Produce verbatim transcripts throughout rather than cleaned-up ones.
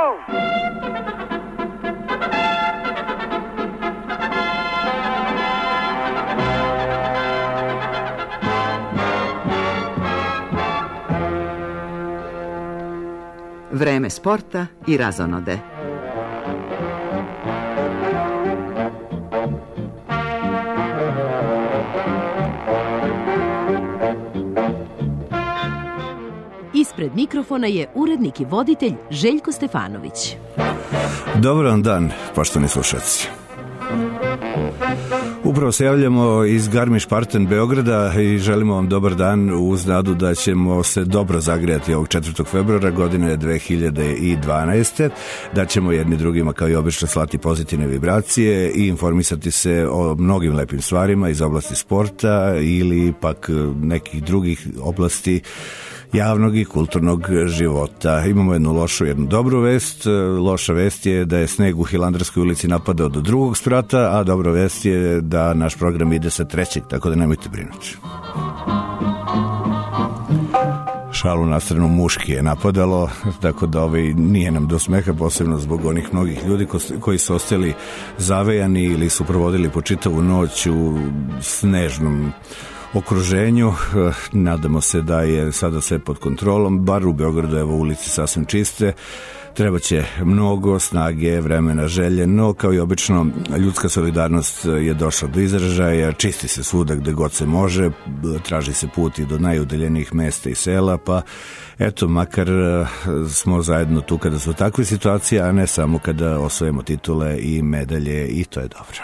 Vreme sporta i razonode. Ispred mikrofona je urednik i voditelj Željko Stefanović. Dobar vam dan, poštovani slušalci. Upravo se javljamo iz Garmisch-Partenkirchen Beograda i želimo vam dobar dan uz nadu da ćemo se dobro zagrijati ovog četvrtog februara godine dve hiljade dvanaeste. Da ćemo jedni drugima kao i obično slati pozitivne vibracije i informisati se o mnogim lepim stvarima iz oblasti sporta ili pak nekih drugih oblasti javnog i kulturnog života. Imamo jednu lošu, jednu dobru vest. Loša vest je da je sneg u Hilandarskoj ulici napadao do drugog sprata, a dobra vest je da naš program ide sa trećeg, tako da nemojte brinuti. Šalu na stranu, muški je napadalo, tako da ovaj nije nam do smeha, posebno zbog onih mnogih ljudi koji su ostali zavejani ili su provodili po čitavu noć u snežnom okruženju. Nadamo se da je sada sve pod kontrolom, bar u Beogradu, evo, ulici sasvim čiste. Treba će mnogo snage, vremena, želje, no kao i obično ljudska solidarnost je došla do izražaja, čisti se svuda gde god se može, traži se put i do najudaljenijih mesta i sela, pa eto, makar smo zajedno tu kada su takve situacije, a ne samo kada osvojimo titule i medalje, i to je dobro.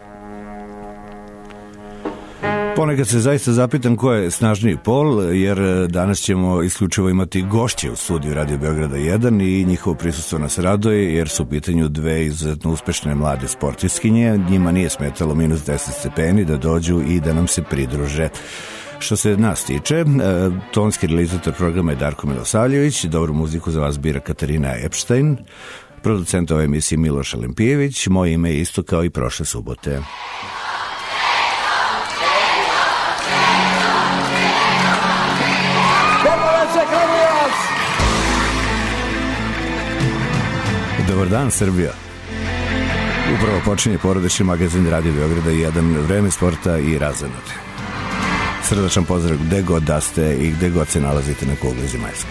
Ponekad se zaista zapitam ko je snažniji pol, jer danas ćemo isključivo imati gošće u studiju Radio Beograda jedan i njihovo prisustvo nas raduje, jer su u pitanju dve izuzetno uspešne mlade sportistkinje. Njima nije smetalo minus deset stepeni da dođu i da nam se pridruže. Što se nas tiče, tonski realizator programa je Darko Milosavljević, dobru muziku za vas bira Katarina Epstein, producent ove emisije Miloš Alempijević, moje ime je isto kao i prošle subote. Dobar dan, Srbija. Upravo počinje porodični magazin Radio Beograda jedan, vreme sporta i razonode. Srdačan pozdrav gde god da ste i gde god se nalazite na kugli zemaljskoj.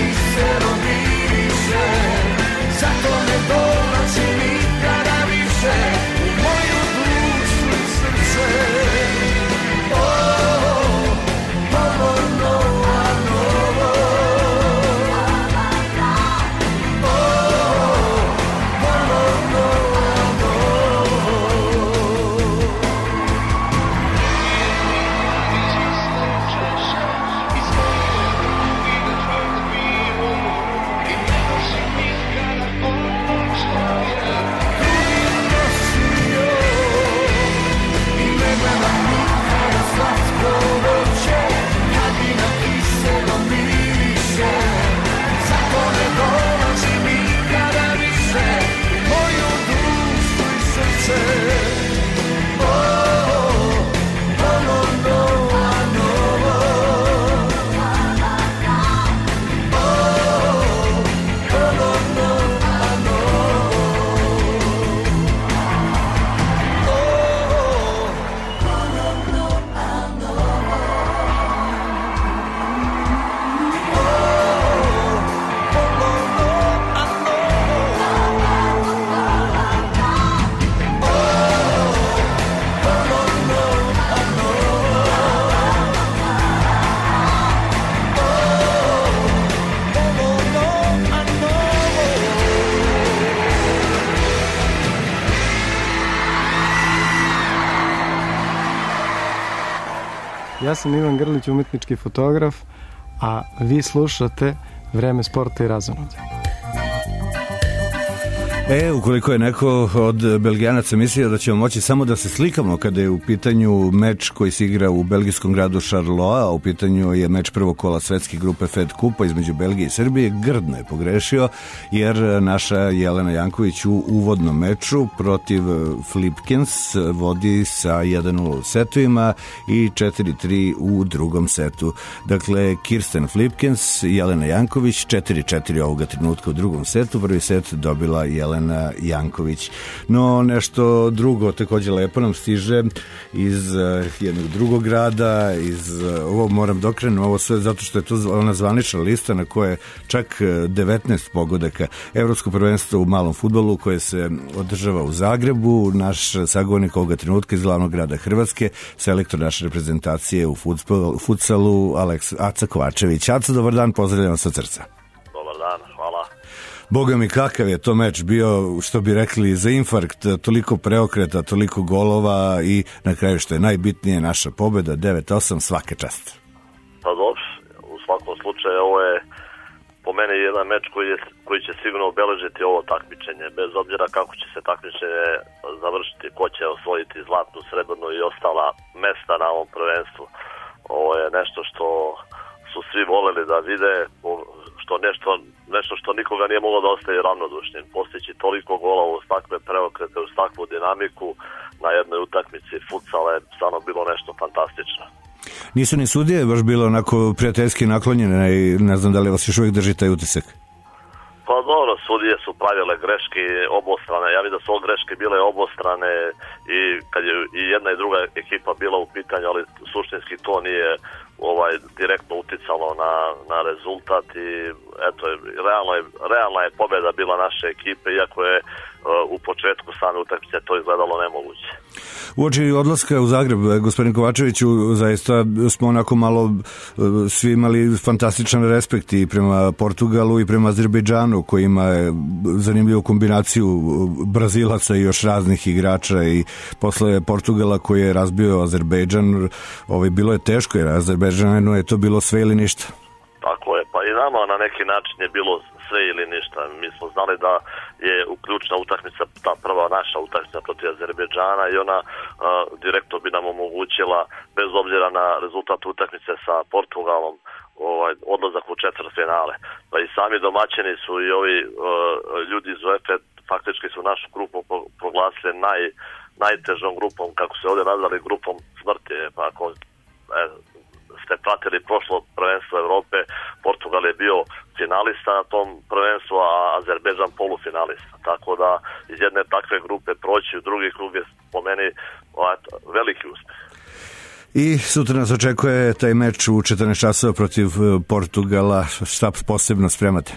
Zato ne dolazi nikada više. Ja sam Ivan Grlić, umetnički fotograf, a vi slušate Vreme sporta i razonode. E, ukoliko je neko od Belgijanaca mislio da ćemo moći samo da se slikamo kada je u pitanju meč koji se igra u belgijskom gradu Charleroi, a u pitanju je meč prvog kola svetske grupe Fed Kupa između Belgije i Srbije, grdno je pogrešio, jer naša Jelena Janković u uvodnom meču protiv Flipkens vodi sa jedan nula u setovima i četiri tri u drugom setu. Dakle, Kirsten Flipkens, Jelena Janković, četiri četiri ovoga trenutka u drugom setu, prvi set dobila Jelena Janković. No, nešto drugo također lepo nam stiže iz uh, jednog drugog grada, iz, uh, ovo moram dokrenuti, ovo sve zato što je to ona zvanična lista na koje čak devetnaest pogodaka. Evropsko prvenstvo u malom fudbalu koje se održava u Zagrebu, naš sagovornik ovoga trenutka iz glavnog grada Hrvatske, selektor naše reprezentacije u futsalu, Aleks, Aca Kovačević. Aca, dobar dan, pozdravljam vas od srca. Dobar dan, hvala. Boga mi, kakav je to meč bio, što bi rekli, za infarkt, toliko preokreta, toliko golova i na kraju što je najbitnije, naša pobjeda, devet osam, svaka čast. Pa dobro, u svakom slučaju ovo je po meni jedan meč koji, je, koji će sigurno obeležiti ovo takmičenje, bez obzira kako će se takmičenje završiti, ko će osvojiti zlatnu, srebrnu i ostala mesta na ovom prvenstvu. Ovo je nešto što su svi voleli da vide, što nešto, nešto što nikoga nije moglo da ostaje ravnodušnim. Postići toliko gola uz takve preokrete, uz takvu dinamiku na jednoj utakmici futsala je stvarno bilo nešto fantastično. Nisu ni sudije baš bilo onako prijateljski naklonjene i ne znam da li vas još uvijek drži taj utisak? Pa dobro, sudije su pravile greške obostrane, ja vidim da su ove greške bile obostrane i kad je i jedna i druga ekipa bila u pitanju, ali suštinski to nije ovaj direktno uticalo na, na rezultat i eto, realno je, realna je pobjeda bila naše ekipe, iako je uh, u početku same utakmice to izgledalo nemoguće. Uoči odlaska u Zagreb, gospodin Kovačeviću, zaista smo onako malo uh, svi imali fantastičan respekt i prema Portugalu i prema Azerbejdžanu, koji ima zanimljivu kombinaciju Brazilaca i još raznih igrača, i posle Portugala koji je razbio Azerbejdžan, ovaj, bilo je teško jer Azerbejdžanu je to bilo sve ili ništa. Tako je, pa i nama na neki način je bilo sve ili ništa. Mi smo znali da je ključna utakmica, ta prva naša utakmica protiv Azerbejdžana, i ona a, direktno bi nam omogućila, bez obzira na rezultat utakmice sa Portugalom, ovaj, odlazak u četvrtfinale. Pa i sami domaćini su i ovi a, ljudi iz UEFA faktički su našu grupu proglasili naj, najtežom grupom, kako se ovdje nazvali, grupom smrti. Pa ako e, ste pratili prošlo prvenstvo Evrope, Portugal je bio finalista na tom prvenstvu, a Azerbejdžan polufinalista. Tako da iz jedne takve grupe proći u drugi krug je po meni veliki uspjeh. I sutra nas očekuje taj meč u četrnaest časova protiv Portugala. Šta posebno spremate?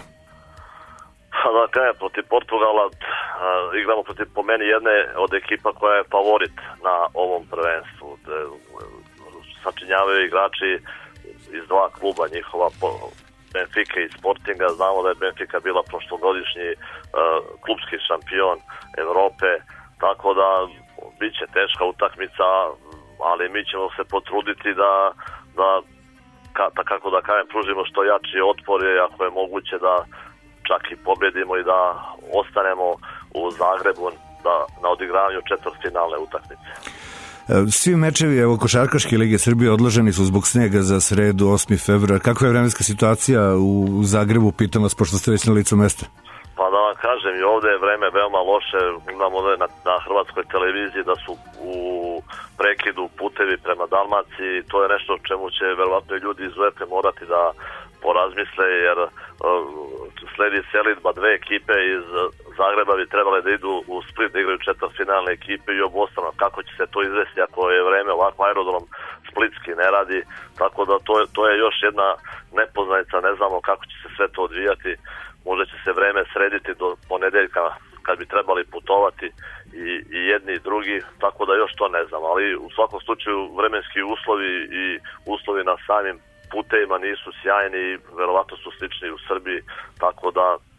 Da, kaj, protiv Portugala uh, igramo protiv po meni jedne od ekipa koja je favorit na ovom prvenstvu. De, sačinjavaju igrači iz dva kluba njihova, Benfica i Sportinga. Znamo da je Benfica bila prošlogodišnji uh, klubski šampion Evrope, tako da bit će teška utakmica, ali mi ćemo se potruditi da, da, ka, da kako da kažem, pružimo što jači otpor, ako je moguće da čak i pobjedimo i da ostanemo u Zagrebu da, na odigravanju četvrtfinalne utakmice. Svi mečevi evo košarkaške lige Srbije odloženi su zbog snega za sredu osmi februar. Kakva je vremenska situacija u Zagrebu, pitam vas, pošto ste već na licu mesta? Pa da vam kažem, i ovdje je vreme veoma loše. Imamo ovdje na, na hrvatskoj televiziji da su u prekidu putevi prema Dalmaciji. To je nešto čemu će verovatno ljudi iz UEFA morati da porazmisle, jer uh, sledi selidba dve ekipe iz Zagreba bi trebale da idu u Split da igraju četvrtfinalne ekipe i obostrano. Kako će se to izvesti ako je vreme ovako, aerodrom splitski ne radi, tako da to je, to je još jedna nepoznanica, ne znamo kako će se sve to odvijati. Možda će se vreme srediti do ponedeljka kad bi trebali putovati i, i jedni i drugi, tako da još to ne znam, ali u svakom slučaju vremenski uslovi i uslovi na samim putevima nisu sjajni i verovatno su slični u Srbiji, tako da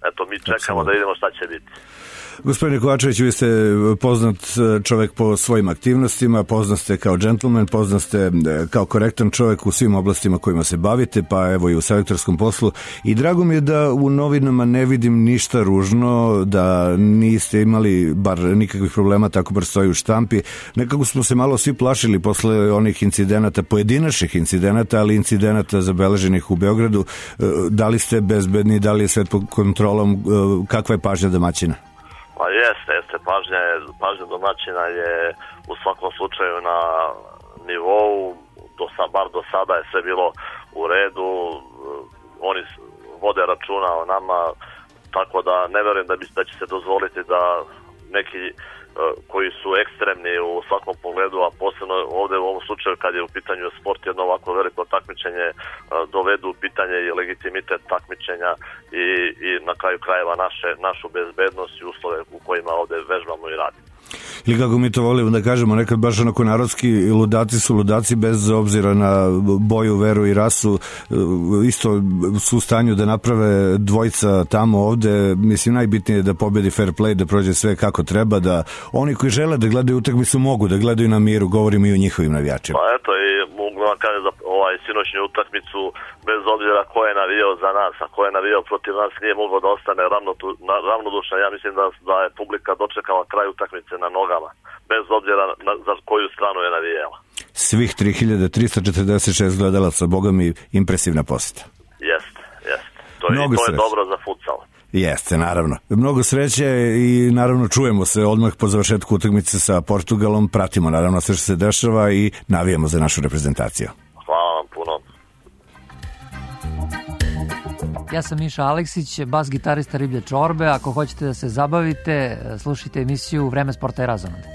eto, mi čekamo Absolutno. da vidimo šta će biti. Gospodine Kovačević, vi ste poznat čovjek po svojim aktivnostima, poznat ste kao džentlmen, poznat ste kao korektan čovjek u svim oblastima kojima se bavite, pa evo i u selektorskom poslu. I drago mi je da u novinama ne vidim ništa ružno, da niste imali bar nikakvih problema, tako bar stoji u štampi. Nekako smo se malo svi plašili posle onih incidenata, pojedinačnih incidenata, ali incidenata zabeleženih u Beogradu. Da li ste bezbedni, da li je sve pod kontrolom, kakva je pažnja domaćina? Pa jeste, jeste, pažnja, pažnja domaćina je u svakom slučaju na nivou, do, bar do sada je sve bilo u redu, oni vode računa o nama, tako da ne verujem da, bi, da će se dozvoliti da neki koji su ekstremni u svakom pogledu, a posebno ovdje u ovom slučaju kad je u pitanju sport jedno ovako veliko takmičenje, dovedu u pitanje i legitimitet takmičenja i, i na kraju krajeva naše, našu bezbednost i uslove u kojima ovdje vežbamo i radimo. Ili kako mi to volimo da kažemo, nekad baš onako narodski ludaci su ludaci bez obzira na boju, veru i rasu, isto su u stanju da naprave dvojca tamo ovde. Mislim, najbitnije je da pobedi fair play, da prođe sve kako treba, da oni koji žele da gledaju utakmicu mogu da gledaju na miru, govorim i o njihovim navijačima. Pa eto, i mogu vam kažem za ovaj sinoćnju utakmicu, bez obzira ko je navijao za nas, a ko je navijao protiv nas, nije mogao da ostane ravnodušan. Ja mislim da, da je publika dočekala kraj utakmice na nogama, bez obzira na, za koju stranu je navijela. Svih tri hiljade trista četrdeset šest gledalaca, boga mi, impresivna poseta. Jeste, jeste. To je, to je dobro za futsal. Jeste, naravno. Mnogo sreće i naravno čujemo se odmah po završetku utakmice sa Portugalom, pratimo naravno sve što se dešava i navijamo za našu reprezentaciju. Hvala vam puno. Ja sam Miša Aleksić, bas gitarista Riblje čorbe. Ako hoćete da se zabavite, slušajte emisiju Vreme sporta i razonode.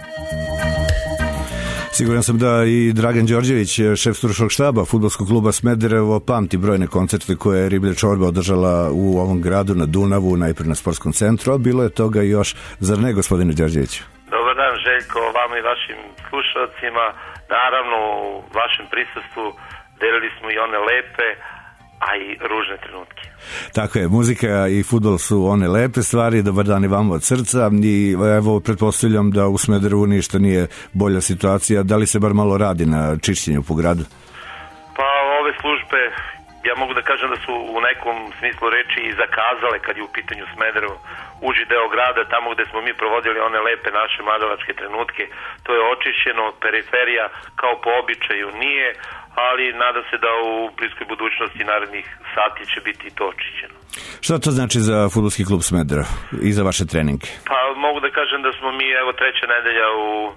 Siguran sam da i Dragan Đorđević, šef stručnog štaba fudbalskog kluba Smederevo, pamti brojne koncerte koje je Riblje čorba održala u ovom gradu, na Dunavu, najprije na sportskom centru, a bilo je toga i još, zar ne, gospodine Đorđeviću? Dobar dan, Željko, vama i vašim slušalcima. Naravno, u vašem prisustvu delili smo i one lepe, a i ružne trenutke. Tako je, muzika i fudbal su one lepe stvari. Dobar dan i vama od srca i evo, pretpostavljam da u Smederevu ništa nije bolja situacija. Da li se bar malo radi na čišćenju po gradu? Pa ove službe, ja mogu da kažem da su u nekom smislu reči i zakazale kad je u pitanju Smederevo. Uži deo grada, tamo gde smo mi provodili one lepe naše mladalačke trenutke, to je očišćeno, periferija kao po običaju nije, ali nadam se da u bliskoj budućnosti narednih sati će biti to očišćeno. Šta to znači za fudbalski klub Smederevo i za vaše treninge? Pa mogu da kažem da smo mi evo treća nedelja u e,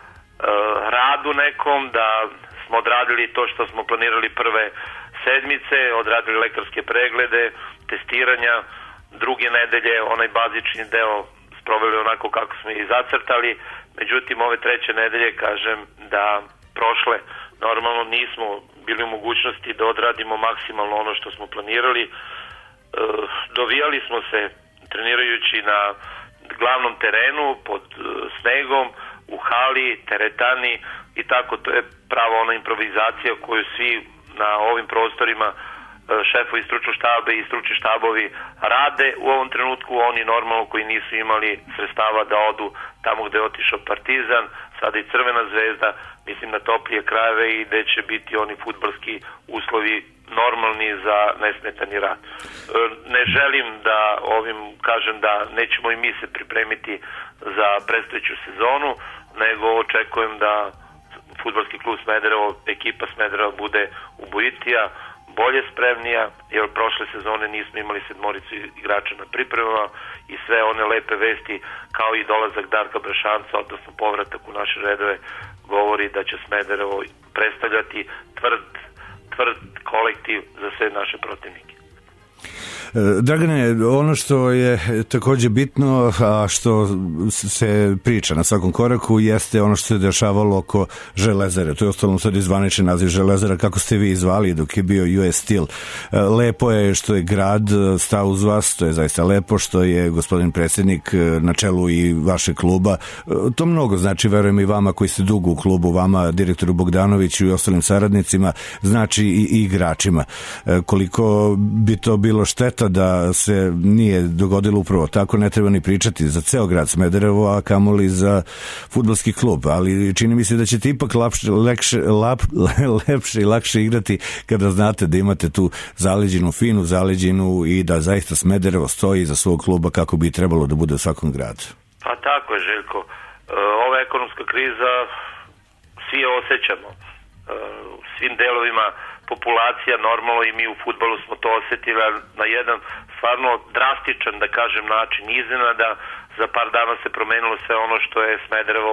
radu nekom, da smo odradili to što smo planirali prve sedmice, odradili lekarske preglede, testiranja, druge nedelje onaj bazični deo sproveli onako kako smo i zacrtali, međutim ove treće nedelje kažem da prošle normalno nismo bili u mogućnosti da odradimo maksimalno ono što smo planirali. E, dovijali smo se trenirajući na glavnom terenu pod e, snegom, u hali, teretani i tako, to je pravo ona improvizacija koju svi na ovim prostorima šefovi stručnog štaba i stručni štabovi rade u ovom trenutku, oni normalno koji nisu imali sredstava da odu tamo gde je otišao Partizan, sada i Crvena zvezda, mislim na toplije krajeve i gde će biti oni fudbalski uslovi normalni za nesmetani rad. Ne želim da ovim kažem da nećemo i mi se pripremiti za predstojeću sezonu, nego očekujem da fudbalski klub Smederevo, ekipa Smederevo bude ubojitija, bolje spremnija, jer prošle sezone nismo imali sedmoricu igrača na pripremama i sve one lepe vesti kao i dolazak Darka Brešanca, odnosno povratak u naše redove, govori da će Smederevo predstavljati tvrd, tvrd kolektiv za sve naše protivnike. Dragane, ono što je takođe bitno, a što se priča na svakom koraku, jeste ono što se dešavalo oko Železare. To je ostalo sad izvanični naziv Železara, kako ste vi izvali dok je bio U S Steel. Lepo je što je grad stao uz vas, to je zaista lepo, što je gospodin predsjednik na čelu i vaše kluba. To mnogo znači, verujem i vama koji ste dugo u klubu, vama, direktoru Bogdanoviću i ostalim saradnicima, znači i igračima. Koliko bi to bilo šteta to da se nije dogodilo upravo tako, ne treba ni pričati za ceo grad Smederevo, a kamoli za fudbalski klub, ali čini mi se da ćete ipak lapše, lekše, lap, lepše i lakše igrati kada znate da imate tu zaleđinu, finu zaleđinu i da zaista Smederevo stoji za svog kluba kako bi trebalo da bude u svakom gradu. Pa tako je, Željko. Ova ekonomska kriza svi je osjećamo. U svim delovima populacija, normalno i mi u fudbalu smo to osjetili na jedan stvarno drastičan, da kažem, način iznenada. Za par dana se promenilo sve ono što je Smederevo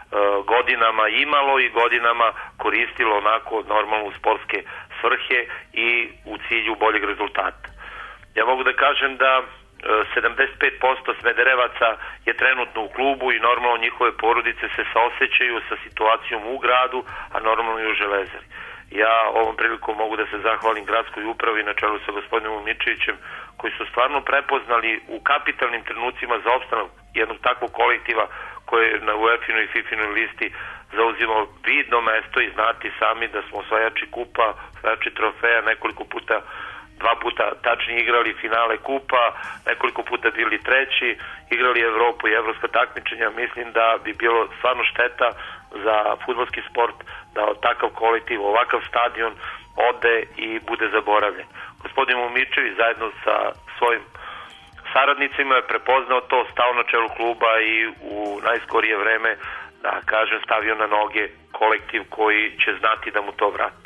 godinama imalo i godinama koristilo onako normalno u sportske svrhe i u cilju boljeg rezultata. Ja mogu da kažem da sedamdeset pet posto Smederevaca je trenutno u klubu i normalno njihove porodice se saosećaju sa situacijom u gradu, a normalno i u Železari. Ja ovom prilikom mogu da se zahvalim gradskoj upravi na čelu sa gospodinom Mičevićem, koji su stvarno prepoznali u kapitalnim trenucima za opstanak jednog takvog kolektiva koji je na UEFA-inoj i FIFA-inoj listi zauzimao vidno mesto i znati sami da smo osvajači kupa, osvajači trofeja, nekoliko puta dva puta tačnije igrali finale kupa, nekoliko puta bili treći, igrali Evropu i evropska takmičenja. Mislim da bi bilo stvarno šteta za fudbalski sport da takav kolektiv, ovakav stadion ode i bude zaboravljen. Gospodin Momičević zajedno sa svojim saradnicima je prepoznao to, stao na čelu kluba i u najskorije vreme, da kažem, stavio na noge kolektiv koji će znati da mu to vrati.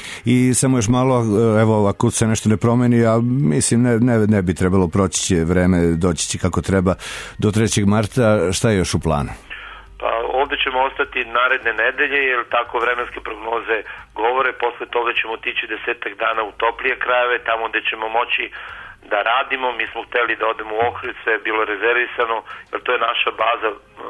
I samo još malo, evo, ako se nešto ne promeni, a mislim ne, ne, ne bi trebalo, proći će vreme, doći će kako treba do trećeg marta, šta je još u planu? Pa ovde ćemo ostati naredne nedelje, jer tako vremenske prognoze govore. Posle toga ćemo otići desetak dana u toplije krajeve, tamo gde ćemo moći da radimo. Mi smo hteli da odemo u Ohrid, sve je bilo rezervisano, jer to je naša baza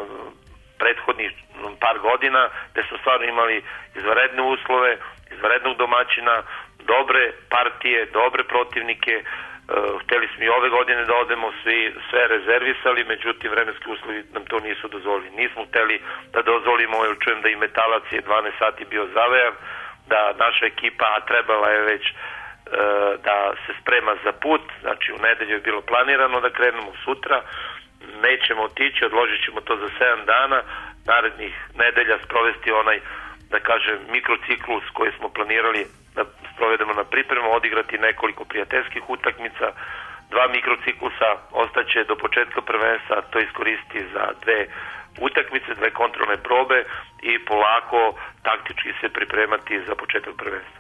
prethodnih par godina, gde smo stvarno imali izvanredne uslove, izvanrednog domaćina, dobre partije, dobre protivnike. Hteli smo i ove godine da odemo, svi sve rezervisali, međutim vremenski uslovi nam to nisu dozvolili. Nismo hteli da dozvolimo, jer čujem da i Metalac je dvanaest sati bio zavejan, da naša ekipa, a trebala je već da se sprema za put, znači u nedelju je bilo planirano da krenemo sutra, nećemo otići, odložit ćemo to za sedam dana, narednih nedelja sprovesti onaj, da kažem, mikrociklus koji smo planirali da sprovedemo na pripremu, odigrati nekoliko prijateljskih utakmica, dva mikrociklusa, ostaće do početka prvenstva, to iskoristiti za dve utakmice, dve kontrolne probe i polako taktički se pripremati za početak prvenstva.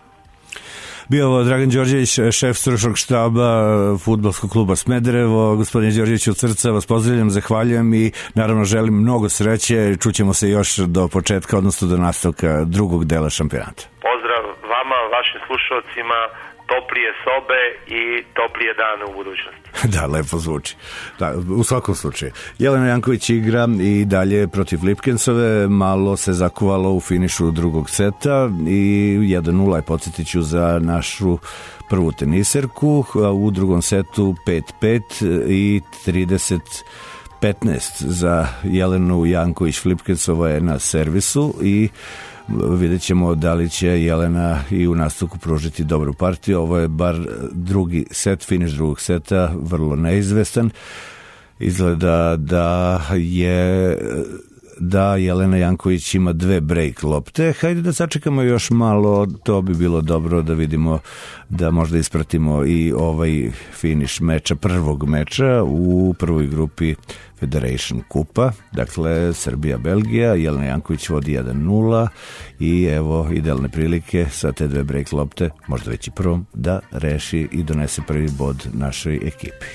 Bio ovo Dragan Đorđević, šef stručnog štaba fudbalskog kluba Smederevo. Gospodin Đorđević, od srca vas pozdravljam, zahvaljujem i naravno želim mnogo sreće. Čućemo se još do početka, odnosno do nastavka drugog dela šampionata. Pozdrav vama, vašim slušalcima, toplije sobe i toplije dane u budućnosti. Da, lepo zvuči. Da, u svakom slučaju. Jelena Janković igra i dalje protiv Lipkensove, malo se zakuvalo u finišu drugog seta i jedan nula je, podsjetit ću, za našu prvu teniserku, a u drugom setu pet pet i trideset petnaest za Jelenu Janković-Lipkensova je na servisu i vidjet ćemo da li će Jelena i u nastavku pružiti dobru partiju. Ovo je bar drugi set, finiš drugog seta, vrlo neizvestan. Izgleda da je da Jelena Janković ima dve break lopte. Hajde da sačekamo još malo, to bi bilo dobro da vidimo, da možda ispratimo i ovaj finiš meča, prvog meča u prvoj grupi Federation Kupa, dakle Srbija-Belgija. Jelena Janković vodi jedan nula i evo idealne prilike sa te dve break lopte, možda već i prvom, da reši i donese prvi bod našoj ekipi.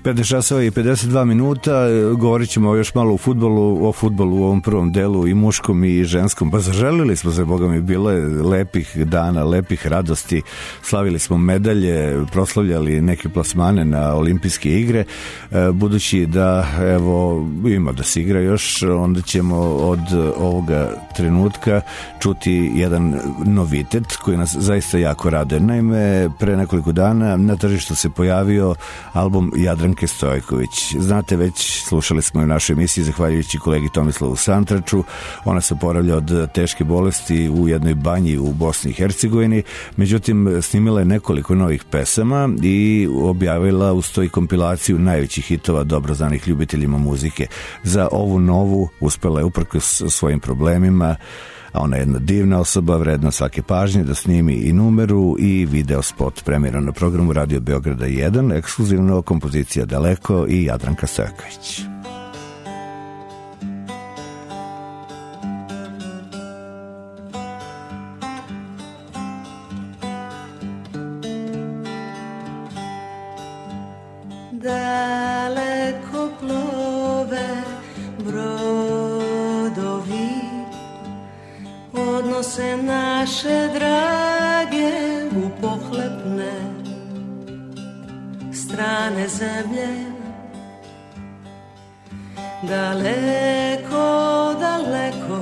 petnaest časova i pedeset dva minuta, govorit ćemo još malo o fudbalu, o fudbalu u ovom prvom delu i muškom i ženskom. Pa zaželili smo se, Boga mi, bilo je lepih dana, lepih radosti, slavili smo medalje, proslavljali neke plasmane na olimpijske igre. Budući da evo ima da se igra još, onda ćemo od ovoga trenutka čuti jedan novitet koji nas zaista jako rade. Naime, pre nekoliko dana na tržištu se pojavio album Jadranke Stojković. Znate, već slušali smo u našoj emisiji zahvaljujući kolegi Tomislavu Santraču. Ona se oporavlja od teške bolesti u jednoj banji u Bosni i Hercegovini. Međutim, snimila je nekoliko novih pesama i objavila uz to i kompilaciju najvećih hitova dobro znanih ljubiteljima muzike. Za ovu novu uspela je uprkos svojim problemima, a ona je jedna divna osoba, vredna svake pažnje, da snimi i numeru i video spot premijeran na programu Radio Beograda jedan, ekskluzivno kompozicija Daleko i Jadranka Stojković. Daleko plove brodovi, odnose naše drage u pohlepne strane zemlje. Daleko, daleko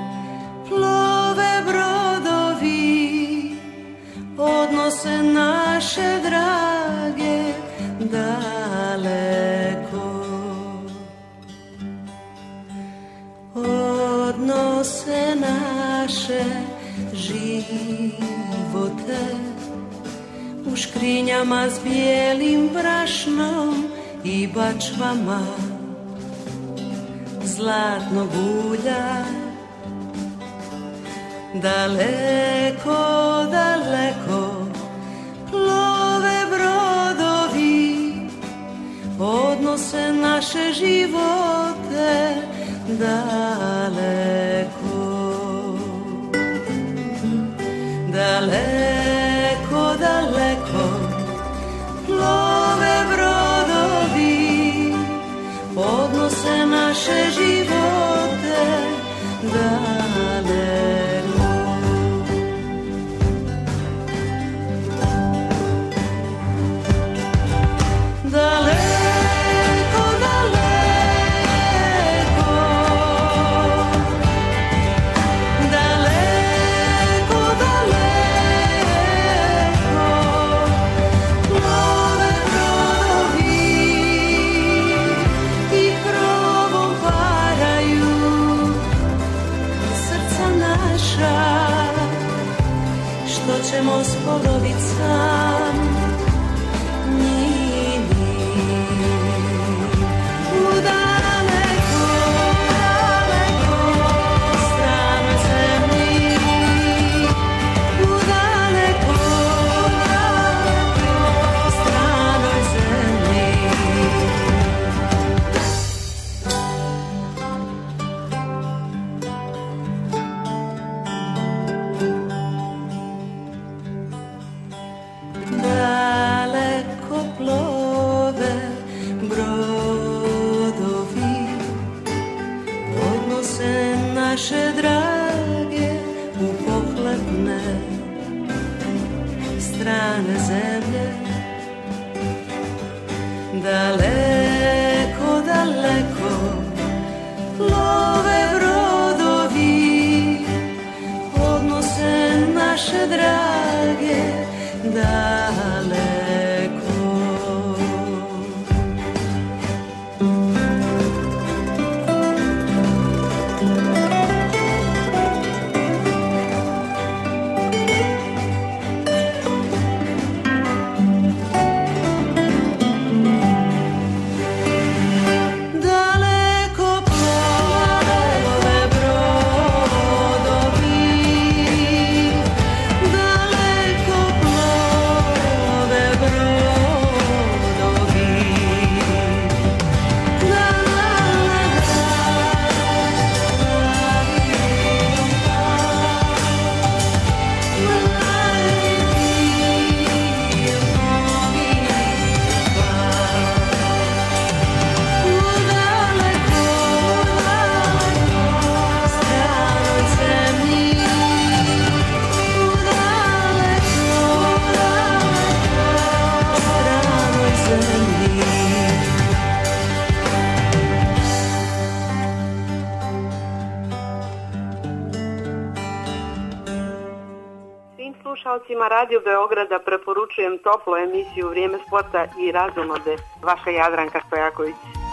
plove brodovi, odnose naše drage daleko. Odnose naše živote u škrinjama s bijelim brašnom i bačvama zlatnog ulja. Daleko, daleko plove brodovi, odnose naše živote daleko. Daleko, daleko plove brodovi, odnose naše živote daleko. Daleko, daleko, daleko, daleko plove brodovi i krovom paraju srca naša. Što ćemo s polovicam naše drage u pohlepne strane zemlje. Daleko, daleko plove brodovi, odnose naše drage daleko. slušalcima Radio Beograda preporučujem toplo emisiju Vrijeme sporta i razonode. Vaša Jadranka Stojaković.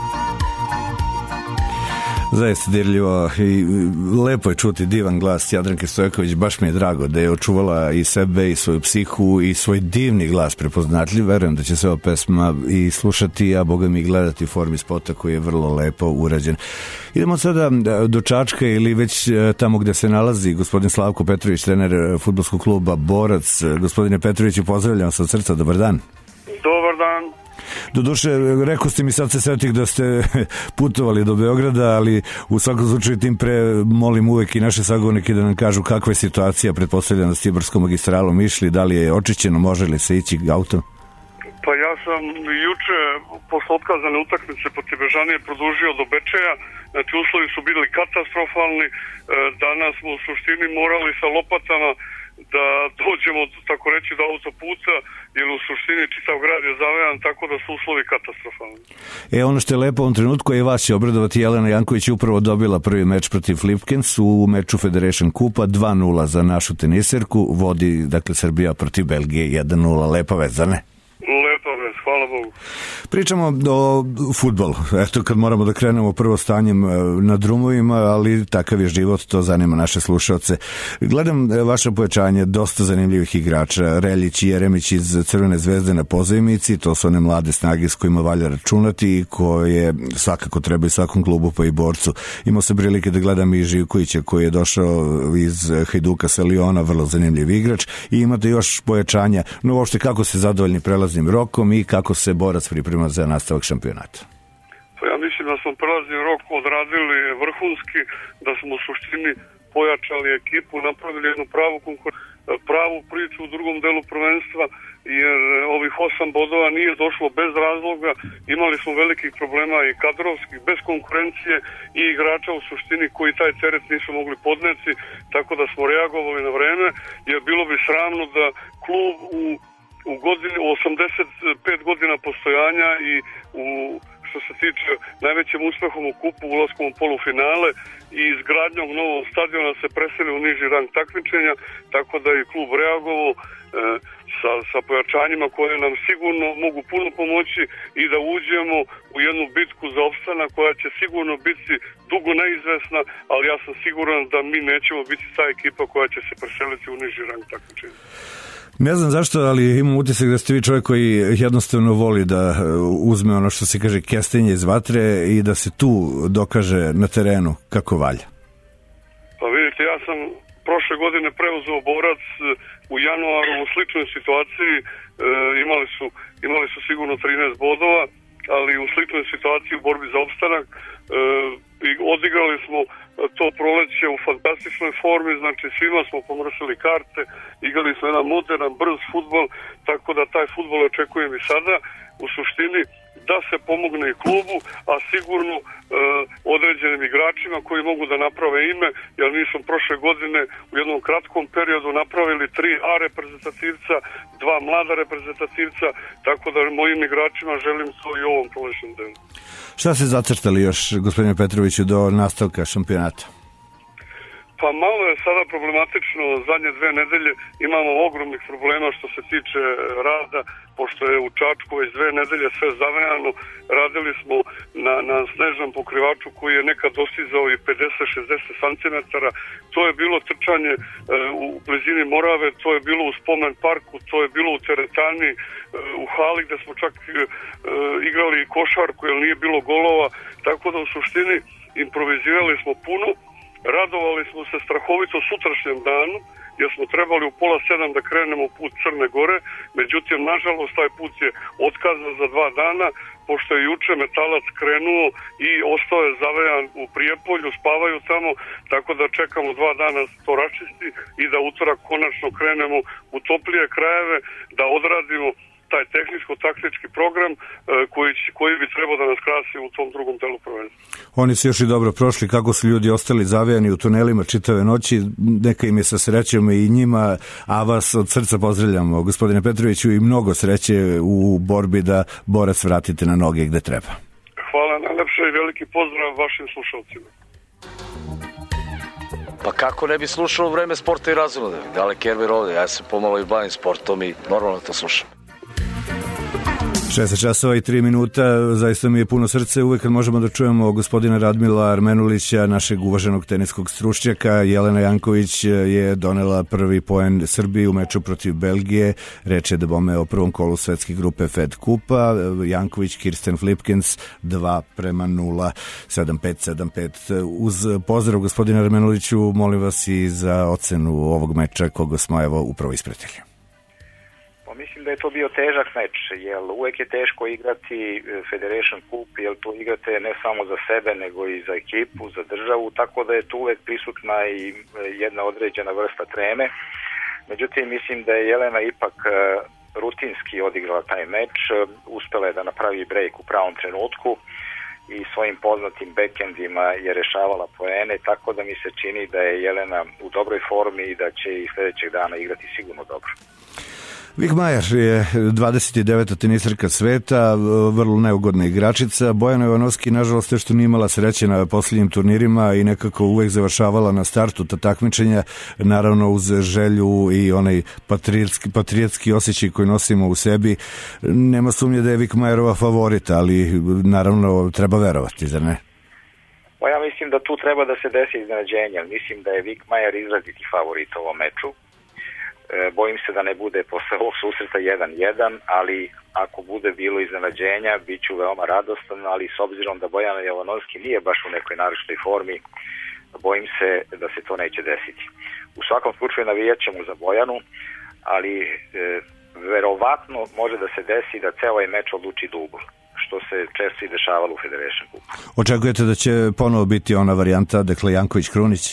Zaista dirljivo i lepo je čuti divan glas Jadranke Stojaković, baš mi je drago da je očuvala i sebe i svoju psihu i svoj divni glas prepoznatljiv. Verujem da će se ova pesma i slušati, a boga mi gledati u formi spota koji je vrlo lepo urađen. Idemo sada do Čačka ili već tamo gde se nalazi gospodin Slavko Petrović, trener fudbalskog kluba Borac. Gospodine Petroviću, pozdravljam se od srca, dobar dan. Dobar dan. Doduše, rekao ste mi, sad se setih da ste putovali do Beograda, ali u svakom slučaju tim pre molim uvek i naše sagovornike da nam kažu kakva je situacija, pretpostavljam da ste Ibarskom magistralom išli, da li je očišćeno, može li se ići autom? Pa ja sam juče posle otkazane utakmice protiv Bežanije produžio do Bečeja, znači uslovi su bili katastrofalni, danas smo u suštini morali sa lopatama da dođemo, tako reći, do autoputa, jer u suštini čitav grad je zavejan, tako da su uslovi katastrofalni. E, ono što je lepo u ovom trenutku je vas će obradovati, Jelena Janković upravo dobila prvi meč protiv Flipkens u meču Federation Kupa, dva nula za našu teniserku, vodi, dakle, Srbija protiv Belgije jedan nula, lepa vez, zar ne? Lepa vez, hvala Bogu. Pričamo o fudbalu. Eto, kad moramo da krenemo prvo stanjem na drumovima, ali takav je život, to zanima naše slušalce. Gledam vaše pojačanje, dosta zanimljivih igrača. Reljić i Jeremić iz Crvene zvezde na pozajmici, to su one mlade snage s kojima valja računati i koje svakako treba i svakom klubu pa i borcu. Imao sam prilike da gledam i Živkovića koji je došao iz Hajduka sa Liona, vrlo zanimljiv igrač, i imate još pojačanja. No, uopšte kako se zadovoljni prelaznim rokom i kako se Borac priprema za nastavak šampionata? Pa ja mislim da smo prelazni rok odradili vrhunski, da smo u suštini pojačali ekipu, napravili jednu pravu konkur- pravu priču u drugom delu prvenstva, jer ovih osam bodova nije došlo bez razloga. Imali smo velikih problema i kadrovskih, bez konkurencije i igrača u suštini koji taj teret nisu mogli podneti, tako da smo reagovali na vreme, jer bilo bi sramno da klub u u godini, u osamdeset pet godina postojanja i u, što se tiče najvećim uspehom u kupu, ulaskom u polufinale i izgradnjom novog stadiona se preseli u niži rang takmičenja, tako da je klub reagovao e, sa, sa pojačanjima koje nam sigurno mogu puno pomoći i da uđemo u jednu bitku za opstanak koja će sigurno biti dugo neizvesna, ali ja sam siguran da mi nećemo biti ta ekipa koja će se preseliti u niži rang takmičenja. Ne znam zašto, ali imam utisak da ste vi čovjek koji jednostavno voli da uzme ono što se kaže kestenje iz vatre i da se tu dokaže na terenu kako valja. Pa vidite, ja sam prošle godine preuzeo Borac u januaru u sličnoj situaciji, e, imali su imali su sigurno trinaest bodova, ali u sličnoj situaciji u borbi za opstanak, e, i odigrali smo to proleće u fantastičnoj formi, znači svima smo pomrsili karte, igrali smo jedan modern, brz fudbal, tako da taj fudbal očekujem i sada. U suštini da se pomogne i klubu, a sigurno e, određenim igračima koji mogu da naprave ime, jer mi smo prošle godine u jednom kratkom periodu napravili tri A reprezentativca, dva mlada reprezentativca, tako da mojim igračima želim to i u ovom prolećnom delu. Šta se zacrtali još, gospodine Petroviću, do nastavka šampionata? Pa malo je sada problematično, zadnje dve nedelje imamo ogromnih problema što se tiče rada, pošto je u Čačku već dve nedelje sve zavejano. Radili smo na, na snežnom pokrivaču koji je nekad dostizao i pedeset do šezdeset centimetara. To je bilo trčanje e, u blizini Morave, to je bilo u Spomen parku, to je bilo u teretani, e, u hali gde smo čak e, igrali košarku jer nije bilo golova, tako da u suštini improvizirali smo puno. Radovali smo se strahovito sutrašnjem danu, jer smo trebali u pola sedam da krenemo put Crne Gore, međutim, nažalost, taj put je otkazan za dva dana, pošto je juče Metalac krenuo i ostao je zavejan u Prijepolju, spavaju tamo, tako da čekamo dva dana to račisti i da utorak konačno krenemo u toplije krajeve, da odradimo taj tehničko-taktički program koji, koji bi trebao da nas krasi u tom drugom delu prvenstva. Oni su još i dobro prošli, kako su ljudi ostali zavijani u tunelima čitave noći, neka im je sa srećom i njima, a vas od srca pozdravljamo, gospodine Petroviću, i mnogo sreće u borbi da Borac vratite na noge gde treba. Hvala najlepše i veliki pozdrav vašim slušalcima. Pa kako ne bi slušao Vreme sporta i razonode? Dale Kerber ovde, ja se pomalo i bavim sportom i normalno to slušam. šesnaest časova i tri minuta, zaista mi je puno srce uvek kad možemo da čujemo gospodina Radmila Armenulića, našeg uvaženog teniskog stručnjaka. Jelena Janković je donela prvi poen Srbiji u meču protiv Belgije, reč je da bome o prvom kolu svetske grupe Fed Kupa. Janković, Kirsten Flipkens dva prema nula, sedam pet, sedam pet. Uz pozdrav gospodina Armenuliću, molim vas i za ocenu ovog meča koga smo evo upravo ispratili. Mislim da je to bio težak meč, jer uvek je teško igrati Federation Cup, jer to igrate ne samo za sebe, nego i za ekipu, za državu, tako da je tu uvek prisutna i jedna određena vrsta treme. Međutim, mislim da je Jelena ipak rutinski odigrala taj meč, uspela je da napravi break u pravom trenutku i svojim poznatim backendima je rešavala poene, tako da mi se čini da je Jelena u dobroj formi i da će i sledećeg dana igrati sigurno dobro. Vik Majer je dvadeset deveta tenisarka sveta, vrlo neugodna igračica. Bojana Jovanovski, nažalost, te što nije imala sreće na posljednjim turnirima i nekako uvek završavala na startu ta takmičenja, naravno uz želju i onaj patriotski, patriotski osjećaj koji nosimo u sebi. Nema sumnje da je Vik Majerova favorita, ali naravno treba verovati, zar ne? Pa ja mislim da tu treba da se desi iznenađenje. Mislim da je Vik Majer izraziti favorit u ovom meču. Bojim se da ne bude posle ovog susreta jedan jedan, ali ako bude bilo iznenađenja, bit ću veoma radostan, ali s obzirom da Bojana Jovanovski nije baš u nekoj naročitoj formi, bojim se da se to neće desiti. U svakom slučaju navijat ćemo za Bojanu, ali e, verovatno može da se desi da ceo ovaj meč odluči dubl, što se često i dešavalo u Federation Cupu. Očekujete da će ponovo biti ona varijanta, dakle Janković-Krunić?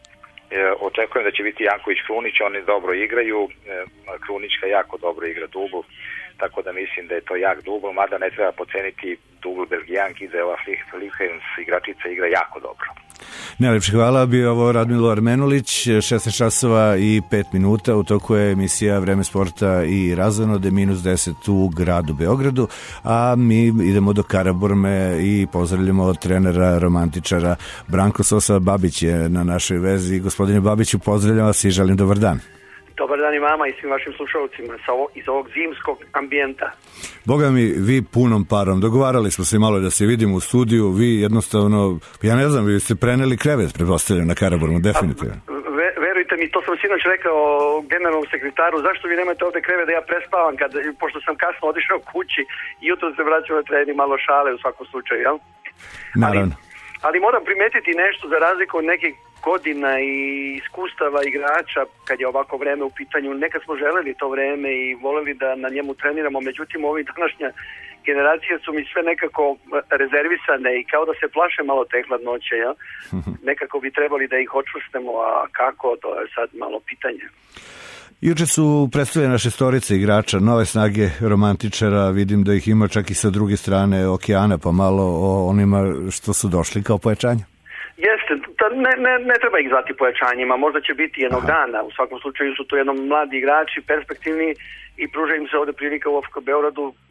Očekujem da će biti Janković-Krunić, oni dobro igraju, Krunićka jako dobro igra dubl, tako da mislim da je to jak dubl, mada ne treba poceniti dubl Belgijanki, da je ova Flipkens igračica igra jako dobro. Najlepše hvala, bio ovo Radmilo Armenulić, šesnaest časova i pet minuta, u toku je emisija Vreme sporta i razonode, minus deset u gradu Beogradu, a mi idemo do Karaburme i pozdravljamo trenera, romantičara Branko Sosa Babić je na našoj vezi. Gospodine Babiću, pozdravljam vas i želim dobar dan. Dobar dan i vama i svim vašim slušalcima iz ovog zimskog ambijenta. Boga mi, vi punom parom, dogovarali smo se malo da se vidimo u studiju, vi jednostavno, ja ne znam, vi ste preneli krevet, pretpostavljam, na Karaburmu, definitivno. Ve, verujte mi, to sam sinoć rekao generalnom sekretaru, zašto vi nemate ovde krevet da ja prespavam, kad, pošto sam kasno otišao kući i jutro se vraćao na trening, malo šale u svakom slučaju, jel? Naravno. Ali, ali moram primetiti nešto za razliku od nekih godina i iskustava igrača kad je ovako vreme u pitanju. Nekad smo želeli to vreme i voleli da na njemu treniramo, međutim ovi današnja generacije su mi sve nekako rezervisane i kao da se plaše malo te hladnoće, ja? Nekako bi trebali da ih očvrstemo, a kako, to je sad malo pitanje. Juče su predstavljene šestorice igrača, nove snage romantičara, vidim da ih ima čak i sa druge strane okeana, pa malo o onima što su došli kao pojačanje. Jeste, ne, ne, ne treba ih zvati pojačanjima, možda će biti jednog Aha. dana, u svakom slučaju su to jednom mladi igrači, perspektivni i pruža im se ovde prilika u O F K Beogradu e,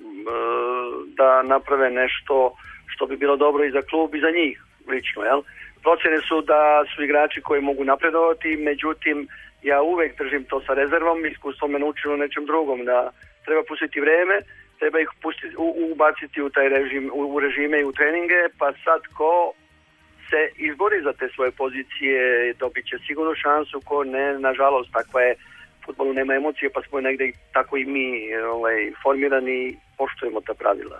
da naprave nešto što bi bilo dobro i za klub i za njih, lično, jel? Procene su da su igrači koji mogu napredovati, međutim, ja uvek držim to sa rezervom, iskustvo me naučilo nečem drugom, da treba pustiti vreme, treba ih pustiti, u, ubaciti u taj režim, u, u režime i u treninge, pa sad ko se izbori za te svoje pozicije, dobit će sigurno šansu, ko ne, nažalost, takva je, fudbalu nema emocije, pa smo negde tako i mi ovaj, formirani, poštujemo ta pravila.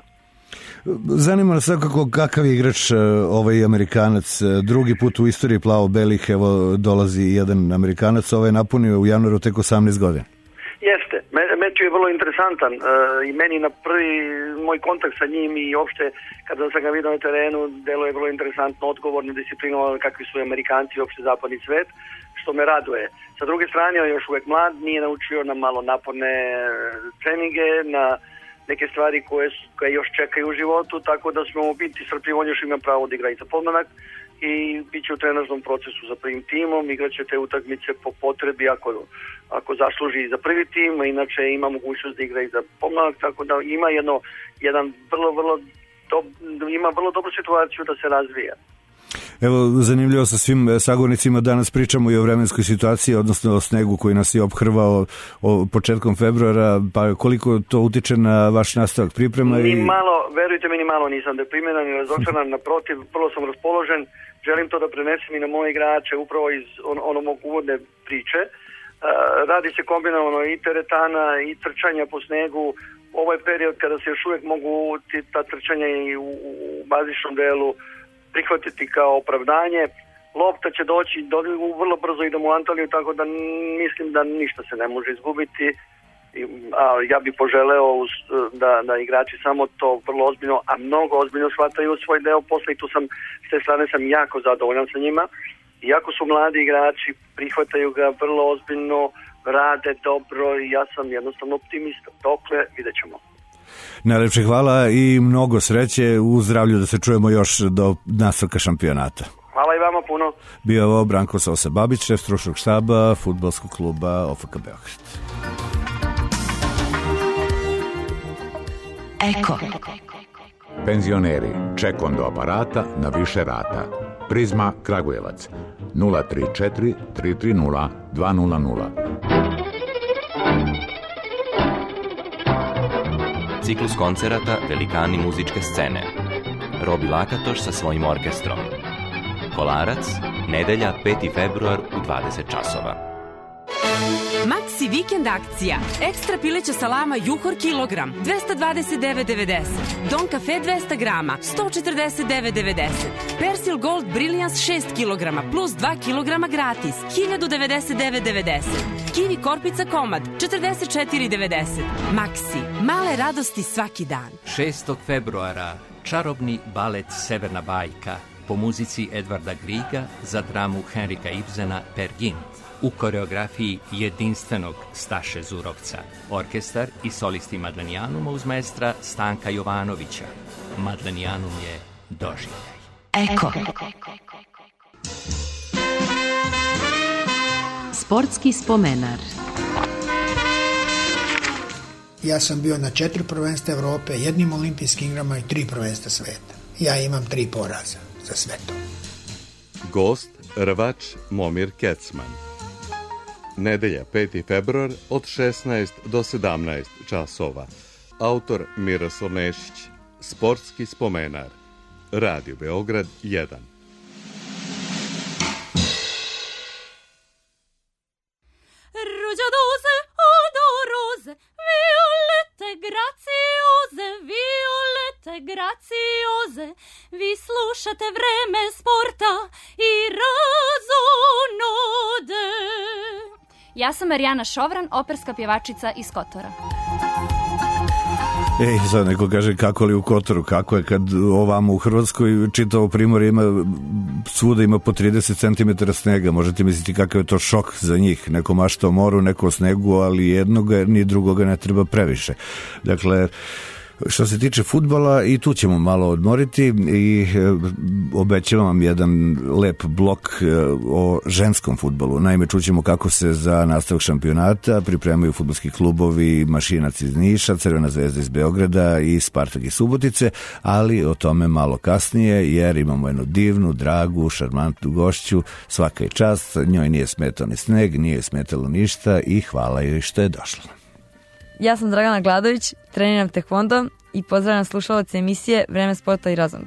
Zanima nas svakako kakav je igrač ovaj Amerikanac, drugi put u istoriji plavo-belih, evo dolazi jedan Amerikanac, ovaj je napunio u januaru tek osamnaest godina. Jeste, meč je vrlo interesantan uh, i meni na prvi moj kontakt sa njim i uopšte kada sam ga vidio na terenu delo je vrlo interesantno, odgovorno, disciplinovan kakvi su Amerikanci i uopšte zapadni svet, što me raduje. Sa druge strane on je još uvek mlad, nije naučio na malo naporne treninge, na neke stvari koje, koje još čekaju u životu, tako da smo mu biti srpljivi, on još ima pravo da igra i za podmladak i bit će u trenažnom procesu za prvim timom, igraće te utakmice po potrebi ako, ako zasluži za prvi tim, a inače ima mogućnost da igra i za pomladak, tako da ima jedno, jedan vrlo, vrlo, do, ima vrlo dobru situaciju da se razvija. Evo, zanimljivo sa svim sagovornicima danas pričamo i o vremenskoj situaciji, odnosno o snegu koji nas je ophrvao o početkom februara, pa koliko to utiče na vaš nastavak priprema? Ni I... malo, verujte mi, ni malo nisam deprimiran i razočaran, naprotiv, prvo sam raspoložen, želim to da prenesem i na moje igrače, upravo iz on, ono mog uvodne priče. Uh, radi se kombinovano i teretana i trčanja po snegu. Ovo je period kada se još uvijek mogu ta trčanja i u, u bazičnom delu prihvatiti kao opravdanje. Lopta će doći do, vrlo brzo idemo u Antaliju, tako da mislim da ništa se ne može izgubiti. A ja bih poželeo da, da igrači samo to vrlo ozbiljno, a mnogo ozbiljno shvataju svoj deo posle i tu sam, s te strane sam jako zadovoljan sa njima. Iako su mladi igrači, prihvataju ga vrlo ozbiljno, rade dobro i ja sam jednostavno optimista. Dokle, vidjet ćemo. Najlepše hvala i mnogo sreće u zdravlju da se čujemo još do nastavka šampionata. Hvala i vama puno. Bio ovo Branko Sosa-Babić, šef stručnog štaba fudbalskog kluba O F K Beograd. Eko. Penzioneri, ček do aparata na više rata. Prizma Kragujevac nula tri četiri tri tri nula dva nula nula. Ciklus koncerata Velikani muzičke scene. Robi Lakatoš sa svojim orkestrom. Kolarac, nedelja peti februar u dvadeset časova. Maxi vikend akcija. Ekstra pileća salama Juhor kilogram dvesta dvadeset devet devedeset. Don kafe dvesta grama sto četrdeset devet devedeset. Persil Gold Brilliance šest kilograma plus dva kilograma gratis hiljadu devedeset devet devedeset. Kiwi korpica komad četrdeset četiri devedeset. Maxi, male radosti svaki dan. šestog februara čarobni balet Severna bajka po muzici Edvarda Griga za dramu Henrika Ibsena Per Gynt u koreografiji jedinstvenog Staše Zurovca. Orkestar i solisti Madlenijanuma uz maestra Stanka Jovanovića. Madlenijanum je doživljaj. Eko. Sportski spomenar. Ja sam bio na četiri prvenstva Evrope, jednim olimpijskim igrama i tri prvenstva sveta. Ja imam tri poraza za sve to. Gost, rvač Momir Kecman. Nedelja peti februar od šesnaest do sedamnaest časova. Autor Miroslav Nešić. Sportski spomenar. Radio Beograd jedan. Ruđadoze, odoroze, violete, gracioze, violete, gracioze. Vi slušate Vreme sporta i razonode. Ja sam Marijana Šovran, operska pjevačica iz Kotora. Ej, sad neko kaže kako li u Kotoru, kako je kad ovamo u Hrvatskoj čitavo primorje ima, svuda ima po trideset centimetara snega, možete misliti kakav je to šok za njih, neko mašta o moru, neko o snegu, ali jednoga ni drugoga ne treba previše. Dakle, što se tiče fudbala, i tu ćemo malo odmoriti i obećavam vam jedan lep blok o ženskom fudbalu. Naime, čućemo kako se za nastavak šampionata pripremaju fudbalski klubovi Mašinac iz Niša, Crvena zvezda iz Beograda i Spartak iz Subotice, ali o tome malo kasnije, jer imamo jednu divnu, dragu, šarmantnu gošću, svaka je čast, njoj nije smetao ni sneg, nije joj smetalo ništa i hvala joj što je došla. Ja sam Dragana Gladović, treniram tekvondo i pozdravljam slušalaca emisije Vreme sporta i razonode.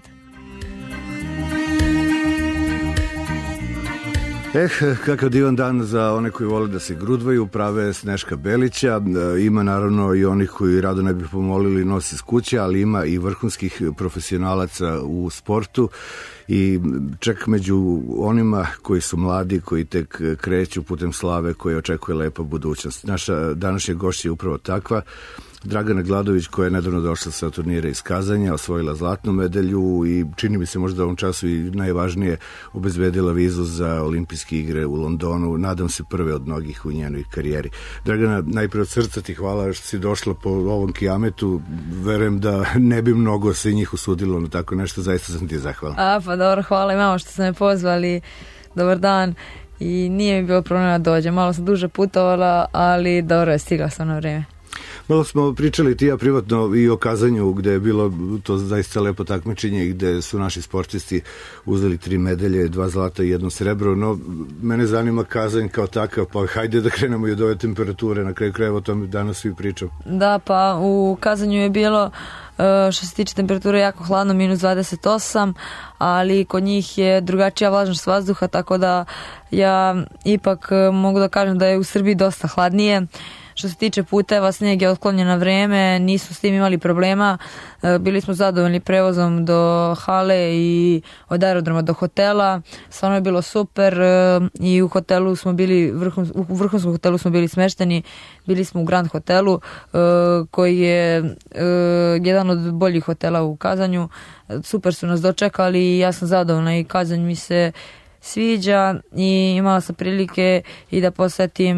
Eh, kakav divan dan za one koji vole da se grudvaju, prave Sneška Belića. Ima naravno i onih koji rado ne bi pomolili nos iz kuće, ali ima i vrhunskih profesionalaca u sportu. I čak među onima koji su mladi, koji tek kreću putem slave, koje očekuje lepa budućnost. Naša današnja gošća je upravo takva. Dragana Gladović, koja je nedavno došla sa turnira iz Kazanja, osvojila zlatnu medalju i čini mi se možda u ovom času i najvažnije obezbedila vizu za olimpijske igre u Londonu. Nadam se prve od mnogih u njenoj karijeri. Dragana, najprije od srca ti hvala što si došla po ovom kijametu. Verujem da ne bi mnogo se njih usudilo na tako nešto. Zaista sam ti zahvala. A, pa dobro, hvala i mamo što ste me pozvali. Dobar dan. I nije mi bilo problema da dođem. Malo sam duže putovala, ali dobro je, stigla sam na vrijeme. Malo smo pričali ti ja privatno i o Kazanju, gde je bilo to zaista lepo takmičenje i gde su naši sportisti uzeli tri medalje, dva zlata i jedno srebro, no mene zanima Kazanj kao takav, pa hajde da krenemo i od ove temperature, na kraju krajeva o tome danas svi pričam. Da, pa u Kazanju je bilo što se tiče temperature jako hladno, minus dvadeset osam, ali kod njih je drugačija vlažnost vazduha, tako da ja ipak mogu da kažem da je u Srbiji dosta hladnije. Što se tiče puteva, snijeg je otklonjen na vreme, nismo s tim imali problema, bili smo zadovoljni prevozom do hale i od aerodroma do hotela, stvarno je bilo super i u hotelu smo bili, vrhun, u vrhunskom hotelu smo bili smešteni, bili smo u Grand hotelu koji je jedan od boljih hotela u Kazanju, super su nas dočekali i ja sam zadovoljna i Kazanj mi se sviđa i imala sam prilike i da posetim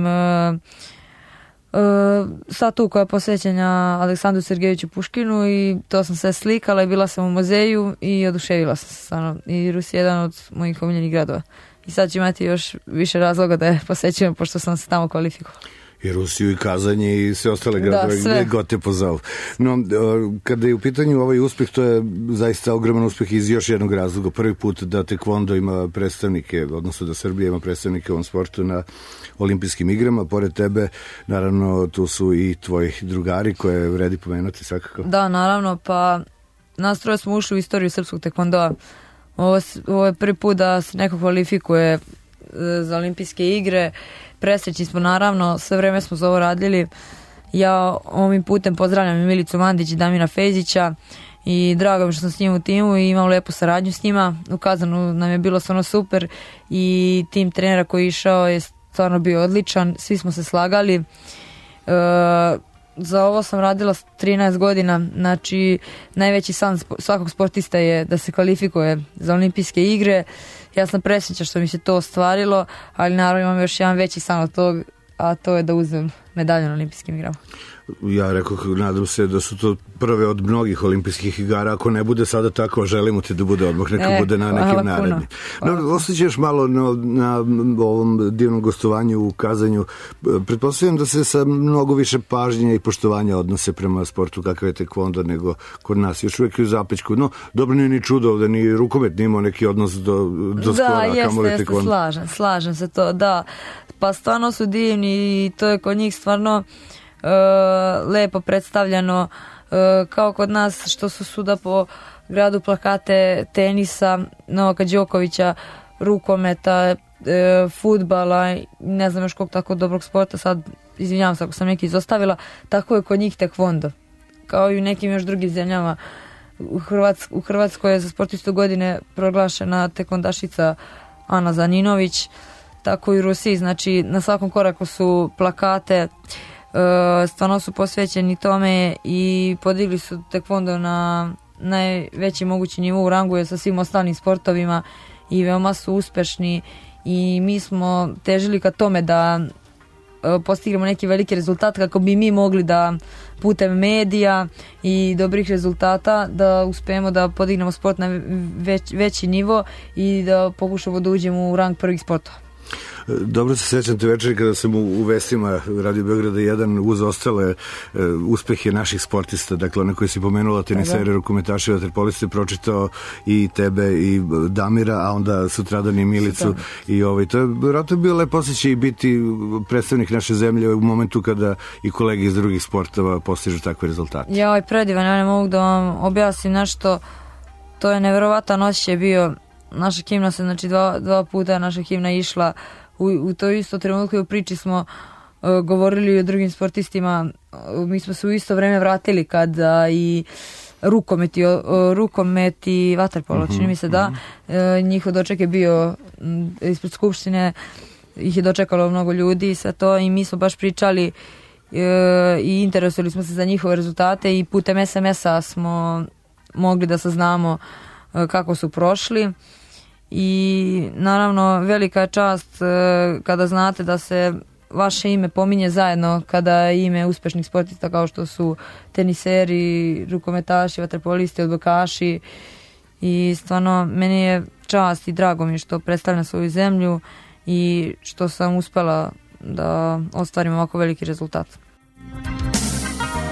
Uh, statu koja je posvećena Aleksandru Sergejeviću Puškinu i to sam sve slikala i bila sam u muzeju i oduševila sam se stvarno. I Rus je jedan od mojih omiljenih gradova. I sad ću imati još više razloga da je posvećujem pošto sam se tamo kvalifikovala. I Rusiju i Kazanje i sve ostale gradove gdje god te pozovu. No, kada je u pitanju ovaj uspeh, to je zaista ogroman uspeh iz još jednog razloga. Prvi put da tekvondo ima predstavnike, odnosno da Srbija ima predstavnike u ovom sportu na olimpijskim igrama. Pored tebe, naravno, tu su i tvoji drugari koje vredi pomenuti svakako. Da, naravno, pa nas troje smo ušli u istoriju srpskog tekvondoa. Ovo, ovo je prvi put da se neko kvalifikuje za olimpijske igre. Presrećni smo naravno, sve vreme smo za ovo radili. Ja ovim putem pozdravljam i Milicu Mandić i Damira Fejzića i drago mi što sam s njim u timu i imam lepu saradnju s njima. U Kazanu nam je bilo stvarno super i tim trenera koji je išao je stvarno bio odličan, svi smo se slagali. E, za ovo sam radila trinaest godina, znači najveći san svakog sportista je da se kvalifikuje za olimpijske igre. Ja sam presrećna što mi se to ostvarilo, ali naravno imam još jedan veći san od tog, a to je da uzmem medalju na olimpijskim igrama. Ja rekao, nadam se da su to prve od mnogih olimpijskih igara, ako ne bude sada tako, želimo ti da bude odmah, neka e, bude na nekim narednim. No, osjećaš malo na, na ovom divnom gostovanju u Kazanju. Pretpostavljam da se sa mnogo više pažnje i poštovanja odnose prema sportu kakav je tekvondo nego kod nas. Još uvijek je u zapećku. No, dobro nije ni čudo da ni rukomet nimao neki odnos do, do skora. Da, jeste, jeste, slažem, slažem se to, da. Pa stvarno su divni i to je kod njih stvarno Uh, lepo predstavljano, uh, kao kod nas što su svuda po gradu plakate tenisa, Novaka Đokovića, rukometa, uh, fudbala, ne znam još kog tako dobrog sporta, sad izvinjavam se ako sam neki izostavila, tako je kod njih tekvondo, kao i u nekim još drugim zemljama. U, Hrvatsk, u Hrvatskoj je za sportistu godine proglašena tekvondašica Ana Zaninović, tako i u Rusiji, znači na svakom koraku su plakate. Uh, stvarno su posvećeni tome i podigli su tekvondo na najveći mogući nivo, u rangu je sa svim ostalim sportovima i veoma su uspešni i mi smo težili ka tome da uh, postignemo neki veliki rezultat kako bi mi mogli da putem medija i dobrih rezultata da uspijemo da podignemo sport na već, veći nivo i da pokušamo da uđemo u rang prvih sportova. Dobro se sećam te večeri kada sam u, u vestima Radio Beograda jedan uz ostale uh, uspehe naših sportista, dakle one koje si pomenula, tenisere, rukometaši, vaterpoliste, pročitao i tebe i Damira, a onda sutradan i Milicu i ovaj, to je vjerojatno bio lep osjećaj i biti predstavnik naše zemlje u momentu kada i kolege iz drugih sportova postižu takve rezultate. Ja, ovaj predivan, ja ne mogu da vam objasnim nešto, to je neverovatan osjećaj bio. Naša himna se, znači dva, dva puta naša himna išla u, u to isto trenutku i u priči smo uh, govorili o drugim sportistima, uh, mi smo se u isto vreme vratili kada i rukomet i, uh, rukomet i vaterpolo, mm-hmm, čini mi se da, uh, njihov doček je bio um, ispred skupštine, ih je dočekalo mnogo ljudi i sve to i mi smo baš pričali uh, i interesovali smo se za njihove rezultate i putem es em es-a smo mogli da saznamo uh, kako su prošli. I naravno velika je čast uh, kada znate da se vaše ime pominje zajedno kada ime uspešnih sportista kao što su teniseri, rukometaši, vaterpolisti, odbojkaši i stvarno meni je čast i drago mi što predstavljam svoju zemlju i što sam uspela da ostvarim ovako veliki rezultat.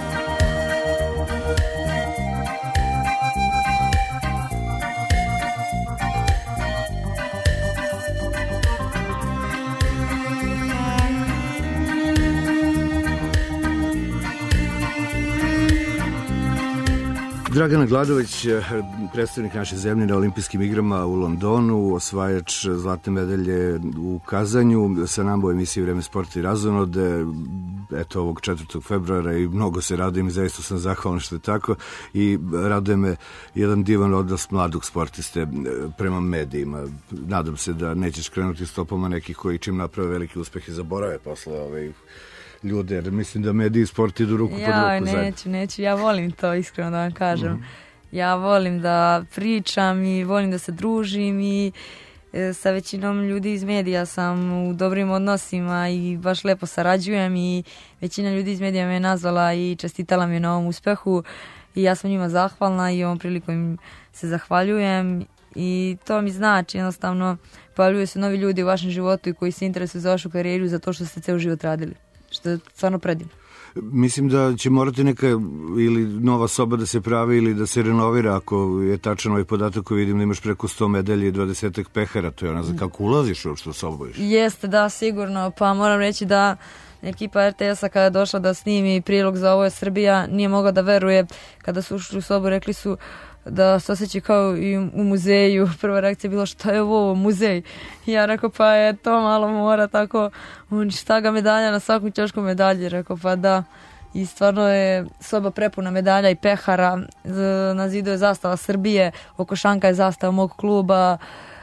Dragana Gladović, predstavnik naše zemlje na olimpijskim igrama u Londonu, osvajač zlatne medalje u kazanju, sa nama u emisiji Vreme sporta i razonode, eto ovog četvrtog februara i mnogo se radujem i zaista sam zahvalan što je tako i raduje me jedan divan odnos mladog sportiste prema medijima. Nadam se da nećeš krenuti stopama nekih koji čim naprave veliki uspeh i zaborave posle ovaj ljude, jer mislim da mediji i sport idu ruku ja, pod ruku neću, zajedno. neću, ja volim to, iskreno da vam kažem. Mhm. Ja volim da pričam i volim da se družim i e, sa većinom ljudi iz medija sam u dobrim odnosima i baš lepo sarađujem i većina ljudi iz medija me je nazvala i čestitala mi na ovom uspehu i ja sam njima zahvalna i ovom prilikom im se zahvaljujem i to mi znači jednostavno pojavljuju se novi ljudi u vašem životu i koji se interesuju za vašu karijeru za to što ste ceo život radili, što je stvarno predivno. Mislim da će morati neka ili nova soba da se pravi ili da se renovira ako je tačan ovaj podatak koji vidim da imaš preko sto medalja i dvadesetak pehara, to je ono za kako ulaziš uopšte u sobu. Jeste, da, sigurno, pa moram reći da ekipa er te es-a kada je došla da snimi prilog za Ovo je Srbija nije mogla da veruje kada su ušli u sobu, rekli su da se osjeća kao i u muzeju. Prva reakcija je bila šta je ovo, muzej? I ja rekao pa je to malo mora tako, on šta ga medalja na svakom ćošku medalji, rekao pa da. I stvarno je soba prepuna medalja i pehara, na zidu je zastava Srbije, oko šanka je zastava mog kluba,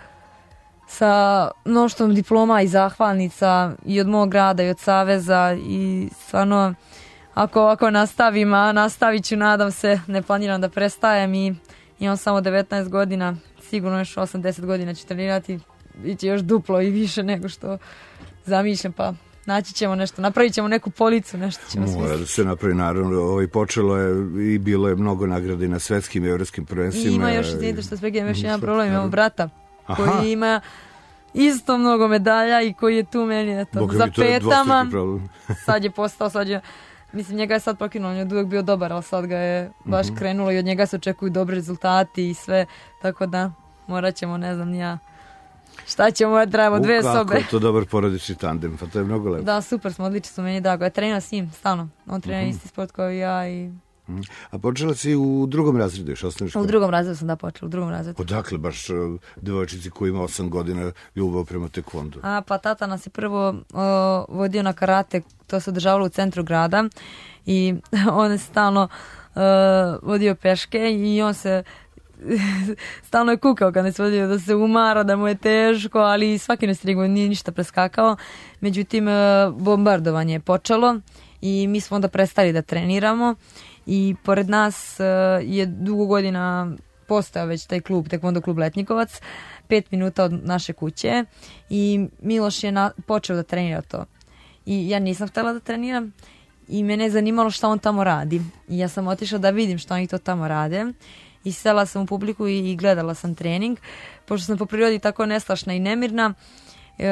sa mnoštvom diploma i zahvalnica i od mog grada i od saveza i stvarno ako ovako nastavim, a nastavit ću, nadam se, ne planiram da prestajem i imam samo devetnaest godina, sigurno još osamdeset godina ću trenirati, bit će još duplo i više nego što zamišljam, pa naći ćemo nešto, napravit ćemo neku policu, nešto ćemo smisliti. Mora da se napravi, naravno, ovaj, počelo je i bilo je mnogo nagrade na svetskim i evropskim prvenstvima. I ima još, izvinite što spekam, još jedan problem, imamo brata koji Aha. ima isto mnogo medalja i koji je tu meni, eto, Boga za mi, to je petama, sad je postao, sad je, mislim, njega je sad pokinuo, on je uvijek bio dobar, ali sad ga je baš uh-huh. krenulo i od njega se očekuju dobri rezultati i sve, tako da morat ćemo, ne znam, ja, šta ćemo, trajamo dve sobe. Kako je to dobar porodični tandem, pa to je mnogo lepo. Da, super smo, odlični su, meni je drago, ja treniram s njim, stalno, on trenira uh-huh. isti sport kao i ja i... A počela si u drugom razredu još osnovne škole? U drugom razredu sam da počela, u drugom razredu. Odakle baš devojčici koji ima osam godina ljubav prema tekvondu? A, pa tata nas je prvo o, vodio na karate, to se održavalo u centru grada i on je stalno o, vodio peške i on se stalno je kukao kad ne se vodio da se umara, da mu je teško, ali svaki nestrigo nije ništa preskakao. Međutim, bombardovanje je počelo i mi smo onda prestali da treniramo i pored nas je dugo godina postao već taj klub, tekvondo klub Letnjikovac, pet minuta od naše kuće i Miloš je na, počeo da trenira to. I ja nisam htjela da treniram i mene je zanimalo šta on tamo radi. I ja sam otišla da vidim šta oni to tamo rade i sela sam u publiku i, i gledala sam trening. Pošto sam po prirodi tako neslašna i nemirna, e,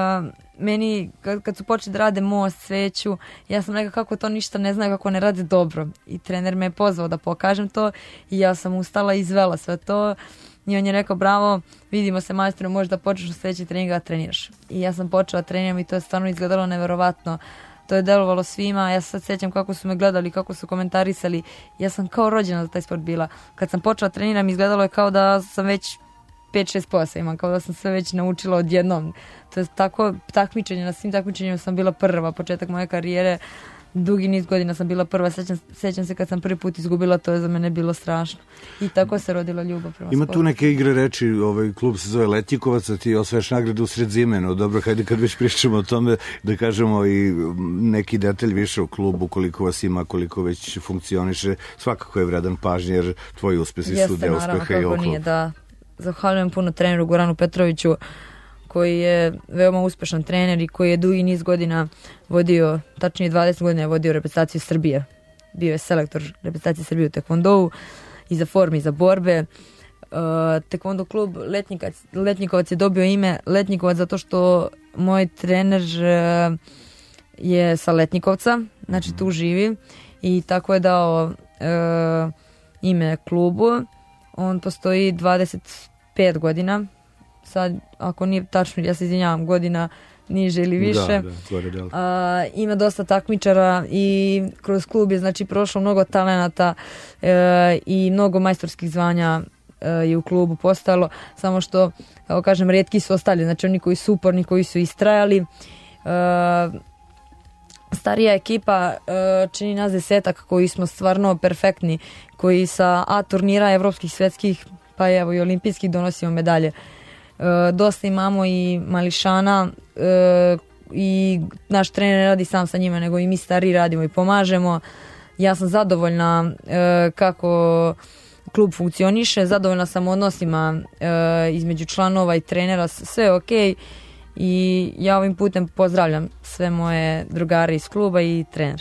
meni kad, kad su počeli da rade most, sveću, ja sam rekla kako to ništa ne znaju, kako ne rade dobro. I trener me je pozvao da pokažem to i ja sam ustala i izvela sve to. I on je rekao, bravo, vidimo se majstore, možeš da počneš u sljedeći trening da treniraš. I ja sam počela treniram i to je stvarno izgledalo neverovatno. To je delovalo svima, ja se sad sjećam kako su me gledali, kako su komentarisali. Ja sam kao rođena za taj sport bila. Kad sam počela treniram, izgledalo je kao da sam već pet šest pojasa imam, kao da sam sve već naučila odjednom. To je tako takmičenje, na svim takmičenjima sam bila prva, početak moje karijere, dugi niz godina sam bila prva, sjećam, sjećam se kad sam prvi put izgubila, to je za mene bilo strašno. I tako se rodila ljubav prema Ima sportu. tu neke igre reči, ovaj klub se zove Letnjikovac, a ti osvajaš nagradu u sred zime, no dobro, hajde kad već pričamo o tome, da kažemo i neki detalj više o klubu, koliko vas ima, koliko već funkcioniše, svakako je vredan pažnje, jer tvoji uspesi su deo uspeha i ovog kluba. Da. Zahvaljujem puno treneru Goranu Petroviću, koji je veoma uspešan trener i koji je dugi niz godina vodio, tačnije dvadeset godina je vodio reprezentaciju Srbije. Bio je selektor reprezentacije Srbije u tekvondou i za forme i za borbe. Uh, tekvondo klub Letnjikovac, Letnjikovac je dobio ime Letnjikovac zato što moj trener uh, je sa Letnjikovca, znači tu živi i tako je dao uh, ime klubu. On postoji dvadeset pet godina. Sad, ako nije tačno, ja se izvinjavam, godina niže ili više. Da, da, gore dole. A, ima dosta takmičara i kroz klub je znači prošlo mnogo talenata e, i mnogo majstorskih zvanja e, je u klubu postojalo, samo što, evo kažem, rijetki su ostali, znači oni koji su uporni, koji su istrajali. E, starija ekipa e, čini nas desetak koji smo stvarno perfektni, koji sa A turnira evropskih, svjetskih, pa evo i olimpijskih donosimo medalje. E, dosta imamo i mališana e, i naš trener radi sam sa njima, nego i mi stariji radimo i pomažemo. Ja sam zadovoljna e, kako klub funkcioniše, zadovoljna sam odnosima e, između članova i trenera, sve je okej i ja ovim putem pozdravljam sve moje drugare iz kluba i trenera.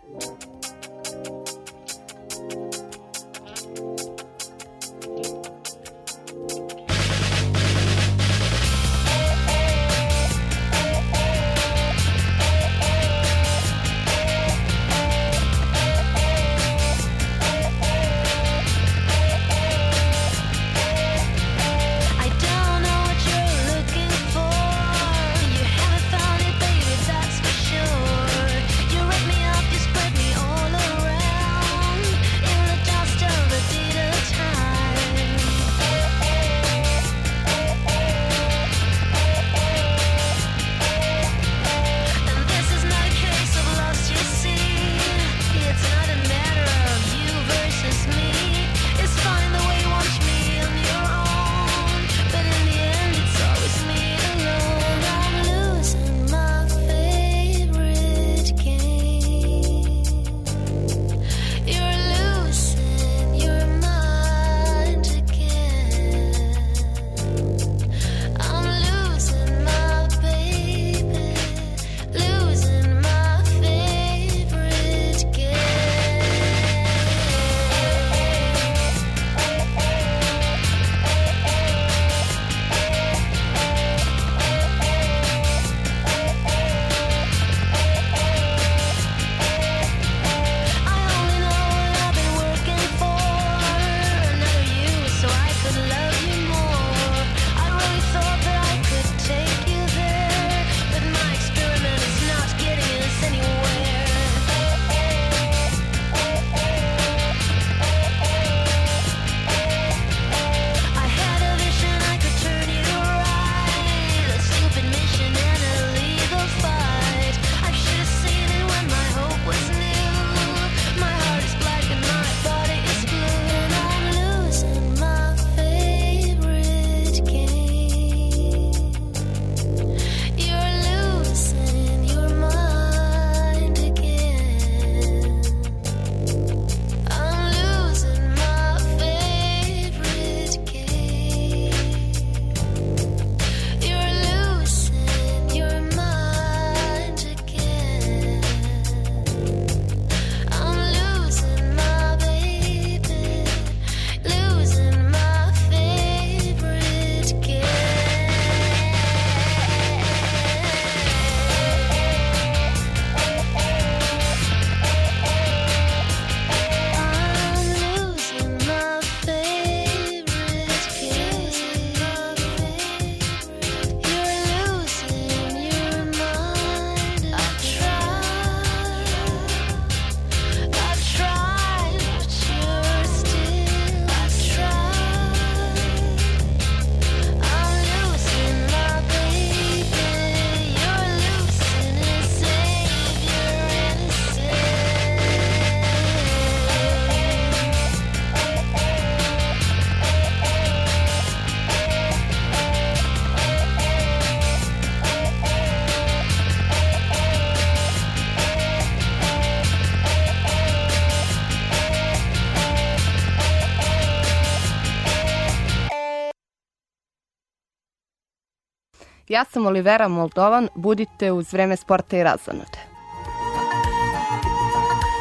Ja sam Olivera Moldovan, budite uz Vreme sporta i razonode.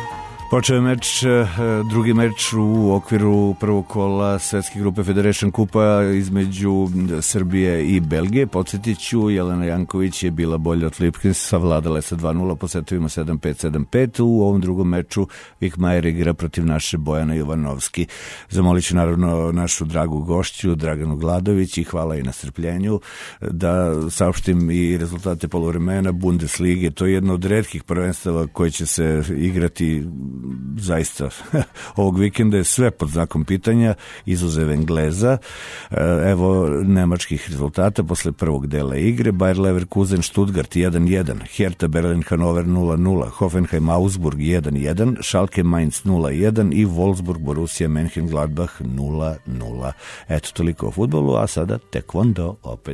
Počeo je meč, drugi meč u okviru prvog kola svetske grupe Federation Kupa između Srbije i Belgije. Podsjetit ću, Jelena Janković je bila bolja od Lipkins, savladala je sa dva nula po setovima sedam pet sedam pet. U ovom drugom meču Vikmajer igra protiv naše Bojana Jovanovski. Zamolit ću naravno našu dragu gošću Draganu Gladović i hvala i na strpljenju da saopštim i rezultate poluvremena Bundeslige. To je jedno od retkih prvenstava koje će se igrati zaista ovog vikenda je sve pod znakom pitanja, izuzev Engleza. Evo nemačkih rezultata posle prvog dela igre. Bayer Leverkusen Stuttgart jedan jedan, Hertha Berlin Hannover nula nula, Hoffenheim Augsburg jedan jedan, Schalke Mainz nula jedan i Wolfsburg Borussia Mönchengladbach nula nula. Eto, toliko o fudbalu, a sada tekvondo opet.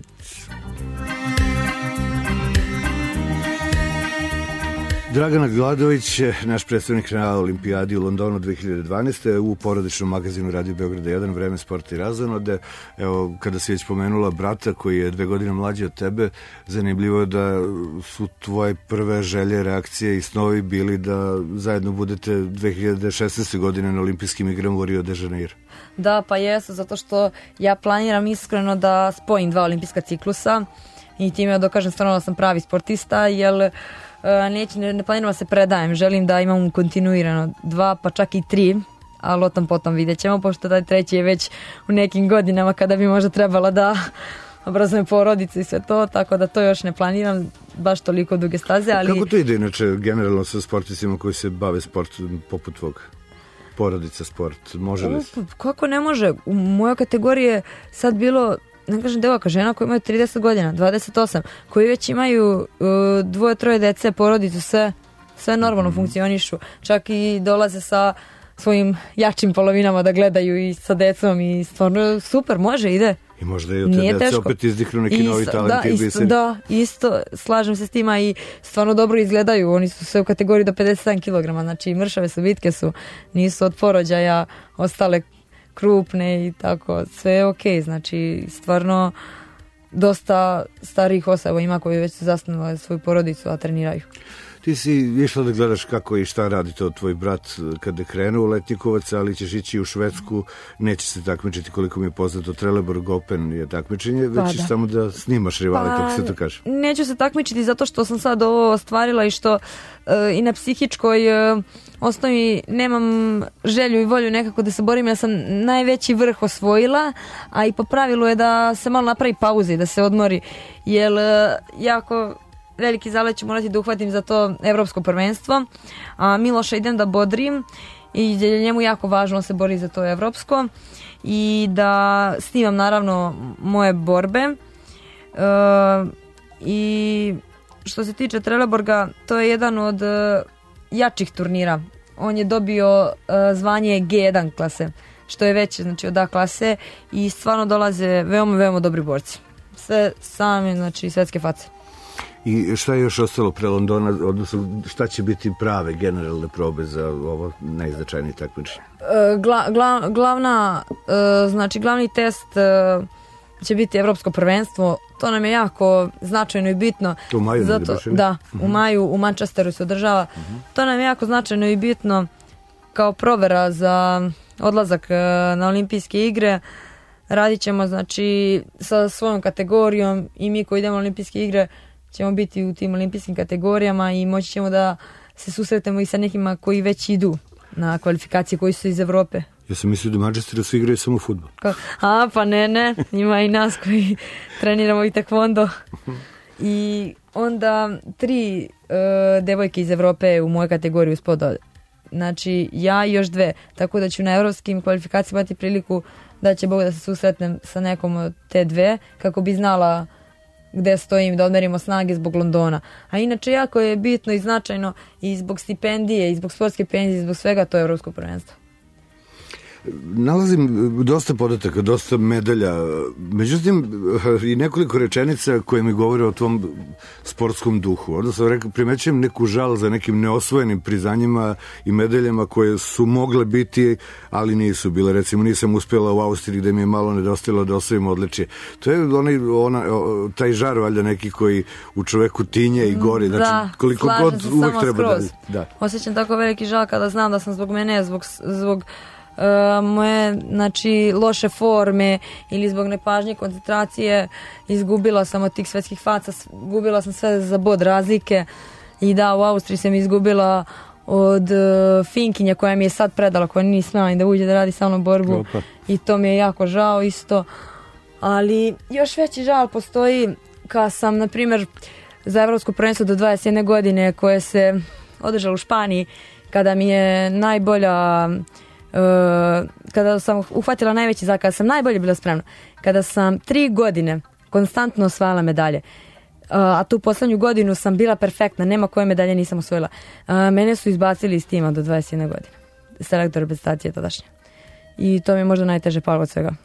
Dragana Gladović, naš predstavnik na Olimpijadi u Londonu dve hiljade dvanaeste. u porodičnom magazinu Radio Beograda jedan, Vreme, sport i razonode. Evo, kada si već pomenula brata koji je dve godine mlađi od tebe, zanimljivo je da su tvoje prve želje, reakcije i snovi bili da zajedno budete dve hiljade šesnaeste. godine na olimpijskim igrama u Rio de Janeiro. Da, pa jesu, zato što ja planiram iskreno da spojim dva olimpijska ciklusa i time ja dokažem stvarno da sam pravi sportista, jer Neće, ne, ne planiram da se predajem, želim da imam kontinuirano dva, pa čak i tri, ali o tom potom vidjet ćemo, pošto taj treći je već u nekim godinama kada bi možda trebala da obrazujem porodicu i sve to, tako da to još ne planiram baš toliko duge staze. Ali... Kako to ide inače generalno sa sportistima koji se bave sportom poput tvog? Porodica sport, može li? Kako ne može? U mojoj kategoriji je sad bilo, ne kažem devojka, žena koji imaju trideset godina, dvadeset osam, koji već imaju uh, dvoje, troje dece, porodicu, sve, sve normalno mm-hmm. funkcionišu. Čak i dolaze sa svojim jačim polovinama da gledaju i sa decom i stvarno super, može, ide. I možda i od te dece teško. Opet izdihnu neki isto, novi talent da, i isto, biseri. Da, isto, slažem se s tima i stvarno dobro izgledaju. Oni su sve u kategoriji do pedeset sedam kilograma, znači mršave su, vitke su, nisu od porođaja ostale krupne i tako, sve je okej, znači stvarno dosta starih osoba ima koji već su zasnovali svoju porodicu, a treniraju. Ti si išla da gledaš kako i šta radi to tvoj brat kada je krenuo u Letnjikovac, ali ćeš ići u Švedsku, neće se takmičiti, koliko mi je poznato, Trelleborg Open je takmičenje, već pa, ćeš da. samo da snimaš rivale, pa, kako se to kaže. Neću se takmičiti zato što sam sad ovo ostvarila i što uh, i na psihičkoj uh, osnovi nemam želju i volju nekako da se borim, ja sam najveći vrh osvojila, a i po pravilu je da se malo napravi pauze i da se odmori, jer uh, jako veliki zalet ću morati da uhvatim za to evropsko prvenstvo, a Miloša idem da bodrim i je njemu jako važno se bori za to evropsko i da snimam naravno moje borbe e, i što se tiče Trelleborga, to je jedan od e, jačih turnira. On je dobio e, zvanje G jedan klase, što je veće, znači od A klase, i stvarno dolaze veoma, veoma dobri borci. Sve same, znači svetske face. I šta je još ostalo pre Londona, odnosno šta će biti prave generalne probe za ovo najznačajnije takmičenje? Gla, gla, glavna, znači glavni test će biti evropsko prvenstvo. To nam je jako značajno i bitno. To u maju zato, ne da, uh-huh. u maju u Manchesteru se održava. Uh-huh. To nam je jako značajno i bitno kao provera za odlazak na olimpijske igre. Radit ćemo znači sa svojom kategorijom i mi koji idemo na olimpijske igre ćemo biti u tim olimpijskim kategorijama i moći ćemo da se susretemo i sa nekima koji već idu na kvalifikacije, koji su iz Evrope. Ja sam mislio da u Manchesteru svi igraju samo fudbal. A, pa ne, ne. Ima i nas koji treniramo i tekvondo. I onda tri uh, devojke iz Evrope u mojoj kategoriji uspod ode. Znači, ja i još dve. Tako da ću na evropskim kvalifikacijama imati priliku da će Bog da se susretnem sa nekom od te dve, kako bi znala gde stojim, da odmerimo snage zbog Londona. A inače jako je bitno i značajno i zbog stipendije, i zbog sportske penzije, i zbog svega to je evropsko prvenstvo. nalazim dosta podataka, dosta medalja, međutim i nekoliko rečenica koje mi govore o tvom sportskom duhu. Onda sam rekao, primećujem neku žal za nekim neosvojenim priznanjima i medaljama koje su mogle biti, ali nisu bile. Recimo, nisam uspjela u Austriji gde mi je malo nedostajalo da osvojim odličje. To je onaj, ona, taj žar valjda neki koji u čoveku tinje i gori. Znači, da, koliko god uvek treba da, da. Osjećam tako veliki žal kada znam da sam zbog mene, zbog, zbog uh, moje znači, loše forme ili zbog nepažnje, koncentracije izgubila sam od tih svetskih faca, gubila sam sve za bod razlike i da, u Austriji sam izgubila od uh, Finkinja koja mi je sad predala, koja nije smela ni da uđe da radi sa mnom borbu. Opa. I to mi je jako žao isto, ali još veći žal postoji kad sam, na primjer, za evropsko prvenstvo do dvadeset jedne godine koje se održalo u Španiji, kada mi je najbolja uh, kada sam uhvatila najveći zakaz, kada sam najbolje bila spremna, kada sam tri godine konstantno osvajala medalje, uh, a tu poslednju godinu sam bila perfektna, nema koje medalje nisam osvojila. Uh, mene su izbacili iz tima do dvadeset jedne godine, selektor reprezentacije tadašnje, i to mi je možda najteže palo od svega.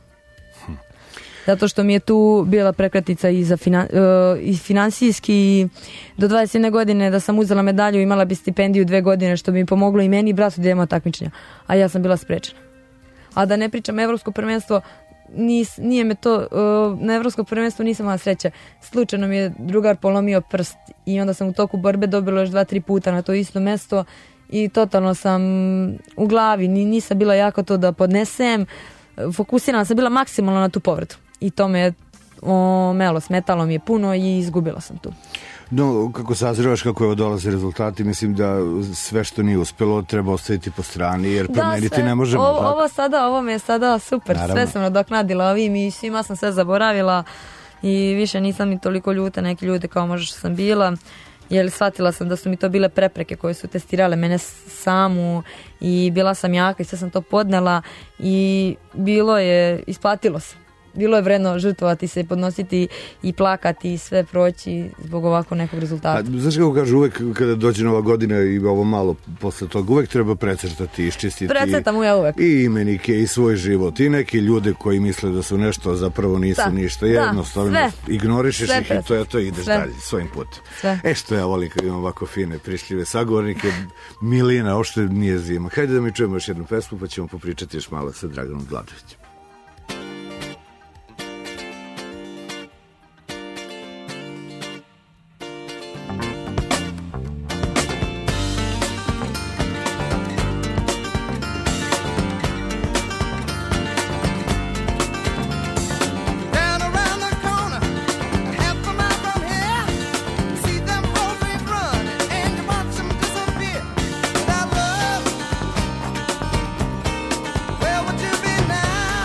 Zato što mi je tu bila prekretnica i, za finan, uh, i finansijski i do dvadeset jedne godine da sam uzela medalju, imala bi stipendiju dve godine, što bi mi pomoglo i meni i bratu da imamo takmičenja, a ja sam bila sprečena. A da ne pričam, evropsko prvenstvo, nis, nije me to, uh, na evropsko prvenstvo nisam imala sreće. Slučajno mi je drugar polomio prst i onda sam u toku borbe dobila još dva, tri puta na to isto mesto i totalno sam u glavi, nisam bila jako to da podnesem, fokusirana sam bila maksimalno na tu povredu. I to me omelo, smetalo mi je puno i izgubila sam tu. No, kako sazrivaš, kako evo dolaze rezultati, mislim da sve što nije uspelo treba ostaviti po strani, jer promeniti da, ne možemo. Ovo, ovo sada, ovo me je sada super, naravno. Sve sam nadoknadila ovim i svima sam sve zaboravila i više nisam ni toliko ljuta neke ljude kao možda što sam bila, jer shvatila sam da su mi to bile prepreke koje su testirale mene samu i bila sam jaka i sve sam to podnela i bilo je, isplatilo se. Bilo je vredno žrtvovati se, podnositi i plakati i sve proći zbog ovako nekog rezultata. A, znaš kako kažu, uvek kada dođe nova godina i ovo malo posle toga, uvek treba precrtati, iščistiti. Precrtam ja uvek. I imenike i svoj život i neki ljude koji misle da su nešto, a zapravo nisu da, ništa. Jednostavno da, ignorišeš sve ih i to, to ideš sve. Dalje svojim putem. Sve. E što ja volim kad imam ovako fine, prišljive sagovornike, milina, ošte nije zima. Hajde da mi čujemo još jednu pesmu pa ćemo popričati još malo sa Draganom Gladovićem. Where would you be now?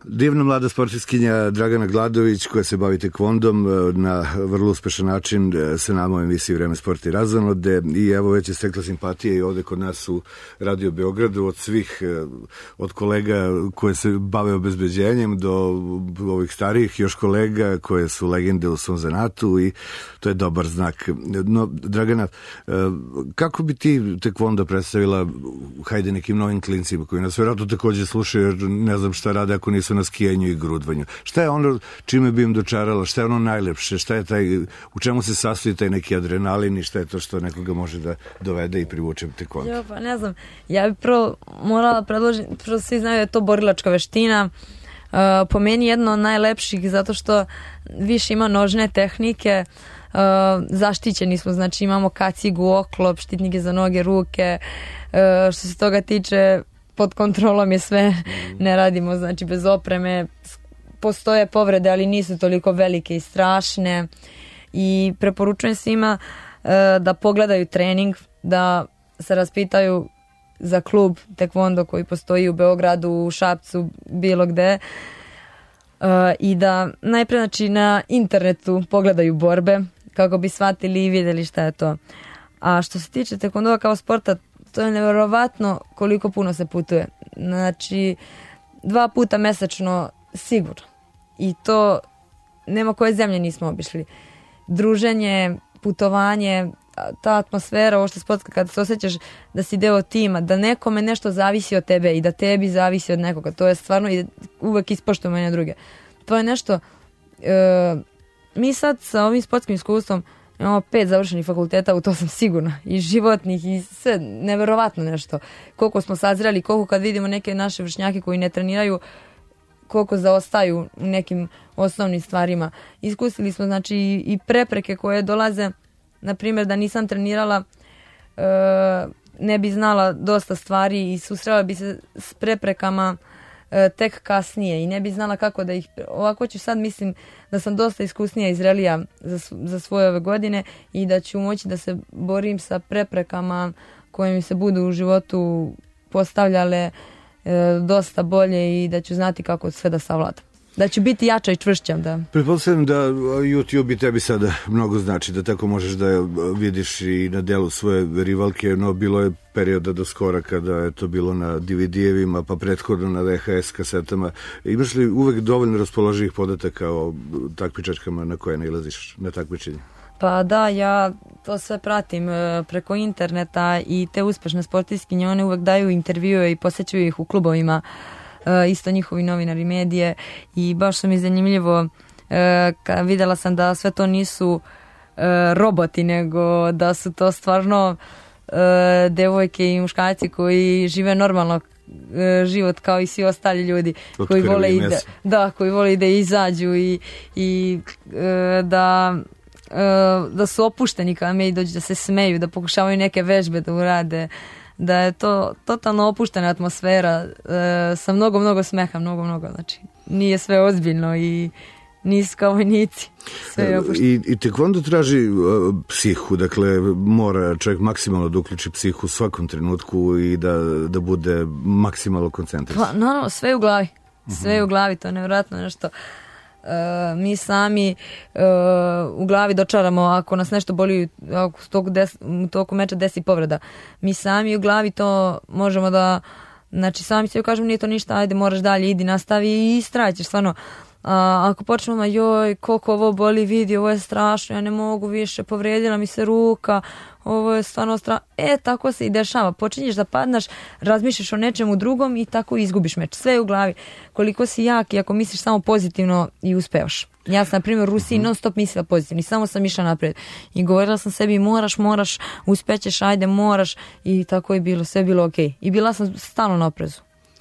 Divna mlada sportistkinja Dragana Gladović koja se bavi tekvondom na vrlo uspešan način se nama u emisiji Vreme sporta i razonode i evo već je stekla simpatije i ovde kod nas u Radio Beogradu od svih, od kolega koje se bave obezbeđenjem do ovih starijih još kolega koje su legende u svom zanatu i to je dobar znak. No, Dragana, kako bi ti tekvondo predstavila hajde nekim novim klincima koji nas vjerojatno takođe slušaju jer ne znam šta rade ako nisu na skijenju i grudvanju. Šta je ono čime bi im dočarala, šta je ono najlepše, šta je taj, u čemu se sastoji taj neki adrenalin i šta je to što nekoga može da dovede i privuče tekvondo? Jo, pa ne znam, ja bih prvo morala predložiti, prvo svi znaju da je to borilačka veština, uh, po meni jedno od najlepših zato što više ima nožne tehnike, uh, zaštićeni smo, znači imamo kacigu, oklop, štitnike za noge, ruke, uh, što se toga tiče pod kontrolom je sve, ne radimo znači bez opreme, postoje povrede ali nisu toliko velike i strašne i preporučujem svima uh, da pogledaju trening, da se raspitaju za klub tekvondo koji postoji u Beogradu, u Šapcu, bilo gde uh, i da najpre znači na internetu pogledaju borbe kako bi shvatili i vidjeli šta je to. A što se tiče tekvondoa kao sporta, to je nevjerovatno koliko puno se putuje. Znači, dva puta mesečno sigurno. I to nema koje zemlje nismo obišli. Druženje, putovanje, ta atmosfera, ovo što je sportska, kada se osjećaš da si deo tima, da nekome nešto zavisi od tebe i da tebi zavisi od nekoga. To je stvarno i uvek ispoštujemo jedne druge. To je nešto... E, mi sad sa ovim sportskim iskustvom imamo pet završenih fakulteta, u to sam sigurna, i životnih i sve, neverovatno nešto. Koliko smo sazreli, koliko kad vidimo neke naše vršnjake koji ne treniraju, koliko zaostaju u nekim osnovnim stvarima. Iskusili smo znači i prepreke koje dolaze, na primjer da nisam trenirala, e, ne bi znala dosta stvari i susrela bi se s preprekama e, tek kasnije i ne bi znala kako da ih... Ovako ću sad, mislim da sam dosta iskusnija i zrelija za, za svoje ove godine i da ću moći da se borim sa preprekama koje mi se budu u životu postavljale e, dosta bolje i da ću znati kako sve da savladam. Da ću biti jača i čvršća, da. Pretpostavljam da YouTube i tebi sada mnogo znači, da tako možeš da vidiš i na delu svoje rivalke, no bilo je perioda do skora kada je to bilo na D V D-evima, pa prethodno na V H S kasetama. Imaš li uvek dovoljno raspoloživih podataka o takmičačkama na koje nailaziš na takmičenje? Pa da, ja to sve pratim preko interneta i te uspešne sportistkinje, one uvek daju intervjue i posećuju ih u klubovima, Uh, isto njihovi novinari, medije, i baš su mi zanimljivo, uh, kad vidjela sam da sve to nisu uh, roboti, nego da su to stvarno uh, devojke i muškarci koji žive normalno uh, život kao i svi ostali ljudi koji vole, i da, da, koji vole i da izađu i, i uh, da uh, da su opušteni kada me i dođu, da se smeju, da pokušavaju neke vežbe da urade, da je to totalno opuštena atmosfera, e, sa mnogo, mnogo smeha, mnogo, mnogo, znači nije sve ozbiljno i nisu kao vojnici, sve je opušteno. I, i tekvondo traži uh, psihu, dakle mora čovjek maksimalno da uključi psihu u svakom trenutku i da, da bude maksimalno koncentrisan. Pa, no, no, sve je u glavi, sve je u glavi, to je nevjerojatno nešto. Uh, mi sami uh, u glavi dočaramo ako nas nešto boli, ako u toku, des, u toku meča desi povreda, mi sami u glavi to možemo da, znači sami se kažemo nije to ništa, ajde moraš dalje, idi, nastavi i istraćeš stvarno. A ako počnemo, joj, koliko ovo boli, vidi, ovo je strašno, ja ne mogu više, povredila mi se ruka, ovo je stvarno strašno. E, tako se i dešava. Počinješ da padnaš, razmišljaš o nečemu drugom i tako izgubiš meč. Sve je u glavi. Koliko si jak i ako misliš samo pozitivno i uspevaš. Ja sam, na primjer, u Rusiji non stop mislila pozitivno i samo sam išla napred. I govorila sam sebi, moraš, moraš, uspećeš, ajde, moraš. I tako je bilo, sve je bilo okej. Okay. I bila sam stalno na oprezu.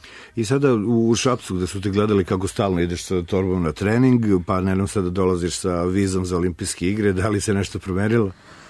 I sada u Šapcu gde su te gledali kako stalno ideš sa torbom na trening, pa ne nam sada dolaziš sa vizom za olimpijske igre, da li se nešto promenilo?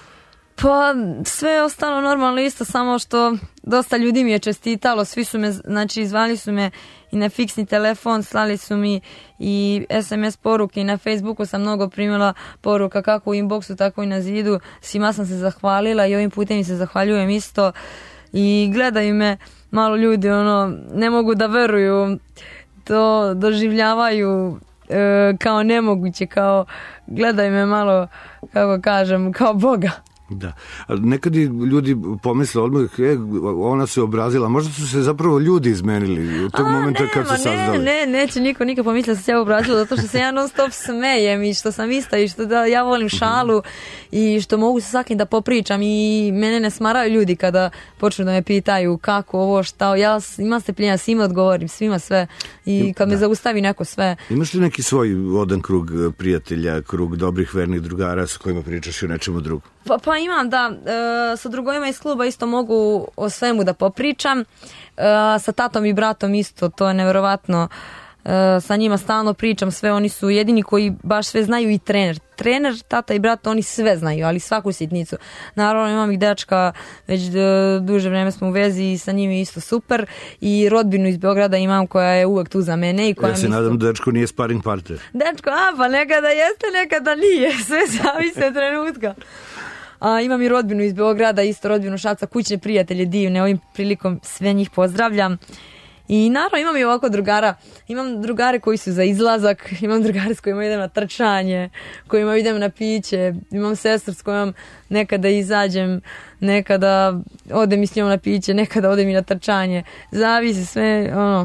Pa sve je ostalo normalno isto, samo što dosta ljudi mi je čestitalo, svi su me, znači zvali su me i na fiksni telefon, slali su mi i S M S poruke i na Facebooku sam mnogo primila poruka kako u inboxu, tako i na zidu, svima sam se zahvalila i ovim putem mi se zahvaljujem isto i gledaju me malo ljudi, ono, ne mogu da veruju to doživljavaju e, kao nemoguće, kao gledaju me malo, kako kažem, kao Boga. Da. A nekad i ljudi pomisle odmah, e, ona se obrazila, možda su se zapravo ljudi izmenili u tog A, momenta nema, kad su saznali. Ne, ne, neće niko nikad pomisliti da se ja obrazila, zato što se ja non stop smejem i što sam ista i što da, ja volim šalu i što mogu sa svakim da popričam i mene ne smaraju ljudi kada počnu da me pitaju kako ovo, šta, ja imam strpljenja, svima odgovorim, svima sve i kad me zaustavi neko sve. Imaš li neki svoj odan krug prijatelja, krug dobrih vernih drugara sa kojima pričaš i o nečemu drugom? Pa, pa imam, da, e, sa drugovima iz kluba isto mogu o svemu da popričam, e, sa tatom i bratom isto, to je nevjerovatno, e, sa njima stalno pričam sve, oni su jedini koji baš sve znaju i trener. Trener, tata i brat, oni sve znaju, ali svaku sitnicu. Naravno imam ih dečka, već duže vreme smo u vezi i sa njim je isto super i rodbinu iz Beograda imam koja je uvek tu za mene. I koja ja se isto... nadam da dečko nije sparing partner. Dečko, a pa nekada jeste, nekada nije, sve zavisi od trenutka. A, imam i rodbinu iz Beograda, isto rodbinu Šapca, kućne prijatelje divne, ovim prilikom sve njih pozdravljam. I naravno imam i ovako drugara, imam drugare koji su za izlazak, imam drugare s kojima idem na trčanje, kojima idem na piće, imam sestru s kojom nekada izađem, nekada odem i s njom na piće, nekada odem i na trčanje, zavisi sve, ono,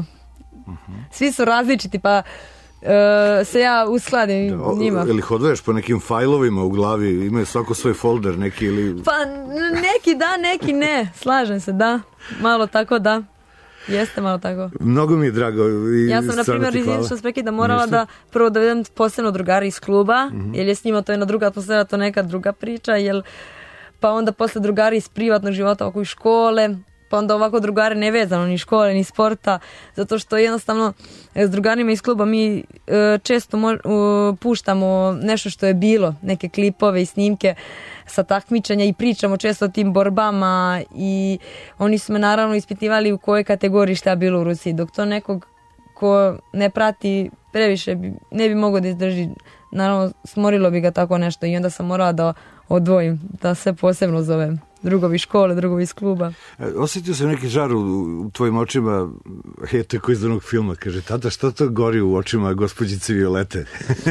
svi su različiti, pa Uh, se ja uskladim da, njima. Ili hoduješ po nekim fajlovima u glavi, imaju svako svoj folder neki ili... Pa neki da, neki ne, slažem se, da, malo tako da. Jeste malo tako. Mnogo mi je drago. I ja sam, na primjer, izvijem što s prekida morala Ništa. da prvo dovedem posebno drugara iz kluba, mm-hmm. jer je s njima to jedna druga atmosfera, to neka druga priča, jer, pa onda posle drugari iz privatnog života oko iz škole, pa onda ovako drugare nevezano ni škole, ni sporta, zato što jednostavno s drugarima iz kluba mi e, često mo, e, puštamo nešto što je bilo, neke klipove i snimke sa takmičenja i pričamo često o tim borbama i oni su me naravno ispitivali u kojoj kategoriji šta je bilo u Rusiji, dok to nekog ko ne prati previše bi, ne bi mogao da izdrži, naravno smorilo bi ga tako nešto i onda sam morala da odvojim, da se posebno zovem. Drugovi škole, drugovi iz kluba. Osjetio sam neki žar u, u tvojim očima, je tako iz onog filma, kaže, tata, šta to gori u očima gospođice Violete?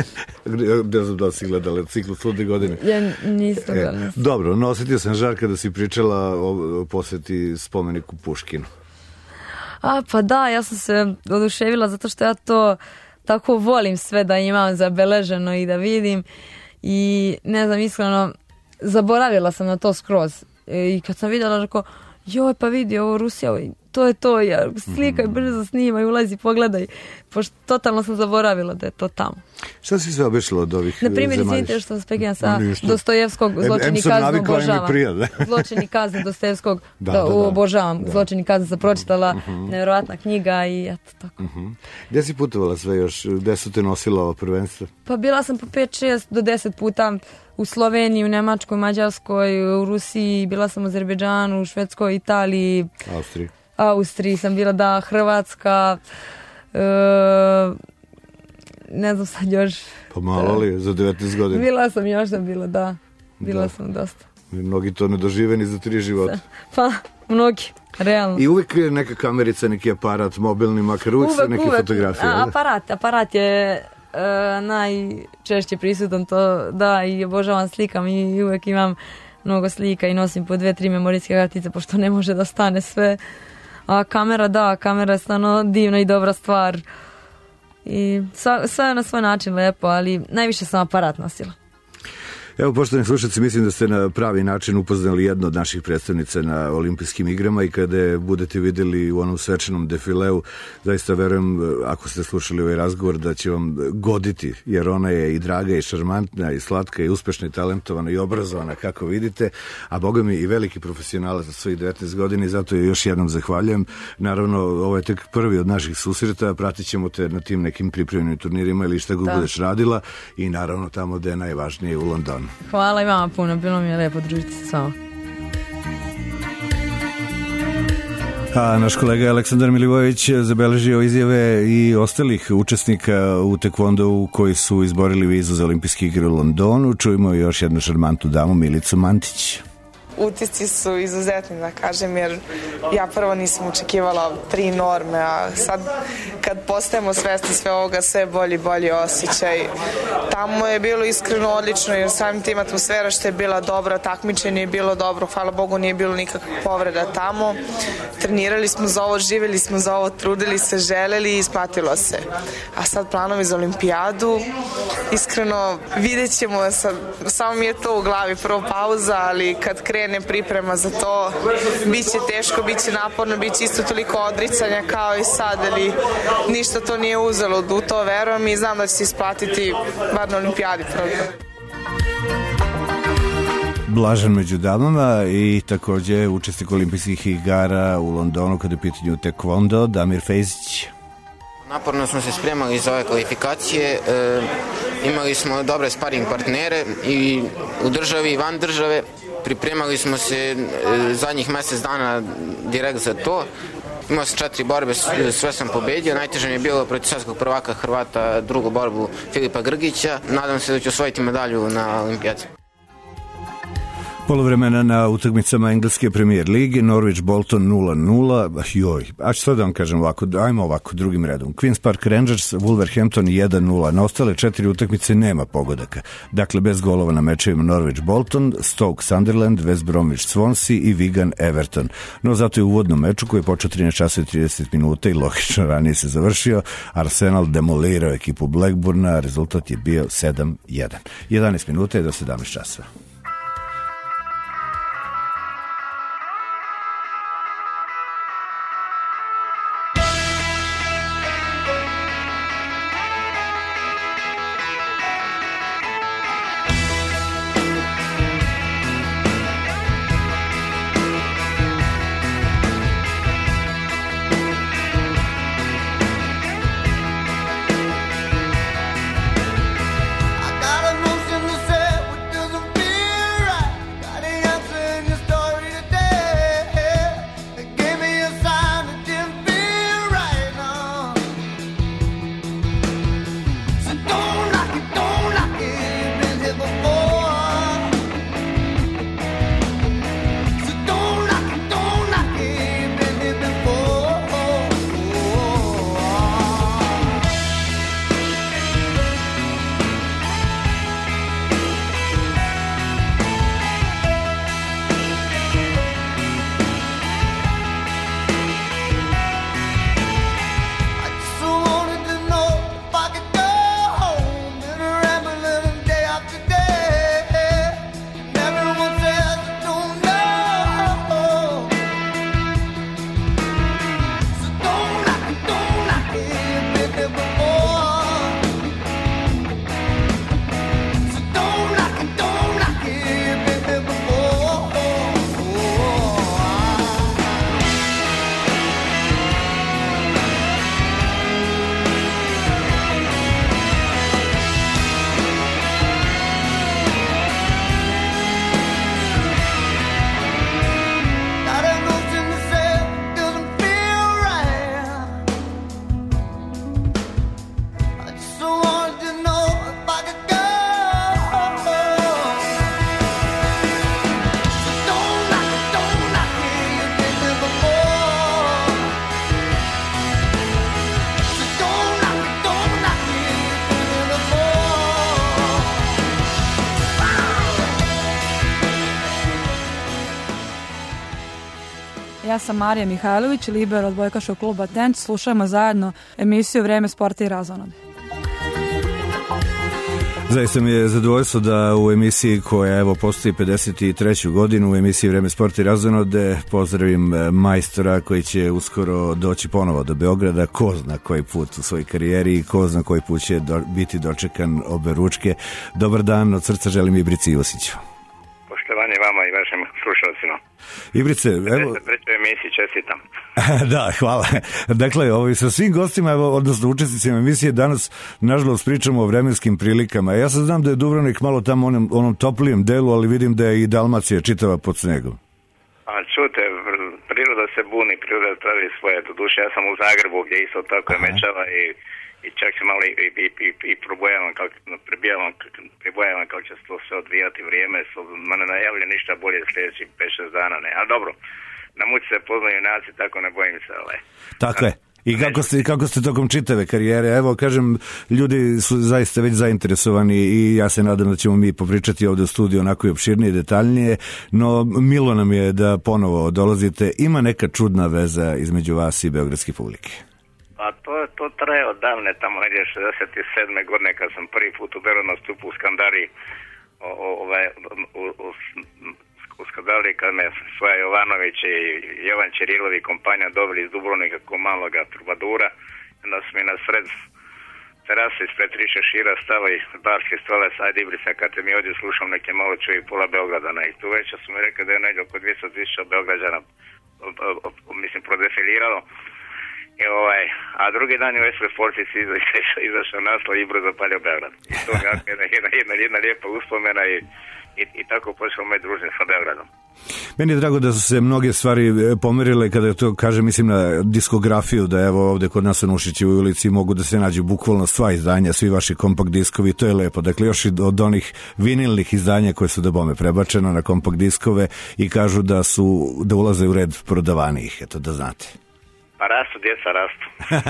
Ne znam da li si gledala ciklu slude godine. Ja nisam gledala. E, dobro, no osjetio sam žar kada si pričala o, o posveti spomeniku Puškinu. A, pa da, ja sam se oduševila zato što ja to tako volim sve da imam zabeleženo i da vidim i ne znam, iskreno, zaboravila sam na to skroz. I kad sam vidjela, rekao, joj, pa vidi ovo Rusija, to je to, ja, slikaj, brzo snimaj, ulazi, pogledaj. Pošto totalno sam zaboravila da je to tamo. Šta si sve obišla od ovih zemalja? Na primjer, izvinite što sam spekina sa Dostojevskog, Zločini kaznu obožavam. Zločini kaznu Dostojevskog, da, da, da, obožavam. Da. Zločini kaznu sam pročitala, uh-huh. nevjerovatna knjiga i eto tako. Uh-huh. Gdje si putovala sve još? Gdje su te nosila ovo prvenstvo? Pa bila sam po pet šest do deset puta u Sloveniji, u Nemačkoj, Mađarskoj, u Rusiji, bila sam u Azerbejdžanu, u Švedskoj, Italiji, Austriji. Austriji sam bila, da, Hrvatska, e, ne znam sad još. Pa malo li, za devetnaest godina? Bila sam, još sam bila, da. Bila da. sam dosta. Mnogi to ne dožive ni za tri života. Pa, mnogi, realno. I uvijek je neka kamerica, neki aparat, mobilni, makar uvijek, uvijek neke uvijek. fotografije. A, aparat, aparat je uh, najčešće prisutan to, da, i obožavam slikam i uvijek imam mnogo slika i nosim po dve, tri memorijske kartice, pošto ne može da stane sve. A kamera, da, kamera je stvarno divna i dobra stvar. I sve je na svoj način lepo, ali najviše sam aparat nosila. Evo, poštovani slušalci, mislim da ste na pravi način upoznali jednu od naših predstavnica na olimpijskim igrama i kada je budete vidjeli u onom svečanom defileu, zaista verujem, ako ste slušali ovaj razgovor, da će vam goditi, jer ona je i draga i šarmantna i slatka i uspešna i talentovana i obrazovana, kako vidite, a boga mi i veliki profesionalac za svojih devetnaest godina i zato je još jednom zahvaljujem. Naravno, ovo je tek prvi od naših susreta, pratit ćemo te na tim nekim pripremnim turnirima ili šta god budeš radila i naravno tamo gde je najvažnije, u Londonu. Hvala i vama puno, bilo mi je lepo družiti se s vama. A naš kolega Aleksandar Milivojević zabeležio izjave i ostalih učesnika u tekvondou koji su izborili vizu za olimpijske igre u Londonu. Čujemo još jednu šarmantnu damu, Milicu Mantić. utisci su izuzetni, da kažem, jer ja prvo nisam očekivala tri norme, a sad kad postajemo svesni sve ovoga, sve bolji bolji osjećaj. Tamo je bilo iskreno odlično, jer samim tim atmosfera što je bila dobra, takmičenje je bilo dobro, hvala Bogu nije bilo nikakva povreda tamo. Trenirali smo za ovo, živjeli smo za ovo, trudili se, želeli i isplatilo se. A sad planovi za olimpijadu, iskreno vidjet ćemo, sad, samo mi je to u glavi, prvo pauza, ali kad krene priprema za to, bit će teško, bit će naporno, bit će isto toliko odricanja kao i sad, ali ništa to nije uzelo, u to verujem i znam da će se isplatiti bar na olimpijadi prvo. Blažan među damama i takođe učesnik olimpijskih igara u Londonu kada je pitanju tekvondo, Damir Fejzić. Naporno smo se spremali za ove kvalifikacije, e, imali smo dobre sparing partnere i u državi i van države, pripremali smo se e, zadnjih mesec dana direkt za to. Imao sam četiri borbe, sve sam pobedio, najteže mi je bilo protiv svetskog prvaka Hrvata drugu borbu Filipa Grgića, nadam se da ću osvojiti medalju na olimpijadi. Polovremena na utakmicama engleske premijer lige, Norwich Bolton nula nula, joj, a što da vam kažem ovako, ajmo ovako drugim redom. Queen's Park Rangers, Wolverhampton jedan nula, na ostale četiri utakmice nema pogodaka. Dakle, bez golova na mečevima Norwich Bolton, Stoke Sunderland, West Bromwich Swansea i Wigan Everton. No zato je u uvodnom meču koji je počeo trinaest časova i trideset minuta i logično ranije se završio, Arsenal demolirao ekipu Blackburna, rezultat je bio sedam jedan. jedanaest minuta je do sedamnaest časova. Ja sam Marija Mihajlović, liber od Bojkaškog kluba Tent. Slušajmo zajedno emisiju Vreme sporta i razonode. Zaista mi je zadovoljstvo da u emisiji koja evo postoji pedeset treću godinu, u emisiji Vreme sporta i razonode, pozdravim majstora koji će uskoro doći ponovo do Beograda, ko zna koji put u svojoj karijeri i ko zna koji put će do, biti dočekan obe ručke. Dobar dan, od srca želim Ibrici Josiću. Poštovanje vama i vašim slušalcima. Ibrice, evo... trećoj emisiji čestitam. Da, hvala. Dakle, ovaj, sa svim gostima, evo, odnosno učesnicima emisije, danas, nažalost, pričamo o vremenskim prilikama. Ja sad znam da je Dubrovnik malo tamo onom, onom toplijem delu, ali vidim da je i Dalmacija čitava pod snegom. A čute, priroda se buni, priroda traži svoje. Doduše, ja sam u Zagrebu gdje isto tako je mečava i i čak se malo i, i, i, i probojavam kako, pribijavam, pribojavam kako će se to sve odvijati vrijeme, so, ma ne najavlja ništa bolje sljedećih pet šest dana, ne, ali dobro, na muci se poznaju junaci, tako ne bojim se, ale. Tako je. I kako ste, kako ste tokom čitave karijere, evo kažem, ljudi su zaista već zainteresovani i ja se nadam da ćemo mi popričati ovdje u studiju onako i opširnije, detaljnije, no milo nam je da ponovo dolazite. Ima neka čudna veza između vas i beogradske publike? Pa to, to traje od davne, tamo negdje šezdeset sedme godine kad sam prvi put u Beogradu nastupio u Skandari, o, o, ovaj, u, u, u Skandari kad me Svoja Jovanović i Jovan Ćirilov i kompanija dobili iz Dubrovnika ko maloga trubadura, onda su mi na sred terase ispred tri šešira stavili barski stolac, ajde Ibrisa, kad te mi ovdje slušam neke malo čuju pola Beogradana i tu već su mi rekli da je negdje oko dvjesto tisuća Beograđana mislim prodefiliralo. I ovaj, a drugi dan je u S V Sportici izašao naslov Ibro zapalio Beograd. I to je jedna, jedna, jedna, jedna lijepa uspomena i, i, i tako počeo moje druženje sa Beogradom. Meni je drago da su se mnoge stvari pomerile kada to kaže, mislim na diskografiju, da evo ovdje kod nas u Nušićevoj ulici mogu da se nađu bukvalno sva izdanja, svi vaši kompakt diskovi, to je lepo. Dakle, još i od onih vinilnih izdanja koje su do bome prebačeno na kompakt diskove i kažu da su, da ulaze u red prodavanijih, eto da znate. Pa rastu, djeca rastu.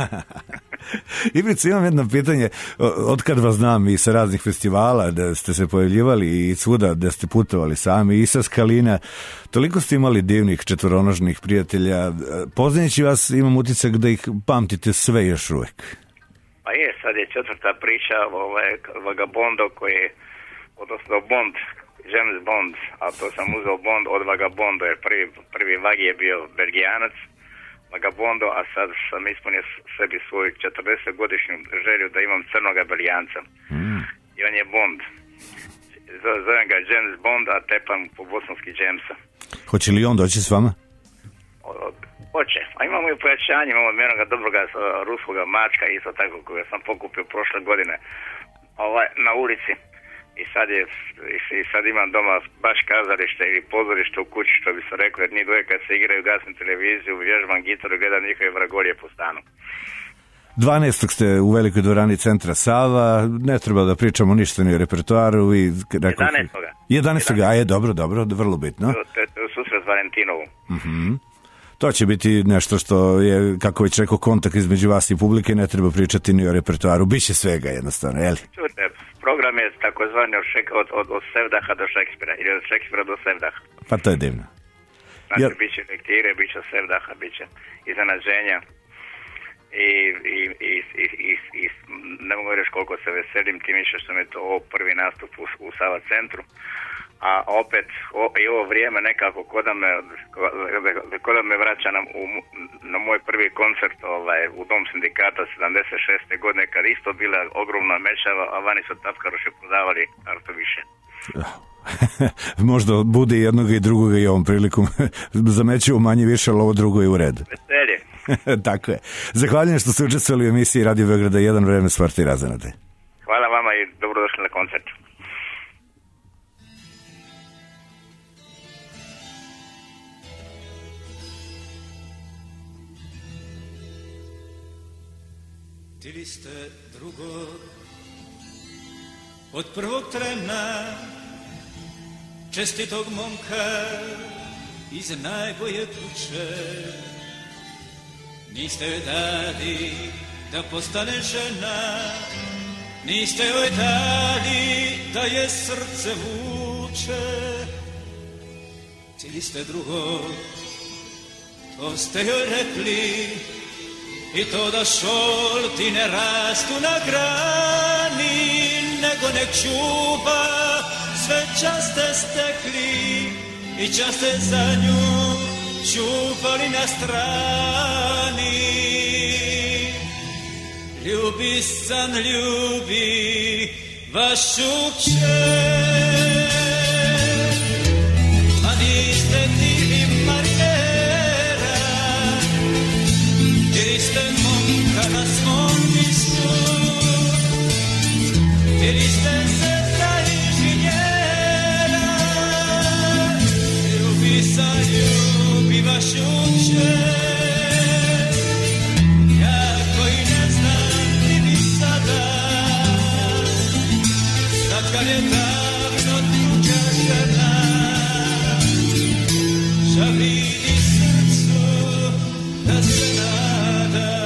Ibrica, imam jedno pitanje. Otkad vas znam i sa raznih festivala, da ste se pojavljivali i svuda, da ste putovali sami i sa Skalina, toliko ste imali divnih četvoronožnih prijatelja. Poznajući vas, imam utisak da ih pamtite sve još uvijek. Pa je, sad je četvrta priča ovaj, Vagabondo koji je, odnosno Bond, James Bond, a to sam uzeo Bond od Vagabondo, jer prvi, prvi Vagi je bio Belgijanac, Vagabondo, a sad sam ispunio sebi svoju četrdesetgodišnju želju da imam crnoga Belgijanca. Mm. I on je Bond. Zovem ga James Bond, a tepam po bosanski Jamesa. Hoće li on doći s vama? Hoće. A imamo i pojačanje, imamo od jednoga dobroga ruskoga mačka, isto tako, koga sam pokupio prošle godine ovaj, na ulici. I sad, je, I sad imam doma baš kazalište ili pozorište u kući, što bi se rekao, jer nije dvoje kad se igraju, gasim televiziju, vježbam gitaru, gledam njihove vragolje po stanu. dvanaestog ste u velikoj dvorani Centra Sava, ne treba da pričamo ništa ni o repertoaru. I rekao, jedanaestog jedanaestog a je dobro, dobro, vrlo bitno. To je susret Valentinovu. Mhm. To će biti nešto što je, kako već rekao, kontakt između vas i publike, ne treba pričati ni o repertoaru, biće svega jednostavno, jel? Čujte, program je takozvani od, od, od, od Sevdaha do Šekspira, ili od Šekspira do Sevdaha. Pa to je divno. Znači, jel... bit će lektire, bit će Sevdaha, bit će iznenađenja i, i, i, i, i, i ne mogu reći koliko se veselim, tim više što mi je to ovo prvi nastup u, u Sava centru. A opet o, i ovo vrijeme nekako koda me, koda me vraća na, u, na moj prvi koncert ovaj, u Dom sindikata sedamdeset šeste godine kad isto bila ogromna mečava, a vani su tapkaroše prodavali arto više. Možda bude i jednoga i drugoga i ovom prilikom. Za mečevu manje više, ali ovo drugo je u redu. Veselje. Tako je. Zahvaljujem što ste učestvovali u emisiji Radio Beograda jedan, vreme Svarta i razanade. Hvala vama i dobrodošli na koncert. Bili ste drugo od prvog trena čestitog momka iz najbolje kuće. Niste joj dali da postane žena, niste joj dali da je srce vuče. Bili ste drugo, to ste joj rekli, i to da šolti ne rastu na grani, nego nek čuva, sve čas ste stekli i čas ste za nju čuvali na strani. Ljubi san, ljubi vašu kćer, a niste ti Marijera, ili ste momka na svom misu, ili ste sestra inženjera. Ljubi san, ljubi vašu kćer, ja koji ne znam ni kad je davno tuđa žena, žavidi srcu da se nada.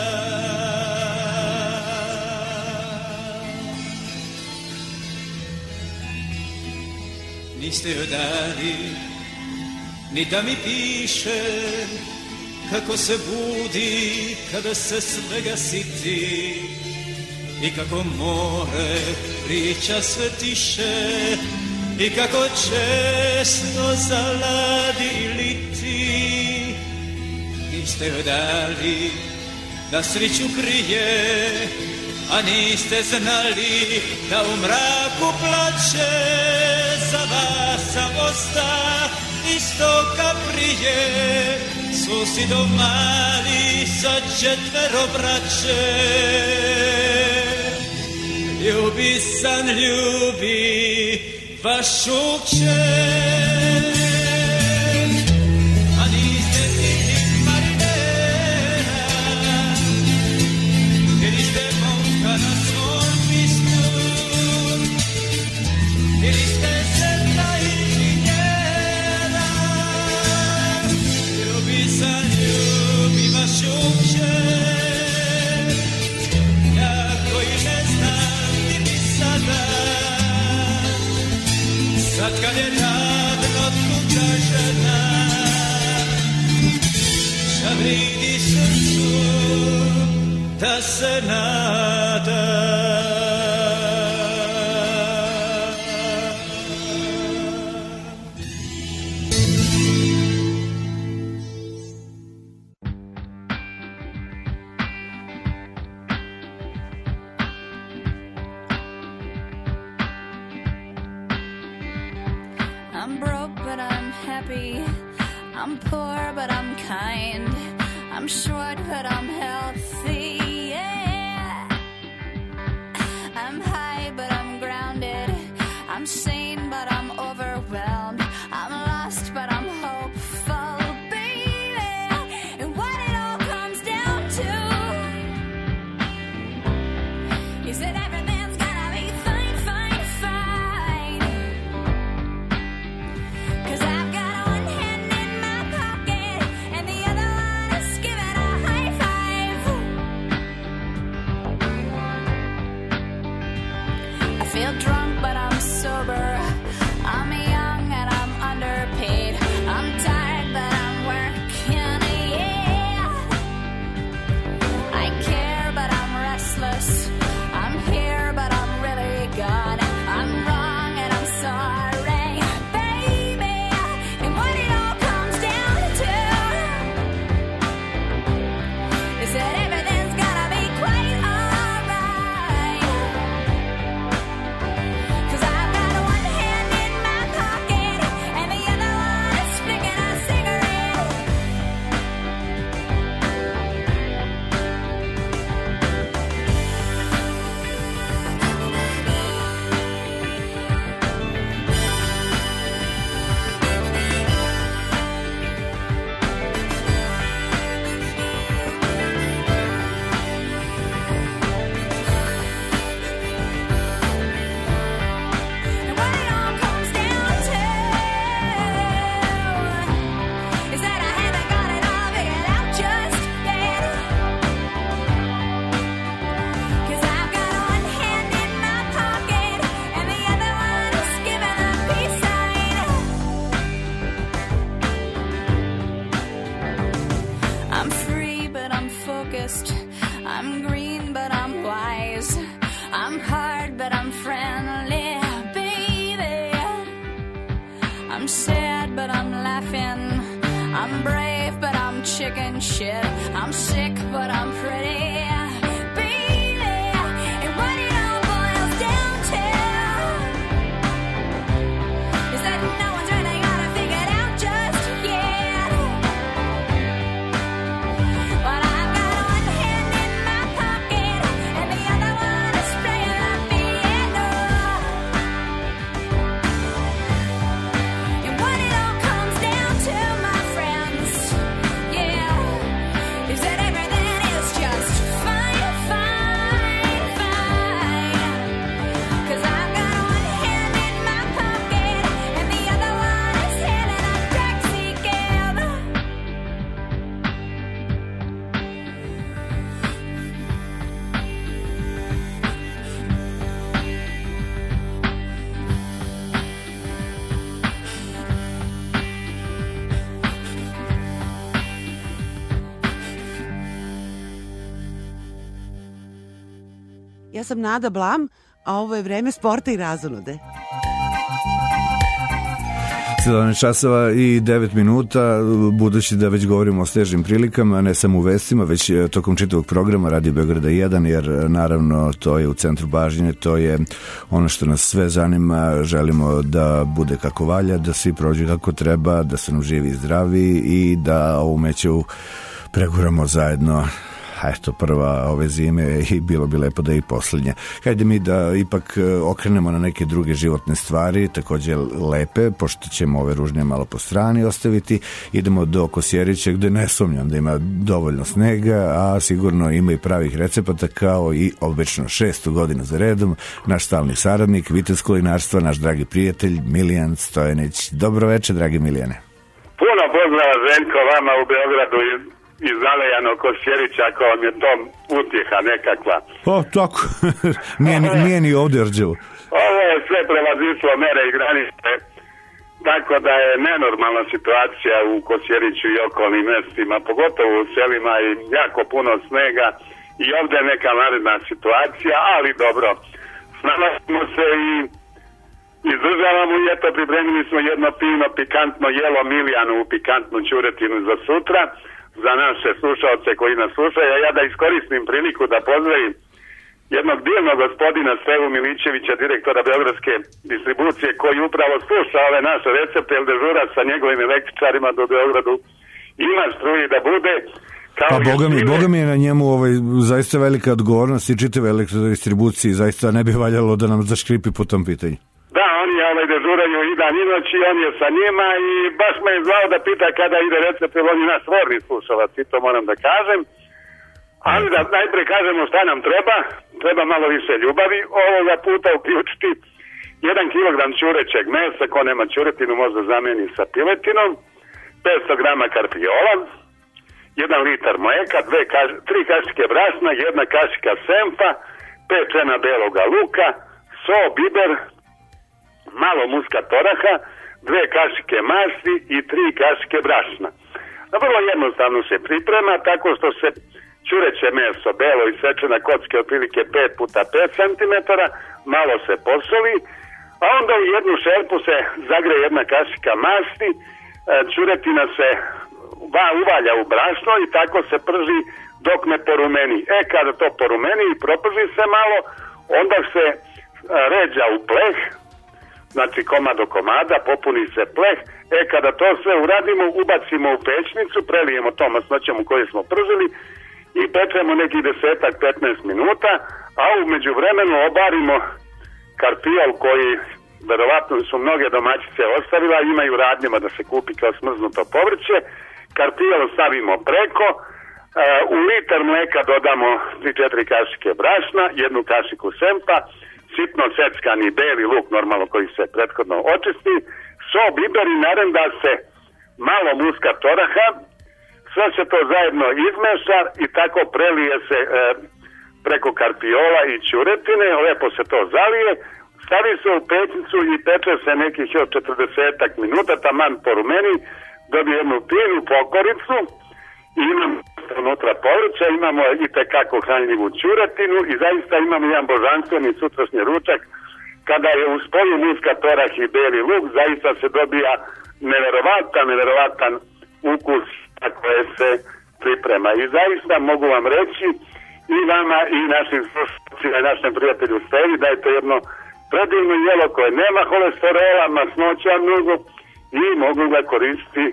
Niste joj dali ni da mi piše kako se budi kada se svega siti i kako more priča sve tiše i kako često zaladi liti. Niste joj dali da sreću krije, a niste znali da u mraku plače. Za vas sam osta isto ka prije, susidov mali sa četvero braće. Ljubi san, ljubi vašu kćer, a niste ni marinera, jer niste momka na svom pismu, jer niste zemlja inženjera. Ljubi san, ljubi vašu kćer, ja koji ne znam ni mi sada, sad kad je davno tuđa žena, žavridi srcu da se nada. I'm broke, but I'm happy. I'm poor, but I'm kind. I'm short, but I'm healthy. Yeah. I'm high, but I'm grounded. I'm sane, but I'm overwhelmed. I'm lost, but I'm hopeful, baby. And what it all comes down to is that everything's gonna be fine, fine, fine. 'Cause I've got one hand in my pocket and the other one is giving a high five. I feel drunk, but I'm sober. I'm young and I'm underpaid. I'm tired, but I'm working, yeah. I care, but I'm restless. I'm here, but I'm really gone. I'm wrong and I'm sorry, baby. And what it all comes down to is that everything's gonna be quite alright. 'Cause I've got one hand in my pocket and the other one is flicking a cigarette. And what it all comes down to is that I haven't got it all figured out just yet. 'Cause I've got one hand in my pocket and the other one is giving a peace sign. I'm free, but I'm focused. I'm green, but I'm wise. I'm hard, but I'm friendly, baby. I'm sad, but I'm laughing. I'm brave, but I'm chicken shit. I'm sick, but I'm pretty, baby. And what it all boils down to is that no one's really got it figured out just yet. But I've got one hand in my pocket and the other one is playing the piano. And what it all comes down to, my friends, yeah, is that everything is just fine. Ja sam Nada Blam, a ovo je vreme sporta i razonude. sedamnaest časova i devet minuta, budući da već govorimo o snežnim prilikama, ne samo u vestima, već tokom čitavog programa Radio Beograda jedan, jer naravno to je u centru pažnje, to je ono što nas sve zanima, želimo da bude kako valja, da svi prođu kako treba, da se nam živi i zdravi i da ovu meću preguramo zajedno. Eto, prva ove zime i bilo bi lepo da je i posljednja. Hajde mi da ipak okrenemo na neke druge životne stvari, također lepe, pošto ćemo ove ružnje malo po strani ostaviti. Idemo do Kosjerića, gde ne sumnjam da ima dovoljno snega, a sigurno ima i pravih recepata, kao i obično šestu godinu za redom. Naš stalni saradnik, vitez kulinarstva, naš dragi prijatelj Milijan Stojanić. Dobro večer, dragi Milijane. Puno pozdrava, Željko, vama u Beogradu i iz Alejano Kosjerića, ako vam je to utjeha nekakva. O, tako. nije, nije ni ovdje rđevo. Ovo je sve prelazislo mere i granice, tako da je nenormalna situacija u Kosjeriću i okolnim mjestima, pogotovo u selima, i jako puno snega i ovdje je neka naredna situacija, ali dobro. Snalazimo se i izdržavamo i eto, pripremili smo jedno fino pikantno jelo Milijanu, pikantnu ćuretinu za sutra, za naše slušalce koji nas slušaju, a ja da iskoristim priliku da pozdravim jednog divnog gospodina Stevu Milićevića, direktora Beogradske distribucije, koji upravo sluša ove naše recepte, jer dežura sa njegovim električarima do Beogradu ima struji da bude. Kao pa boga mi, boga mi je na njemu ovaj, zaista velika odgovornost i čitave elektrodistribuciji, zaista ne bi valjalo da nam zaškripi po tom pitanju. Da, oni ovaj, dežuraju i dan i noć i on je sa njima i baš me je zvao da pita kada ide recept, jer on je naš stvorni slušalac i to moram da kažem. Ali da najpre kažemo šta nam treba, treba malo više ljubavi, ovoga puta uključiti jedan kilogram ćurećeg mesa, ko nema ćuretinu možda zameni sa piletinom, petsto grama karpiola, jedan litar mleka, dve kaš, tri kašike brašna, jedna kašika semfa, pet čena beloga luka, so, biber, malo muskat oraha, dve kašike masti i tri kašike brašna. No, vrlo jednostavno se priprema tako što se ćureće meso, belo i sečena kocke otprilike pet puta pet centimetara, malo se posoli, a onda u jednu šerpu se zagreje jedna kašika masti, ćuretina se uvalja u brašno i tako se prži dok ne porumeni. E, kada to porumeni i proprži se malo, onda se ređa u pleh, znači komad do komada, popuni se pleh. E, kada to sve uradimo, ubacimo u pećnicu, prelijemo to masnoćom u kojoj smo pržili i pečemo nekih desetak petnaest minuta, a u međuvremenu obarimo karpijal koji verovatno su mnoge domaćice ostavila, imaju radnjama da se kupi kao smrznuto povrće. Karpijal stavimo preko, u litar mleka dodamo tri četiri kašike brašna, jednu kašiku sempa, sitno seckani beli luk, normalno koji se prethodno očisti, so, biber i narenda se malo muskat oraha, sve se to zajedno izmeša i tako prelije se e, preko karpiola i ćuretine, lepo se to zalije, stavi se u pećnicu i peče se nekih još četrdesetak minuta, taman porumeni, dobije jednu finu pokoricu i imamo unutra povrća, imamo i tekako hranljivu ćuretinu i zaista imamo jedan božanstveni sutrašnji ručak. Kada je u spoju muskat orah i beli luk, zaista se dobija neverovatan, neverovatan ukus koje se priprema. I zaista mogu vam reći i vama i našim slušateljima i našem prijatelju Stevi da je to jedno predivno jelo koje nema holesterola, masnoća mnogo i mogu ga koristiti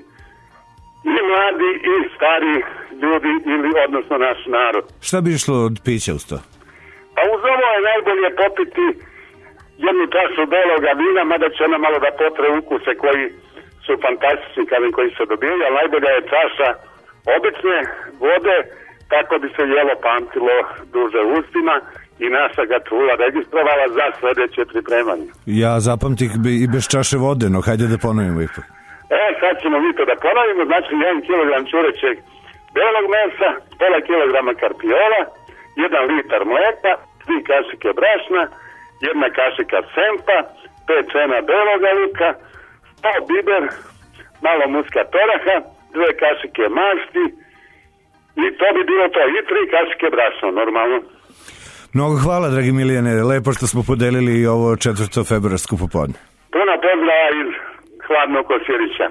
i mladi i stari ljudi ili odnosno naš narod. Šta bi išlo od pića uz to? Pa uz ovo je najbolje popiti jednu čašu beloga vina, mada će ona malo da potre ukuse koji su fantastični kada koji se dobijaju, ali najbolja je čaša obične vode, tako bi se jelo pamtilo duže ustima i naša ga čula registrovala za sljedeće pripremanje. Ja zapamtih i bez čaše vode, no hajde da ponovimo ipak. E, sad ćemo mi to da ponovimo, znači jedan kilogram ćurećeg belog mesa, pola kilograma karpiola, jedan litar mleka, tri kašike brašna, jedna kašika sempa, pet čena beloga luka, sto biber, malo muskat oraha, dve kašike masti i to bi bilo to, i tri kašike brašna, normalno. Mnogo hvala, dragi Milijane, lepo što smo podelili i ovo četvrto februarsko popodne. Puno pozdrava iz hladnog Kosjerića.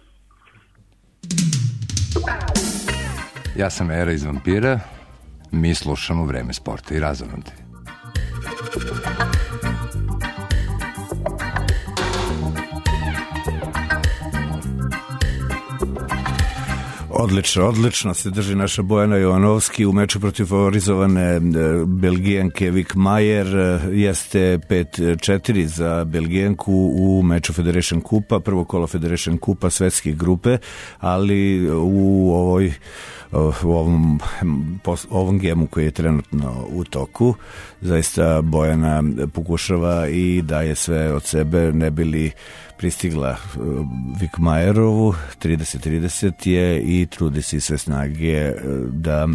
Ja sam Era iz Vampira, mi slušamo Vreme sporta i razonote. Odlično, odlično se drži naša Bojana Jovanovski u meču protiv favorizovane Belgijanke Vik Majer. Jeste pet četiri za Belgijanku u meču Federation Kupa, prvo kolo Federation Kupa svetske grupe, ali u ovoj u ovom, ovom gemu koji je trenutno u toku zaista Bojana pokušava i daje sve od sebe, ne bi li pristigla Vik Majerovu. Trideset trideset je i trudi se sve snage da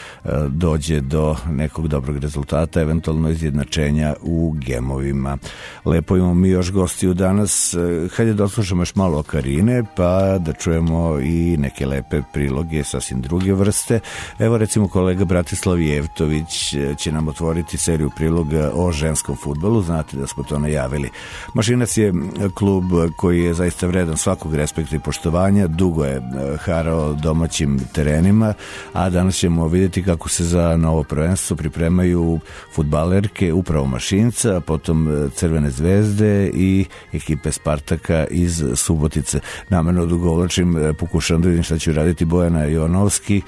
dođe do nekog dobrog rezultata, eventualno izjednačenja u gemovima. Lepo imamo mi još gostiju danas. Hajde da odslušamo još malo o Karine, pa da čujemo i neke lepe priloge sasvim druge vrste. Evo recimo kolega Bratislav Jevtović će nam otvoriti seriju priloga o ženskom fudbalu. Znate da smo to najavili. Mašinac je klub koji je zaista vredan svakog respekta i poštovanja, dugo je harao domaćim terenima, a danas ćemo vidjeti kako se za novo prvenstvo pripremaju fudbalerke upravo Mašinca, potom Crvene zvezde i ekipe Spartaka iz Subotice. Namerno odugovlačim, pokušam da vidim šta će raditi Bojana Jovanovski.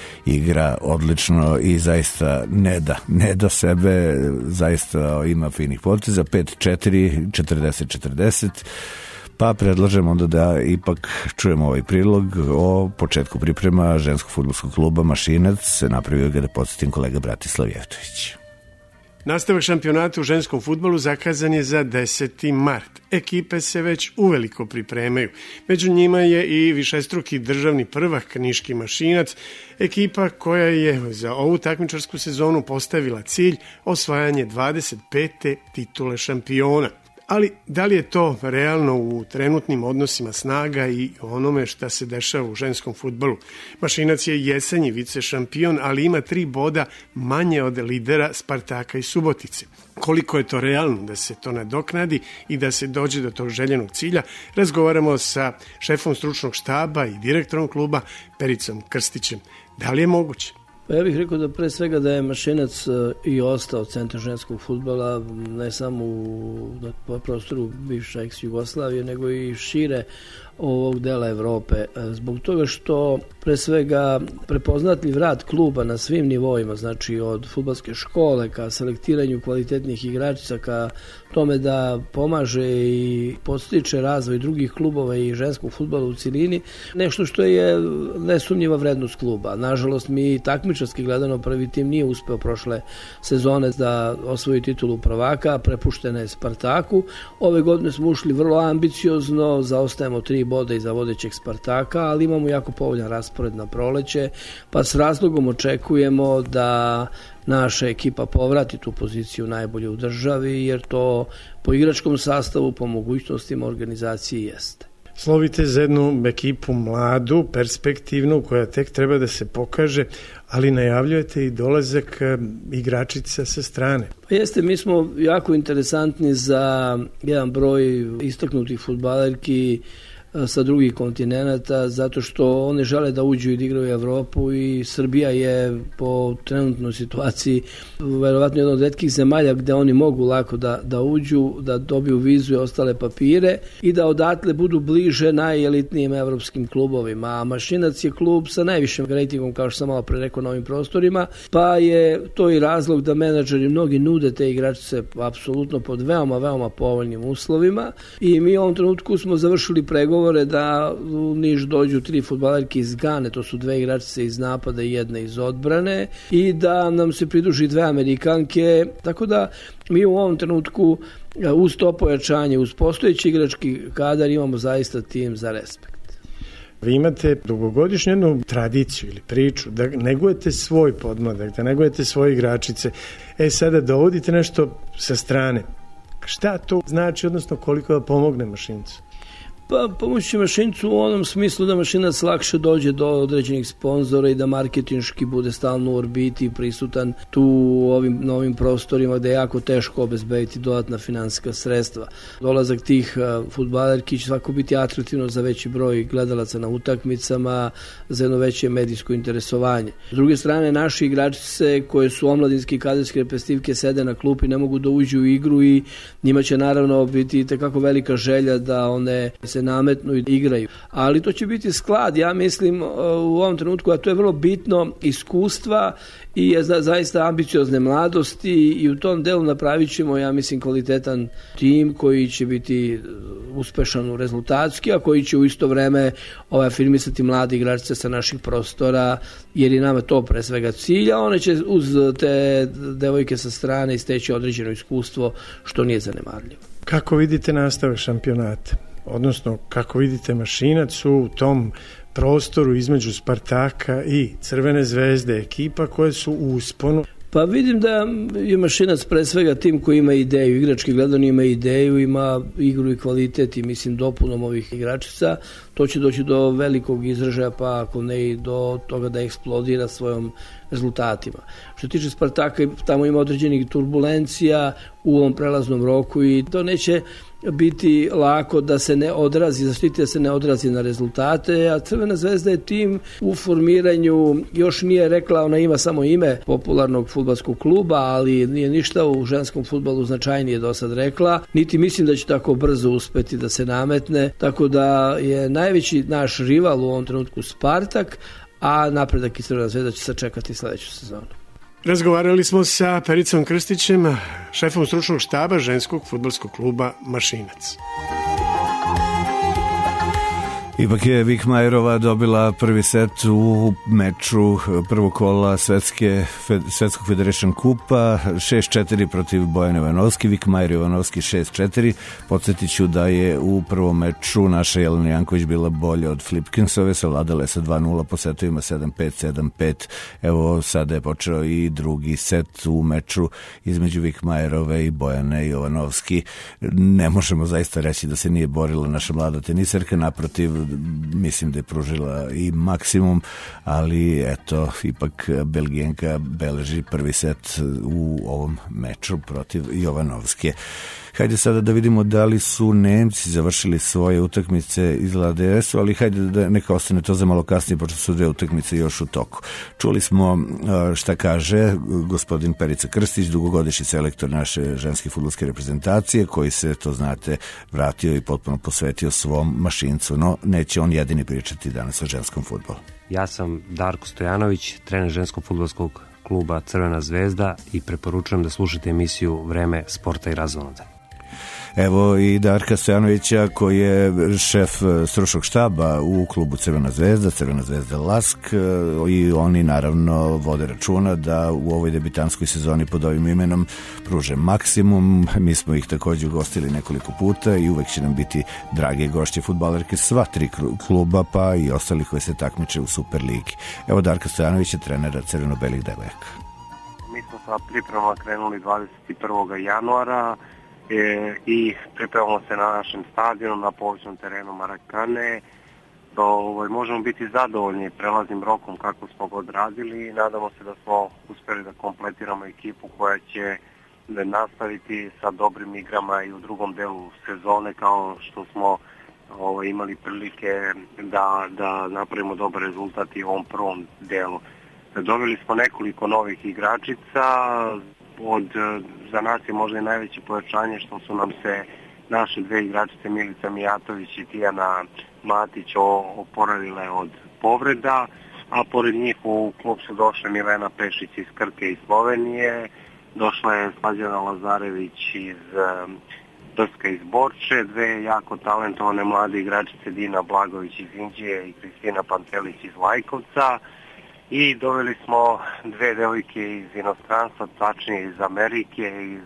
Igra odlično i zaista ne da, ne da sebe, zaista ima finih poteza. pet četiri, četrdeset četrdeset. Pa predlažem onda da ipak čujemo ovaj prilog o početku priprema ženskog fudbalskog kluba Mašinac. Napravio ga, da podsjetim, kolega Bratislav Jevtović. Nastavak šampionata u ženskom fudbalu zakazan je za deseti mart. Ekipe se već uveliko pripremaju. Među njima je i višestruki državni prvak Niški Mašinac, ekipa koja je za ovu takmičarsku sezonu postavila cilj osvajanje dvadeset pete titule šampiona. Ali da li je to realno u trenutnim odnosima snaga i onome šta se dešava u ženskom fudbalu? Mašinac je jesenji vice šampion, ali ima tri boda manje od lidera Spartaka i Subotice. Koliko je to realno da se to nadoknadi i da se dođe do tog željenog cilja, razgovaramo sa šefom stručnog štaba i direktorom kluba Pericom Krstićem. Da li je moguće? Pa ja bih rekao da pre svega da je Mašinac i ostao centar ženskog fudbala ne samo u prostoru bivše ex-Jugoslavije, nego i šire ovog dela Evrope. Zbog toga što pre svega prepoznatljiv rad kluba na svim nivoima, znači od fudbalske škole ka selektiranju kvalitetnih igračica, ka tome da pomaže i podstiče razvoj drugih klubova i ženskog fudbala u cilini, nešto što je nesumnjiva vrednost kluba. Nažalost, mi takmičarski gledano prvi tim nije uspeo prošle sezone da osvoji titulu prvaka, prepuštena je Spartaku. Ove godine smo ušli vrlo ambiciozno, zaostajemo tri boda iza vodećeg Spartaka, ali imamo jako povoljan raspored na proleće, pa s razlogom očekujemo da naša ekipa povrati tu poziciju najbolje u državi, jer to po igračkom sastavu, po mogućnostima organizacije jeste. Slovite za jednu ekipu mladu, perspektivnu, koja tek treba da se pokaže, ali najavljujete i dolazak igračica sa strane. Pa jeste, mi smo jako interesantni za jedan broj istaknutih fudbalerki sa drugih kontinenta, zato što one žele da uđu i da igraju u Evropu i Srbija je po trenutnoj situaciji verovatno jedna od retkih zemalja gde oni mogu lako da, da uđu, da dobiju vizu i ostale papire i da odatle budu bliže najelitnijim evropskim klubovima. A Mašinac je klub sa najvišim rejtingom, kao što sam malo pre rekao, na ovim prostorima, pa je to i razlog da menadžeri mnogi nude te igračice apsolutno pod veoma, veoma povoljnim uslovima i mi u ovom trenutku smo završili pregovor da u Niš dođu tri fudbalerke iz Gane, to su dve igračice iz napada i jedna iz odbrane, i da nam se pridruži dve Amerikanke, tako da mi u ovom trenutku uz to pojačanje, uz postojeći igrački kadar imamo zaista tim za respekt. Vi imate dugogodišnju jednu tradiciju ili priču da negujete svoj podmladak, da negujete svoje igračice. E sada dovodite nešto sa strane. Šta to znači, odnosno koliko da pomogne Mašincu? Pa pomoći Mašincu u onom smislu da Mašinac lakše dođe do određenih sponzora i da marketinški bude stalno u orbiti i prisutan tu u ovim novim prostorima gde je jako teško obezbediti dodatna finansijska sredstva. Dolazak tih fudbalerki će svako biti atraktivno za veći broj gledalaca na utakmicama, za jedno veće medijsko interesovanje. S druge strane, naši igračice koje su omladinske i kaderske reprezentativke sede na klupi, ne mogu da uđu u igru i njima će naravno biti tekako velika želja da one se nametnu i igraju. Ali to će biti sklad, ja mislim, u ovom trenutku, a to je vrlo bitno, iskustva i je zaista ambiciozne mladosti i u tom delu napravit ćemo, ja mislim, kvalitetan tim koji će biti uspešan u rezultatski, a koji će u isto vreme ovaj, afirmisati mlade igračice sa naših prostora, jer je nama to pre svega cilj, a one će uz te devojke sa strane isteći određeno iskustvo, što nije zanemarljivo. Kako vidite nastavak šampionata? Odnosno, kako vidite Mašinac u tom prostoru između Spartaka i Crvene zvezde, ekipa koje su u usponu? Pa vidim da je Mašinac pre svega tim koji ima ideju, igrački gledano ima ideju, ima igru i kvalitet i mislim dopunom ovih igračica, to će doći do velikog izražaja, pa ako ne i do toga da eksplodira svojom rezultatima. Što tiče Spartaka, tamo ima određenih turbulencija u ovom prelaznom roku i to neće biti lako da se ne odrazi, zaštiti da se ne odrazi na rezultate, a Crvena zvezda je tim u formiranju, još nije rekla, ona ima samo ime popularnog fudbalskog kluba, ali nije ništa u ženskom fudbalu značajnije do sad rekla, niti mislim da će tako brzo uspeti da se nametne, tako da je najveći naš rival u ovom trenutku Spartak, a napredak i Crvena zvezda će sačekati sledeću sezonu. Razgovarali smo sa Pericom Krstićem, šefom stručnog štaba ženskog fudbalskog kluba Mašinac. Ipak je Vikmajerova dobila prvi set u meču prvog kola svetske, svetskog Federation kupa, šest četiri protiv Bojane Jovanovski, Vikmajer Jovanovski šest četiri. Podsjetit ću da je u prvom meču naša Jelena Janković bila bolja od Flipkinsove, savladala je sa dva nula po setovima sedam pet sedam pet. Evo sada je počeo i drugi set u meču između Vikmajerove i Bojane Jovanovski. Ne možemo zaista reći da se nije borila naša mlada teniserka, naprotiv, mislim da je pružila i maksimum, ali eto, ipak Belgijenka beleži prvi set u ovom meču protiv Jovanovske. Hajde sada da vidimo da li su Nemci završili svoje utakmice iz D D S-u, ali hajde da neka ostane to za malo kasnije, pošto su dve utakmice još u toku. Čuli smo šta kaže gospodin Perica Krstić, dugogodišnji selektor naše ženske fudbalske reprezentacije, koji se, to znate, vratio i potpuno posvetio svom Mašincu, no neće on jedini pričati danas o ženskom fudbalu. Ja sam Darko Stojanović, trener ženskog fudbalskog kluba Crvena zvezda i preporučujem da slušate emisiju Vreme sporta i razonode. Evo i Darka Stojanovića, koji je šef stručnog štaba u klubu Crvena zvezda, Crvena zvezda Lask, i oni naravno vode računa da u ovoj debitanskoj sezoni pod ovim imenom pruže maksimum. Mi smo ih također ugostili nekoliko puta i uvek će nam biti drage gošće fudbalerke sva tri kluba, pa i ostali koji se takmiče u Superligi. Evo Darka Stojanovića, trenera crveno-belih devojaka. Mi smo sa pripremama krenuli dvadeset prvog januara E, i pripremamo se na našem stadionu, na površnom terenu Marakane. Ovo, možemo biti zadovoljni prelaznim rokom kako smo ga odradili i nadamo se da smo uspjeli da kompletiramo ekipu koja će nastaviti sa dobrim igrama i u drugom delu sezone, kao što smo ovo, imali prilike da, da napravimo dobar rezultat i u ovom prvom delu. Doveli smo nekoliko novih igračica. Od, za nas je možda i najveće pojačanje što su nam se naše dve igračice Milica Mijatović i Tijana Matić oporavile od povreda, a pored njih u klub su došle Milena Pešić iz Krke i Slovenije, došla je Slađana Lazarević iz Trska iz Borče, dve jako talentovane mlade igračice Dina Blagović iz Inđije i Kristina Pantelić iz Lajkovca. I doveli smo dve devojke iz inostranstva, tačnije iz Amerike, iz,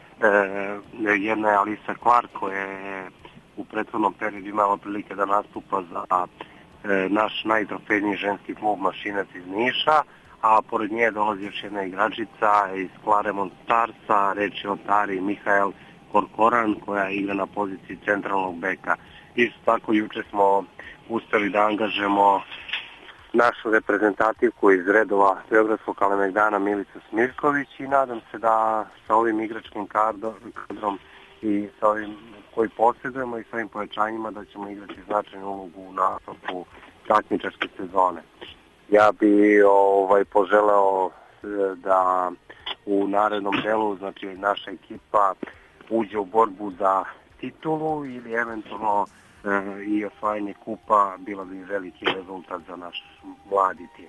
e, jedna je Alisa Clark koja je u prethodnom periodu imala prilike da nastupa za e, naš najtrofejniji ženski klub Mašinac iz Niša, a pored nje dolazi još jedna igračica iz Claremont Starsa, reč je o Tari Mihael Korkoran koja igra na poziciji centralnog beka. Isto tako juče smo uspeli da angažemo našu reprezentativku iz redova Beogradskog Kalemegdana Milicu Smirković i nadam se da sa ovim igračkim kadrom i sa ovim koji posjedujemo i sa ovim pojačanjima da ćemo igrati značajnu ulogu u nastavku takmičarske sezone. Ja bi ovaj, poželeo da u narednom delu, znači naša ekipa uđe u borbu za titulu ili eventualno e, i osvajanje kupa, bila bi veliki rezultat za naš mladi tim.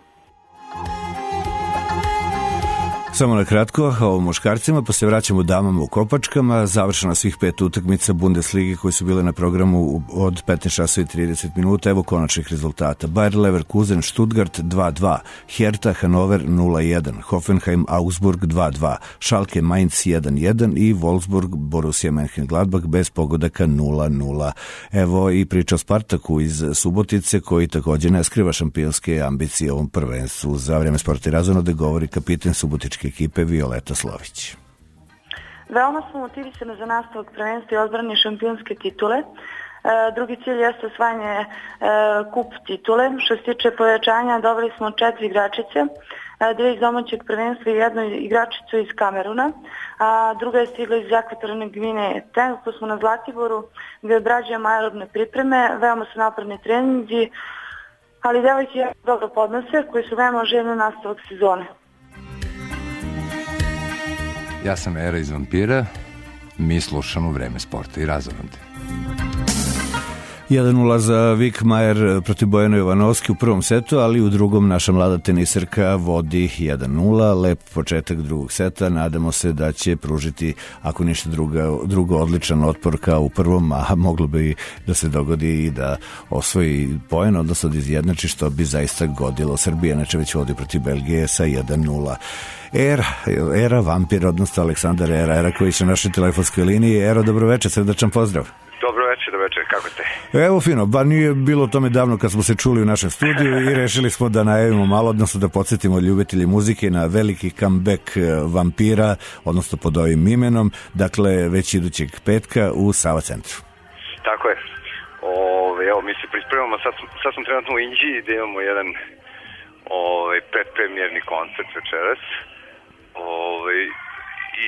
Samo na kratko o muškarcima, pa se vraćamo damama u kopačkama. Završena svih pet utakmica Bundeslige koje su bile na programu od petnaest časova i trideset minuta. Evo konačnih rezultata. Bayer Leverkusen, Stuttgart dva dva, Hertha Hannover nula jedan, Hoffenheim Augsburg dva dva, Schalke Mainz jedan jedan i Wolfsburg Borussia Mönchengladbach bez pogodaka nula nula. Evo i priča o Spartaku iz Subotice koji također ne skriva šampionske ambicije u ovom prvenstvu. Za vreme Sporta i razonode govori kapiten subotičke ekipe Violeta Slović. Veoma smo motivisani za nastavak prvenstva i odbrane šampionske titule. E, drugi cilj jeste osvajanje e, kup titule. Što se tiče pojačanja, dobili smo četiri igračice, e, dve iz domaćeg prvenstva i jednu igračicu iz Kameruna, a druga je stigla iz Ekvatorijalne Gvineje. Trenutno smo na Zlatiboru gdje odrađujemo aerobne pripreme, veoma su napredni treninzi, ali devojke jako dobro podnose koji su veoma željni nastavak sezone. Ja sam Era iz Vampira, mi slušamo Vreme sporta i razonode. jedan nula za Vik Majer protiv Bojana Jovanovski u prvom setu, ali u drugom naša mlada teniserka vodi jedan nula. Lep početak drugog seta, nadamo se da će pružiti, ako ništa druga, drugo, odličan otpor kao u prvom, a moglo bi da se dogodi i da osvoji poen, odnosno da izjednači, što bi zaista godilo. Srbija inače već vodi protiv Belgije sa jedan nula. Era, Era Vampir, odnosno Aleksandar Era, Era koji će na našoj telefonskoj liniji. Ero, dobroveče, srdačan pozdrav. Dobro večer, dobro večer, kako ste? Evo fino, ba nije bilo tome davno kad smo se čuli u našem studiju i rešili smo da najavimo malo, odnosno da podsjetimo ljubitelji muzike na veliki comeback Vampira, odnosno pod ovim imenom, dakle već idućeg petka u Sava centru. Tako je. Ove, evo, mi se pripremamo, sad, sad smo trenutno u Inđiji gde imamo jedan ove, predpremjerni koncert večeras. Ove, i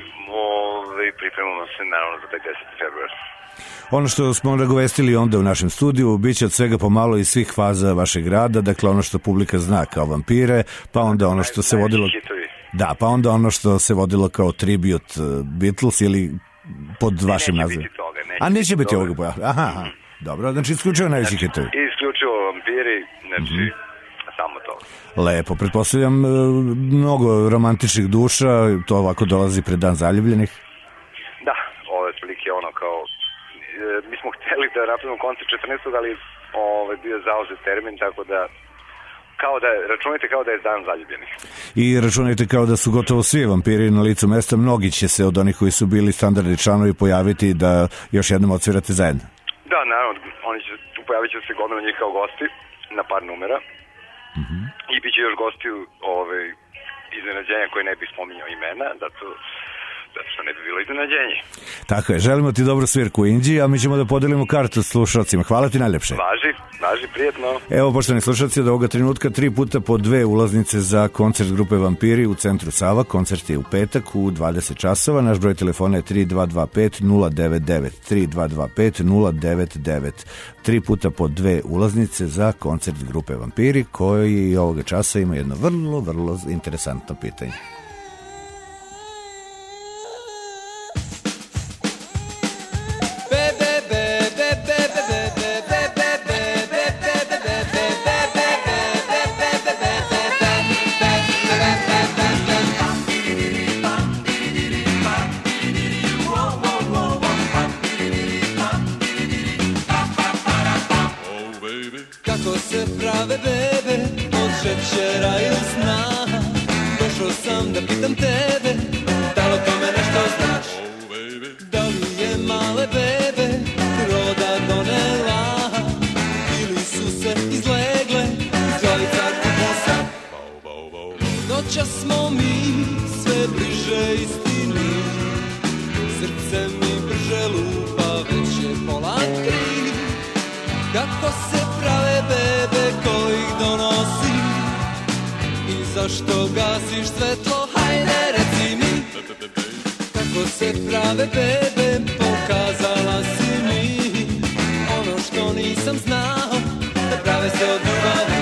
ove, pripremamo se naravno za taj deseti februar. Ono što smo nagovestili onda u našem studiju, bit će od svega pomalo iz svih faza vašeg rada, dakle ono što publika zna kao Vampire, pa onda ono što se vodilo... Da, pa onda ono što se vodilo kao tribute Beatles ili pod vašim nazivom. Neće biti toga. Neće A neće biti toga. ovoga. Aha, aha. Dobro, znači isključivo najveći znači, hitovi. Isključivo Vampiri, znači mm-hmm. samo to. Lepo, pretpostavljam mnogo romantičnih duša, to ovako dolazi pred dan zaljubljenih. Da, ovo je prilike ono kao... Mi smo hteli da napravimo koncert četrnaestog ali ovaj, bio zauzet termin, tako da kao da, računajte kao da je dan zaljubljenih. I računajte kao da su gotovo svi vampiri na licu mesta, mnogi će se od onih koji su bili standardni članovi pojaviti da još jednom odsvirate zajedno. Da, naravno, oni će, tu pojavit će se godinu njih kao gosti na par numera mm-hmm. i bit će još gosti ovaj, iznenađenja koje ne bih spominjao imena, zato... zato što ne bi bilo iznenađenje. Tako je, želimo ti dobru svirku u Inđiji, a mi ćemo da podelimo kartu s slušalcima. Hvala ti najljepše. Važi, važi, prijetno. Evo, poštovani slušalci, od ovoga trenutka tri puta po dve ulaznice za koncert grupe Vampiri u centru Sava. Koncert je u petak u dvadeset časova. Naš broj telefona je tri dva dva pet nula devet devet, tri dva dva pet nula devet devet. Tri puta po dve ulaznice za koncert grupe Vampiri, koji ovoga časa ima jedno vrlo, vrlo interesantno pitanje. Šećera ili sna, došao sam da pitam tebe, da li o tome nešto znaš? Da li je male bebe roda donela, ili su se izlegle zdravica kupusa? Noća smo mi sve bliže istini, srce mi brže lupa, već je pola tri. Kako se prave bebe ko ih donosi i zašto gasiš svetlo, hajde reci mi. Kako se prave bebe, pokazala si mi ono što nisam znao, da prave se od ljubavi.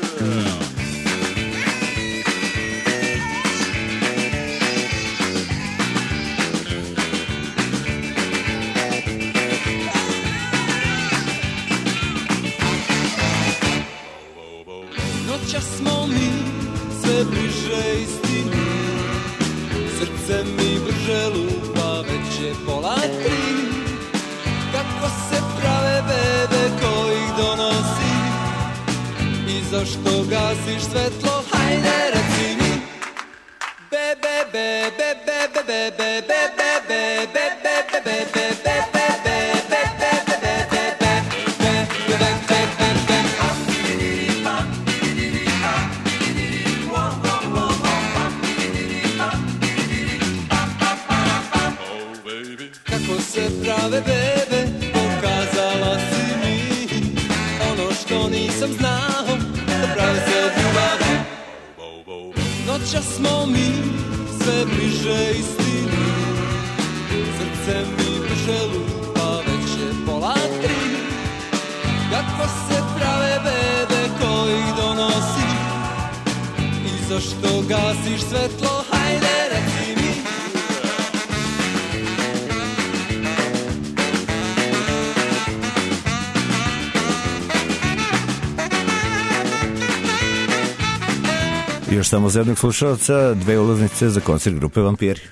Noćas smo mi sve bliže istini, srce mi brže lupa, već je pola tri. Kako se prave bebe ko ih donosi i zašto gasiš svetlo, hajde reci mi. Bebe, bebe, bebe, bebe, bebe, bebe, bebe, bebe, bebe. Prave bebe, pokazala si mi ono što nisam znao, da prave se od ljubavi. Noćas smo mi sve bliže istini, srce mi brže lupa, već je pola tri. Kako se prave bebe ko ih donosi i zašto gasiš svetlo, hajde reci mi. Još samo za jednog slušalca, dve ulaznice za koncert grupe Vampiri.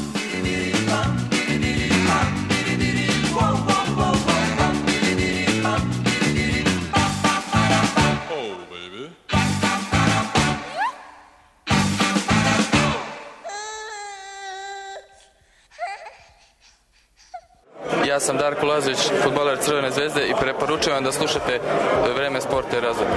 Ja sam Darko Lazović, fudbaler Crvene zvezde i preporučujem vam da slušate Vreme sporta i razvoja.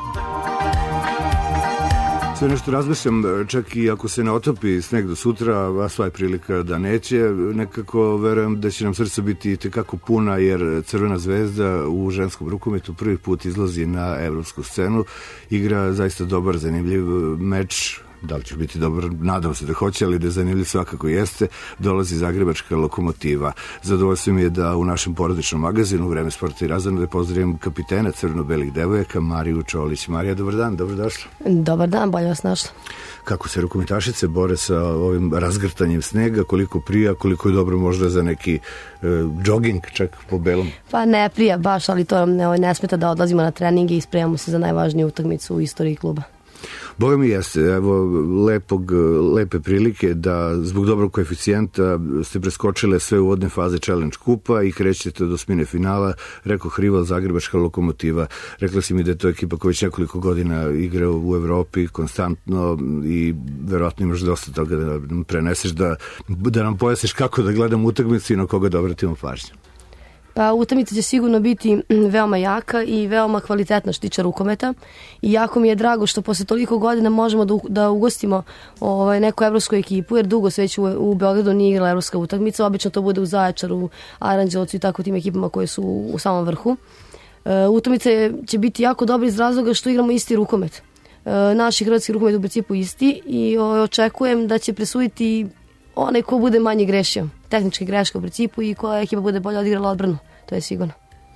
Sve nešto razmišljam, čak i ako se ne otopi sneg do sutra, a sva je prilika da neće, nekako verujem da će nam srce biti tekako puna, jer Crvena zvezda u ženskom rukometu prvi put izlazi na evropsku scenu, igra zaista dobar, zanimljiv meč. Da li će biti dobar, nadam se da hoće, ali da je zanimljiv svakako jeste, dolazi Zagrebačka Lokomotiva. Zadovoljstvo mi je da u našem porodičnom magazinu Vreme sporta i razvoja da pozdravim kapitena crveno-belih devojaka Mariju Čolić. Marija, dobar dan, dobrodošla. Dobar dan, bolje vas našla. Kako se rukometašice bore sa ovim razgrtanjem snega, koliko prija, koliko je dobro možda za neki e, jogging čak po belom? Pa ne prija baš, ali to nam ne, ne smeta da odlazimo na treninge i spremamo se za najvažniju utakmicu u istoriji kluba. Boga mi jeste, evo lepog, lepe prilike da zbog dobrog koeficijenta ste preskočile sve uvodne faze Challenge kupa i krećete do osmine finala, rekao rival Zagrebačka Lokomotiva. Rekla si mi da je to ekipa koja već nekoliko godina igra u Evropi konstantno i verovatno imaš dosta toga da nam preneseš, da, da nam pojasniš kako da gledam utakmicu i na koga da obratimo pažnju. Pa utakmica će sigurno biti veoma jaka i veoma kvalitetna što tiče rukometa i jako mi je drago što posle toliko godina možemo da, da ugostimo ovaj, neku evropsku ekipu, jer dugo se već u, u Beogradu nije igrala evropska utakmica, obično to bude u Zaječaru, Aranđelovcu i tako tim ekipama koje su u samom vrhu. E, utakmica će biti jako dobra iz razloga što igramo isti rukomet. E, naši hrvatski rukomet u principu isti i o, očekujem da će presuditi onaj ko bude manje grešio, tehničke greške u principu i koja ekipa bude bolje odigrala odbranu, to je sigurno.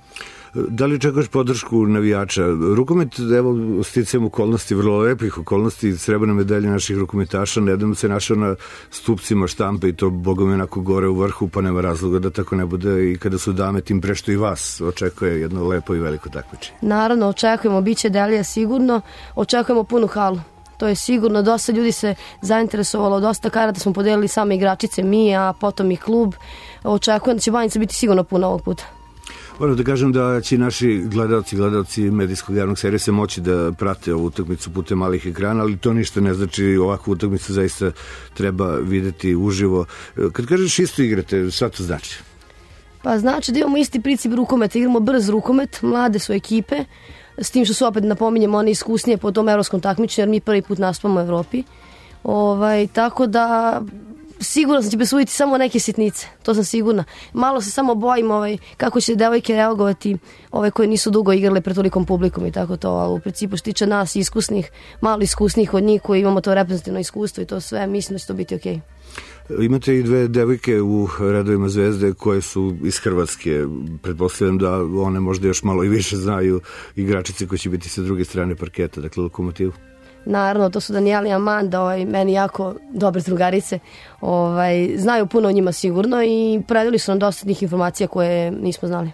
Da li čekaš podršku navijača? Rukomet, evo, sticajem okolnosti, vrlo lepih okolnosti, srebrna medalja naših rukometaša, nedavno se našao na stupcima štampe i to bogom onako gore u vrhu, pa nema razloga da tako ne bude i kada su dame, tim pre što i vas očekuje jedno lepo i veliko takmičenje. Naravno, očekujemo, bit će delija sigurno, očekujemo punu halu. To je sigurno, dosta ljudi se zainteresovalo, dosta karata smo podelili same igračice, mi, a potom i klub. Očekujem da će Banjica biti sigurno puna ovog puta. Moram da kažem da će naši gledalci, gledalci medijskog javnog servisa moći da prate ovu utakmicu putem malih ekrana, ali to ništa ne znači, ovakvu utakmicu zaista treba videti uživo. Kad kažeš isto igrate, šta to znači? Pa znači da imamo isti princip rukometa, igramo brz rukomet, mlade su ekipe, s tim što su opet, napominjemo, one iskusnije po tom evropskom takmičenju, jer mi prvi put nastupamo u Evropi. Ovaj, tako da sigurno sam će presuditi samo neke sitnice, to sam sigurna. Malo se samo bojim ovaj, kako će devojke reagovati, ove koje nisu dugo igrale pred tolikom publikom i tako to, ali u principu što tiče nas iskusnih, malo iskusnih od njih koji imamo to reprezentativno iskustvo i to sve, mislim da će to biti okej. Okay. Imate i dve devojke u redovima Zvezde koje su iz Hrvatske. Pretpostavljam da one možda još malo i više znaju igračice koji će biti sa druge strane parketa, dakle Lokomotivu. Naravno, to su Danijela i Amanda, ovaj, meni jako dobre drugarice. Ovaj, znaju puno o njima sigurno i predali su nam dosta tih informacija koje nismo znali.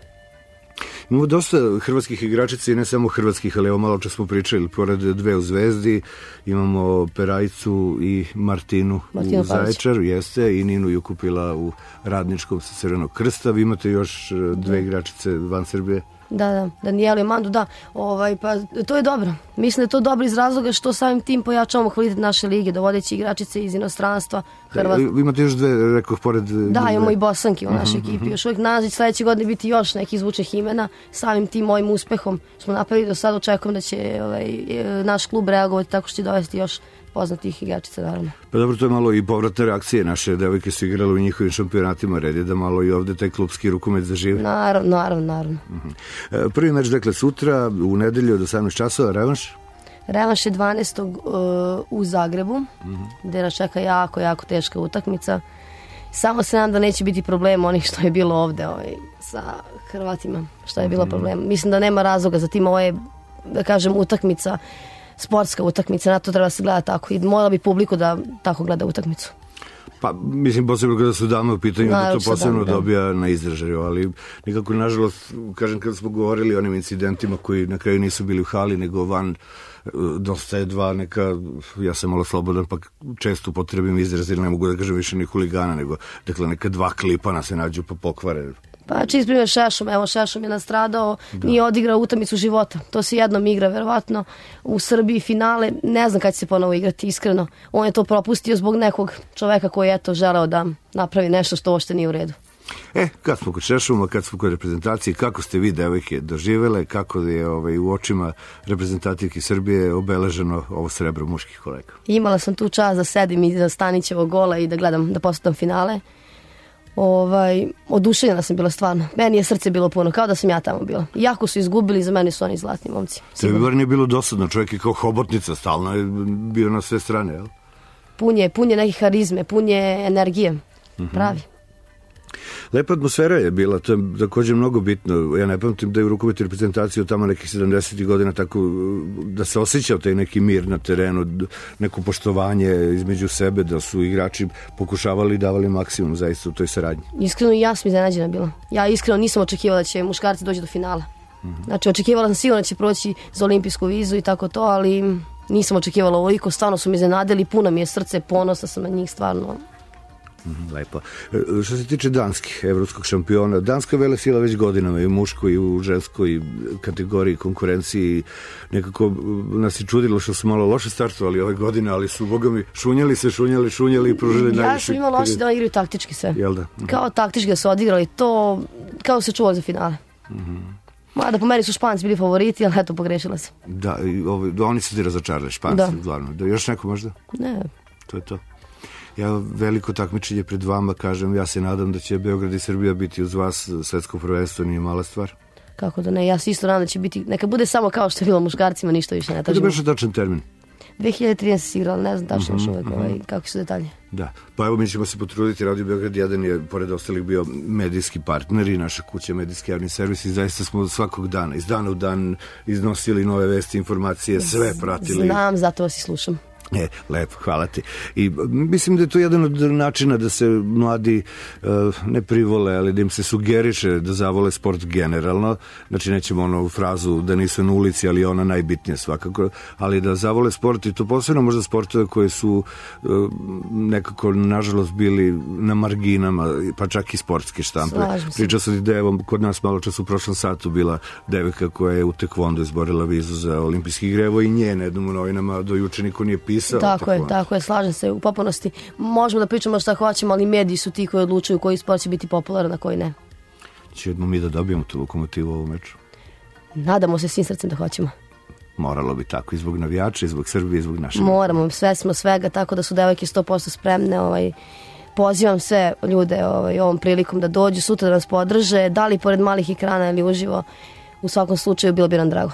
Imamo dosta hrvatskih igračica i ne samo hrvatskih, ali evo malo čas smo pričali, pored dve u Zvezdi, imamo Perajicu i Martinu, Martinu u Zaječaru, jeste, i Ninu Jukupila u Radničkom sa Crvenog krsta. Vi imate još dve igračice van Srbije? Da, da, Danijelu i Amandu, da. Ovaj, pa to je dobro. Mislim da je to dobro iz razloga što samim tim pojačavamo kvalitet naše lige, dovodeći igračice iz inostranstva. Hrvat... Da, imate još dve, rekoh, pored... Da, imamo i Bosanki u našoj uh-huh, ekipi. Još uvijek nazić sledeće godine biti još nekih zvučnih imena. Samim tim mojim uspehom smo napravili do sada, očekujem da će ovaj, naš klub reagovati tako što će dovesti još poznatih igračica, naravno. Pa dobro, to je malo i povratne reakcije. Naše devojke su igrale u njihovim šampionatima, red je da malo i ovde taj klubski rukomet zažive. Naravno, naravno, naravno. Uh-huh. Prvi meč, dakle, sutra, u nedelju od osamnaest časova, revanš? Revanš je dvanaestog Uh, u Zagrebu, uh-huh. gde nas čeka jako, jako teška utakmica. Samo se nadam da neće biti problem onih što je bilo ovde ovaj, sa Hrvatima, što je bilo uh-huh. problem. Mislim da nema razloga za tim, ovo je, da kažem, utakmica, sportska utakmica, na to treba se gleda tako i morala bi publiku da tako gleda utakmicu. Pa, mislim, posebno kada su dame u pitanju, da to posebno dame, dobija da. na izražaju, ali nekako, nažalost, kažem, kada smo govorili o onim incidentima koji na kraju nisu bili u hali, nego van, dosta je dva neka, ja sam malo slobodan, pa često upotrebim izraz, ili ne mogu da kažem više ni huligana, nego, dakle, neka dva klipana se nađu pa pokvare. Pa čist primjer Šešom, evo Šešom je nastradao, da. Nije odigrao utakmicu života. To se jednom igra, verovatno, u Srbiji finale, ne znam kad će se ponovo igrati, iskreno. On je to propustio zbog nekog čoveka koji je to želeo da napravi nešto što uopšte nije u redu. E, kad smo kod Šešuma, kad smo kod reprezentacije, kako ste vi, devojke, doživele, kako je ovaj, u očima reprezentativke Srbije obeleženo ovo srebro muških kolega? Imala sam tu čast da sedim iza Stanićevog gola i da gledam, da posjetam finale. Ovaj, oduševljena sam bila stvarno. Meni je srce bilo puno, kao da sam ja tamo bila. Iako su izgubili, za mene su oni zlatni momci. Tebi bar nije bilo dosadno, čovjek je kao hobotnica, stalno je bio na sve strane, jel? Pun je, pun je neke harizme, pun je energije, uh-huh. pravi. Lepa atmosfera je bila, to je također mnogo bitno. Ja ne pamtim da je u rukometu reprezentaciju tamo nekih sedamdesetih godina tako da se osjećao taj neki mir na terenu, neko poštovanje između sebe, da su igrači pokušavali i davali maksimum zaista u toj saradnji. Iskreno i ja sam iznenađena bila. Ja iskreno nisam očekivala da će muškarci doći do finala. Uh-huh. Znači očekivala sam sigurno da će proći za olimpijsku vizu i tako to, ali nisam očekivala ovoliko, stvarno su mi iznenadili, puno mi je srce, ponosna sam na njih stvarno. Lepo. Što se tiče danskih evropskog šampiona, danska velesila već godinama i u muškoj i u ženskoj kategoriji konkurenciji. Nekako nas je čudilo što su malo loše startovali ove godine, ali su, boga mi, šunjali se, šunjali, šunjali i pružili najviše. Ja sam imala loše da igraju taktički sve. Jel da? Kao taktički da su odigrali to, kao se čuvali za finale. Mhm. Mada po meni su Španci bili favoriti, ali eto, pogrešila sam. Da, i ovi, oni su ti razočarali, Španci, da. Glavno. Da, još neko možda? Ne. To je to. Ja veliko takmičenje pred vama, kažem, ja se nadam da će Beograd i Srbija biti uz vas, svetsko prvenstvo nije mala stvar. Kako da ne, ja se isto nadam da će biti, neka bude samo kao što je bilo muškarcima, ništa više ne tražimo. Kada je tačan termin? dve hiljade trinaeste se igrala, ne znam tačno još uvijek, ovaj, kakvi su detalje. Da, pa evo mi ćemo se potruditi, Radio Beograd jedan je, pored ostalih, bio medijski partner i naša kuća medijski javni servis i zaista smo svakog dana, iz dana u dan iznosili nove vesti, informacije, sve pratili. Znam, zato vas i slušam. E, lepo, hvala ti. I mislim da je to jedan od načina da se mladi uh, ne privole, ali da im se sugeriše da zavole sport generalno. Znači, nećemo onu frazu da nisu na ulici, ali ona najbitnija svakako, ali da zavole sport i to posebno možda sportove koje su uh, nekako, nažalost, bili na marginama, pa čak i sportske štampe. Pričao sam da je evo, kod nas malo čas u prošlom satu bila devojka koja je u tekvondu izborila vizu za olimpijski igre, evo i nje, na jednom u novinama do juče niko nije pisao. Tako je, tako je, slažem se u potpunosti. Možemo da pričamo šta hoćemo, ali mediji su ti koji odlučuju koji sport će biti popularan, a koji ne. Ćemo mi da dobijemo tu Lokomotivu u ovom meču? Nadamo se svim srcem da hoćemo. Moralo bi tako, i zbog navijača, i zbog Srbije, i zbog našeg. Moramo, sve smo svega, tako da su devojke sto posto spremne. Ovaj, pozivam sve ljude ovaj, ovom prilikom da dođu sutra da nas podrže, da li pored malih ekrana ili uživo, u svakom slučaju bilo bi nam drago.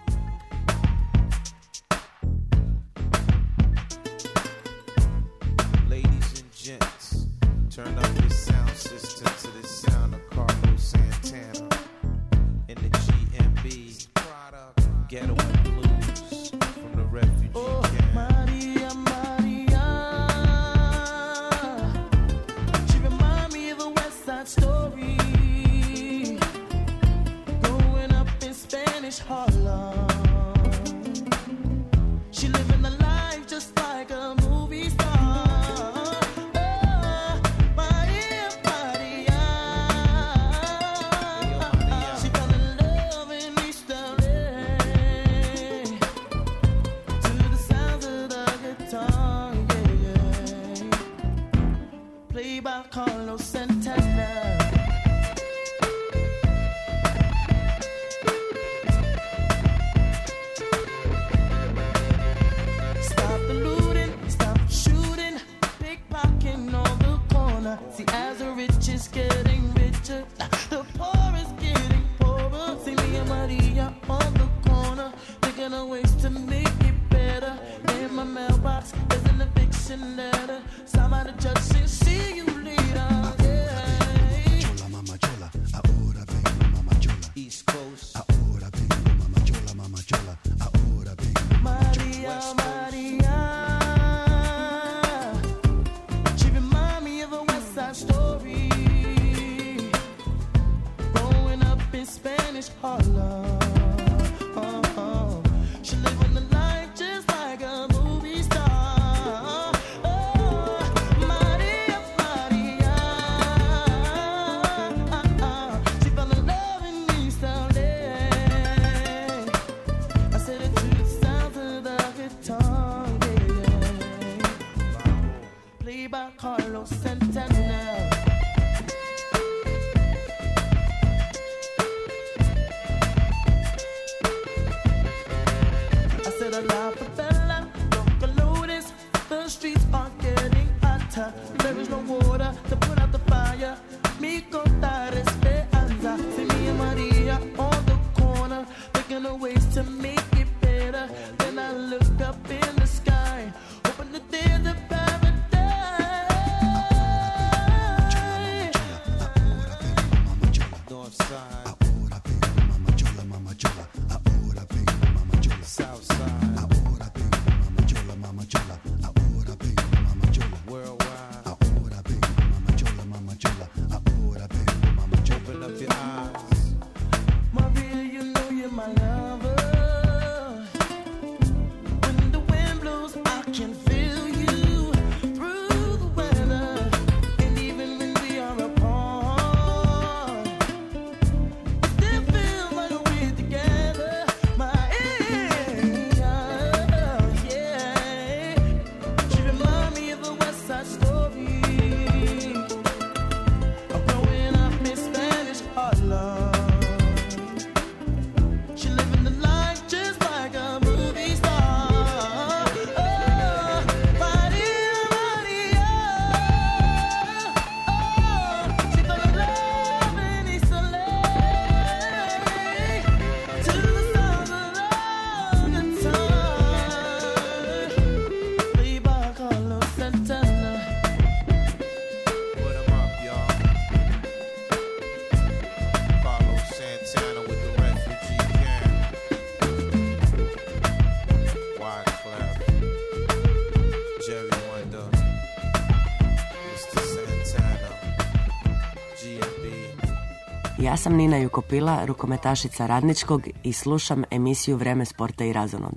Ja sam Nina Jukopila, rukometašica Radničkog i slušam emisiju Vreme sporta i razonode.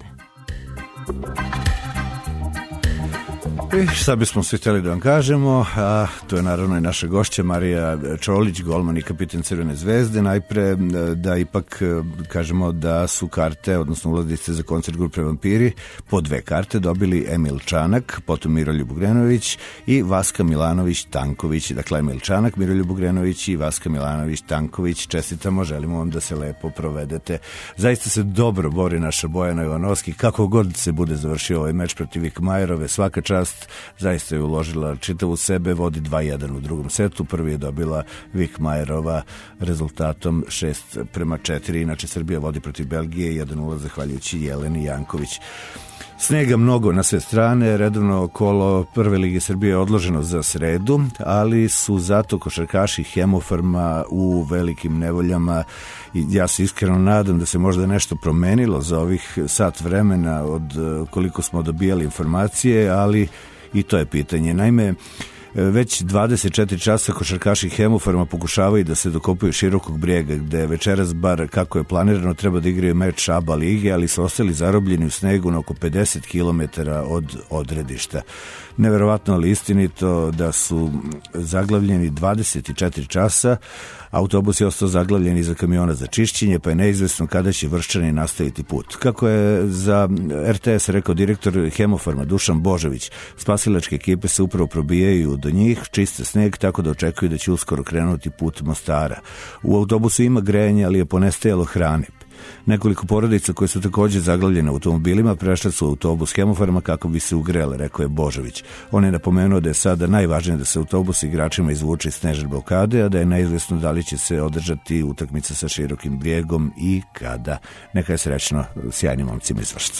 I sad bismo svi htjeli da vam kažemo, a to je naravno i naša gošća Marija Čolić, golman i kapiten Crvene zvezde. Najpre da ipak kažemo da su karte, odnosno ulaznice za koncert grupe Vampiri, po dve karte dobili Emil Čanak, potom Miroljub Ugrenović i Vaska Milanović-Tanković. Dakle, Emil Čanak, Miroljub Ugrenović i Vaska Milanović-Tanković. Čestitamo, želimo vam da se lepo provedete. Zaista se dobro bori naša Bojana Ivanovski, kako god se bude završio ovaj meč protiv Vikmajerove, svaka čast. Zvezda zaista je uložila čitavu sebe, vodi dva jedan u drugom setu, prvi je dobila Vikmajerova rezultatom šest prema četiri, inače Srbija vodi protiv Belgije jedan nula zahvaljujući Jeleni Janković. Snega mnogo na sve strane, redovno kolo Prve lige Srbije je odloženo za sredu, ali su zato košarkaši Hemofarma u velikim nevoljama i ja se iskreno nadam da se možda nešto promenilo za ovih sat vremena od koliko smo dobijali informacije, ali i to je pitanje. Naime, već dvadeset četiri časa košarkaši Hemofarma pokušavaju da se dokopaju Širokog Brijega, gde večeras, bar kako je planirano, treba da igraju meč A B A lige, ali su ostali zarobljeni u snegu na oko pedeset kilometara od odredišta. Neverovatno, ali istinito da su zaglavljeni dvadeset četiri časa, autobus je ostao zaglavljen iza kamiona za čišćenje, pa je neizvesno kada će Vrščani nastaviti put. Kako je za R T S rekao direktor Hemofarma Dušan Božović, spasilačke ekipe se upravo probijaju do njih, čiste sneg, tako da očekuju da će uskoro krenuti put Mostara. U autobusu ima grejanje, ali je ponestajalo hrane. Nekoliko porodica koje su također zaglavljene automobilima prešle su u autobus Hemofarma kako bi se ugrele, rekao je Božović. On je napomenuo da je sada najvažnije da se autobus igračima izvuče iz snežne blokade, a da je neizvesno da li će se održati utakmica sa Širokim Brijegom i kada. Neka je srećno sjajnim momcima iz Vršca.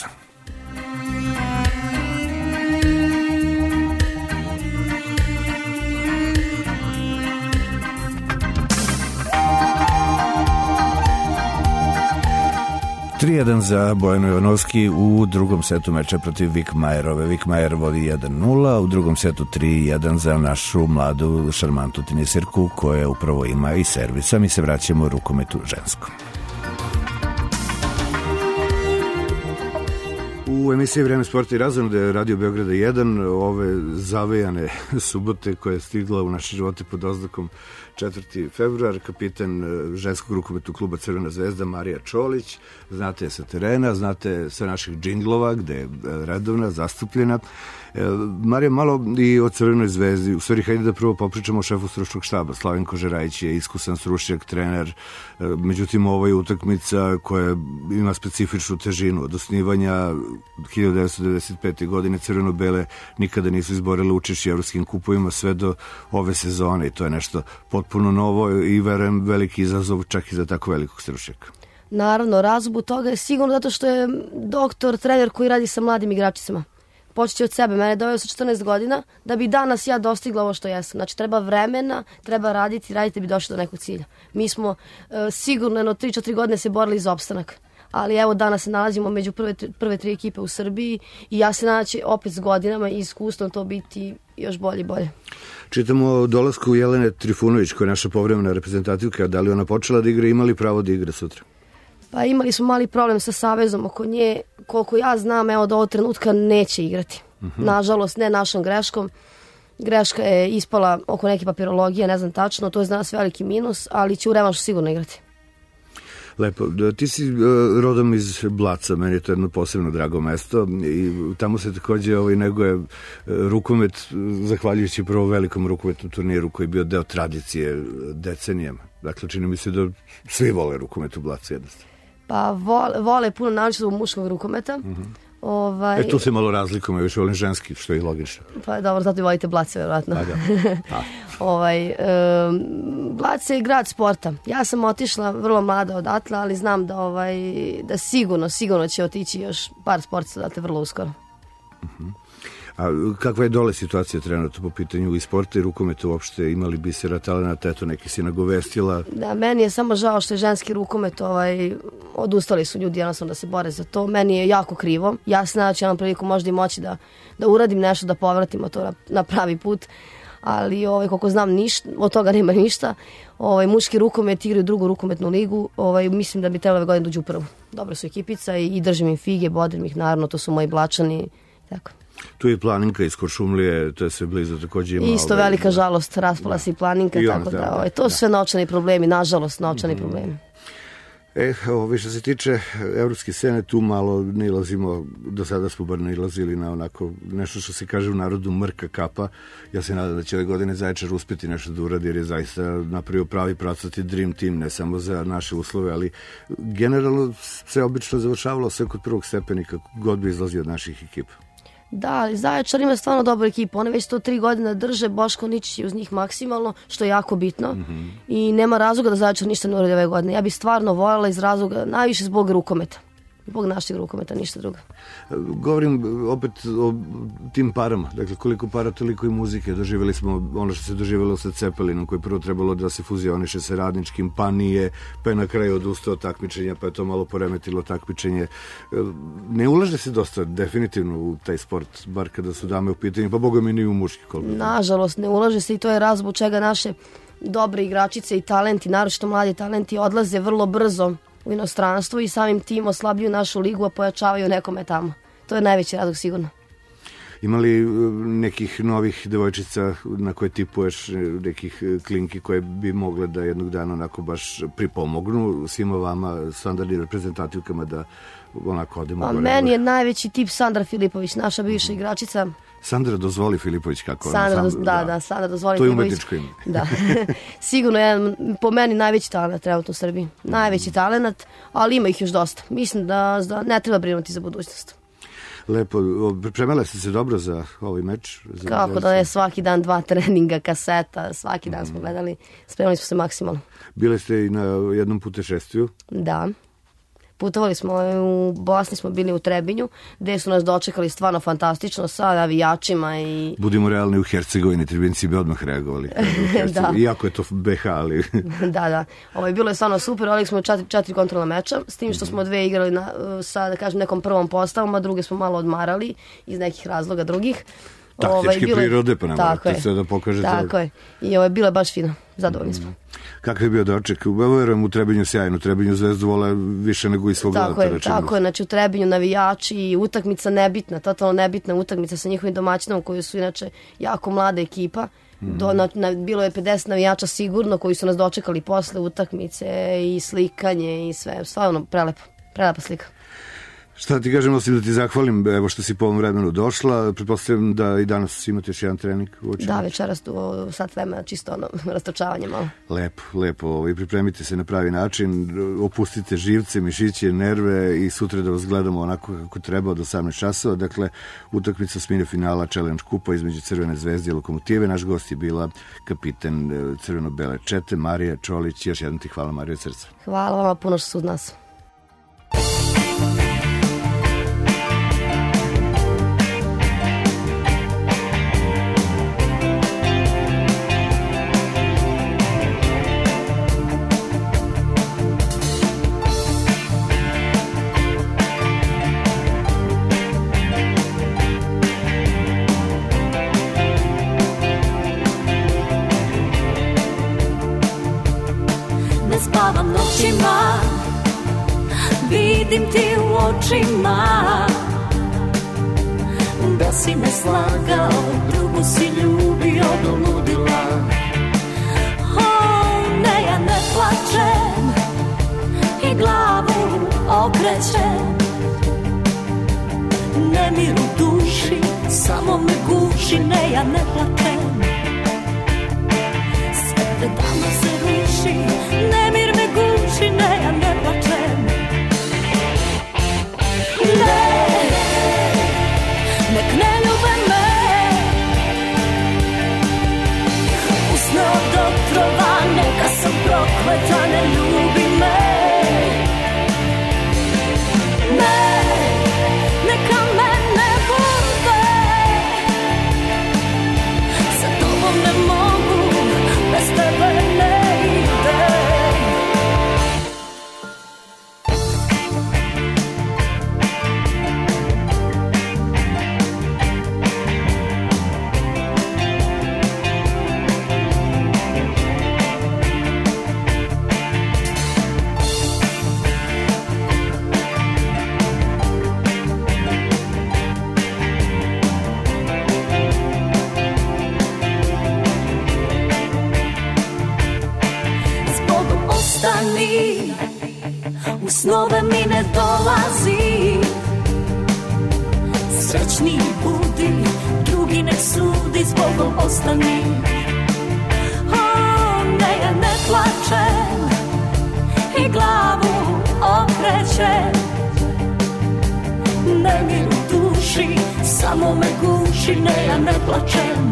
tri jedan za Bojanu Jovanovski u drugom setu meča protiv Vikmajerove. Vikmajer vodi jedan nula, u drugom setu tri jedan za našu mladu šarmantu tenisirku koja upravo ima i servisa. Mi se vraćamo u rukometu ženskom. U emisiji Vreme sporta i razonode Radio Beograda jedan, ove zavejane subote koja je stigla u naše živote pod oznakom četvrti februar, kapitan ženskog rukometnog kluba Crvena zvezda Marija Čolić, znate je sa terena, znate je sa naših džinglova gde je redovna, zastupljena. Marija, malo i o Crvenoj zvezdi. U stvari, hajde da prvo popričamo o šefu stručnog štaba. Slavenko Žerajić je iskusan stručnjak, trener, međutim ovo je utakmica koja ima specifičnu težinu. Od osnivanja hiljadu devetsto devedeset pete. godine crveno-bele nikada nisu izborile učešće u evropskim kupovima sve do ove sezone i to je nešto potpuno novo i verujem veliki izazov čak i za tako velikog stručnjaka. Naravno, razlog toga je sigurno zato što je doktor, trener koji radi sa mladim igračicama. Počeći od sebe, mene je doveo sa četrnaest godina da bi danas ja dostigla ovo što jesam. Znači treba vremena, treba raditi, raditi bi došli do nekog cilja. Mi smo uh, sigurno jedno tri četiri godine se borili za opstanak. Ali evo danas se nalazimo među prve, prve tri ekipe u Srbiji i ja se nadam će opet s godinama i iskustvom to biti još bolje i bolje. Čitamo o dolasku Jelene Trifunović koja je naša povremena reprezentativka. Da li ona počela da igra, imali pravo da igra sutra? Pa imali smo mali problem sa savezom oko nje. Koliko ja znam, evo do ovog trenutka neće igrati. Uh-huh. Nažalost, ne našom greškom. Greška je ispala oko neke papirologije, ne znam tačno, to je za nas veliki minus, ali će u revanšu sigurno igrati. Lepo. Ti si uh, rodom iz Blaca, meni je to jedno posebno drago mesto i tamo se takođe ovaj, neguje uh, rukomet, zahvaljujući prvo velikom rukometnom turniru koji je bio deo tradicije decenijama. Dakle, čini mi se da svi vole rukomet u Blacu jednostavno. Pa vole, vole puno naročito muškog rukometa. Uh-huh. Ovaj... E, tu se malo razlikujemo, još volim ženski, što je logično. Pa dobro, zato i volite Blace, vjerojatno. Pa da. Pa. ovaj, um, Blace je grad sporta. Ja sam otišla vrlo mlada odatle, ali znam da, ovaj, da sigurno, sigurno će otići još par sportista odatle vrlo uskoro. Uh-huh. A kakva je dole situacija trenutno po pitanju i sporta i rukometa uopšte? Imali bi se talenata, eto neki si nagovestila? Da, meni je samo žao što je ženski rukomet, ovaj, odustali su ljudi jednostavno da se bore za to. Meni je jako krivo. Ja se nadam da ću jednom priliku možda i moći da, da uradim nešto, da povratimo to na, na pravi put. Ali ovaj, koliko znam, ništa, od toga nema ništa. Ovaj, muški rukomet igraju drugu rukometnu ligu. Ovaj, mislim da bi trebalo ove godine dođu u prvu. Dobro su ekipica i, i držim im fige, bodrim ih, naravno, to su moji Blačani. Tako. Tu je Planinka iz Kuršumlije, to je sve blizu, također ima... Isto ovaj, velika žalost, raspala da. se i Planinka, I on, tako da, da, ovaj, to da. su sve novčani problemi, nažalost, novčani mm. problemi. E, ovo što se tiče evropske scene, tu malo nilazimo, do sada smo bar nilazili na onako nešto što se kaže u narodu mrka kapa. Ja se nadam da će ove godine Zaječar uspjeti nešto da uradi, jer je zaista napravio pravi pravcati dream team, ne samo za naše uslove, ali generalno se obično završavalo sve kod prvog stepenika, god bi izlazio od naših ekipa. Da, Zaječar ima stvarno dobru ekipu, one već to tri godine drže, Boško Ničić je uz njih maksimalno, što je jako bitno mm-hmm. i nema razloga da Zaječar ništa ne uradi ove godine. Ja bih stvarno voljela iz razloga, najviše zbog rukometa. Zbog našeg rukometa, ništa drugo. Govorim opet o tim parama, dakle koliko para, toliko i muzike. Doživjeli smo ono što se doživjelo sa Cepelinom, koji je prvo trebalo da se fuzioniše sa Radničkim, pa nije, pa je na kraju odustao takmičenja, pa je to malo poremetilo takmičenje. Ne ulaže se dosta definitivno u taj sport, bar kada su dame u pitanju, pa boga mi ni u muški koliko. Nažalost, ne ulaže se i to je razlog čega naše dobre igračice i talenti, naročito mladi talenti, odlaze vrlo brzo u inostranstvo i samim tim oslabljuju našu ligu, a pojačavaju nekome tamo. To je najveći razlog sigurno. Ima li nekih novih devojčica na koje tipuješ, nekih klinki koje bi mogle da jednog dana onako baš pripomognu svima vama, standardnim reprezentativkama da onako odemo pa, gore? Meni je najveći tip Sandra Filipović, naša bivša igračica. Sandra Dozvoli Filipović, kako Sandra, ona? Sam, da, da, Sandra Dozvoli to je Filipović. umetničko ime. Da, sigurno jedan, po meni najveći talent trenutno u Srbiji. Najveći talent, ali ima ih još dosta. Mislim da, da ne treba brinuti za budućnost. Lepo, pripremala ste se dobro za ovaj meč? Za Kako Zvezdu? da je svaki dan dva treninga, kaseta, svaki dan smo gledali, spremali smo se maksimalno. Bile ste i na jednom putešestviju? Da. Putovali smo u Bosni, smo bili u Trebinju, gde su nas dočekali stvarno fantastično sa navijačima i... Budimo realni, u Hercegovini Trebinci bi odmah reagovali. Da. Iako je to B H, ali... da, da. Ovo, bilo je stvarno super, ali smo četiri, četiri kontrolna meča, s tim što smo dve igrali na, sa, da kažem, nekom prvom postavom, a druge smo malo odmarali iz nekih razloga drugih. Taktičke bilo, prirode, pa ne tako morate sve da pokažete. Tako je. I ovo je bilo baš fino. Zadovoljni smo. Kakav je bio doček? Verujem u Trebinju sjajno. U Trebinju Zvezdu vole više nego i svog tako gledata. Je, tako je. Znači u Trebinju navijači, utakmica nebitna, totalno nebitna utakmica sa njihovim domaćinom koji su inače jako mlada ekipa. Mm. Do, na, na, bilo je pedeset navijača sigurno koji su nas dočekali posle utakmice i slikanje i sve. Stvarno prelepo. Prelepa slika. Šta ti kažem, osim da ti zahvalim, evo što si po ovom vremenu došla, pretpostavljam da i danas imate još jedan trening u očinu. Da, večeras tu sat vremena, čisto ono, rastočavanje malo. Lepo, lepo, i pripremite se na pravi način, opustite živce, mišiće, nerve i sutra da vas gledamo onako kako treba od osamnaest časova, dakle, utakmica smine finala Challenge kupa između Crvene zvezde i Lokomotive. Naš gost je bila kapiten crveno-bele čete, Marija Čolić. Još jednom ti hvala, Marija, od srca. Hvala vama puno što su od nas. Spavam noćima, vidim ti u očima da si me slagao, drugu si ljubio do ludila. Oh, ne, ja ne plačem i glavu okrećem, nemir u duši samo me guši. Ne, ja ne plačem, sve te dana se ruši, nemir me guši. Ne, ja ne plačem. Ne, nek ne ljube me, usne od otrova, neka sam prokleta, ne ljubi me. Ne, neka me ne bude, sa tobom ne mogu, bez tebe ne ide. U snove mi ne dolazi, srećni budi, drugi nek sudi, zbogom ostani. Oh, ne, ja ne plačem i glavu okrećem, nemir u duši samo me guši, ne, ja ne plačem.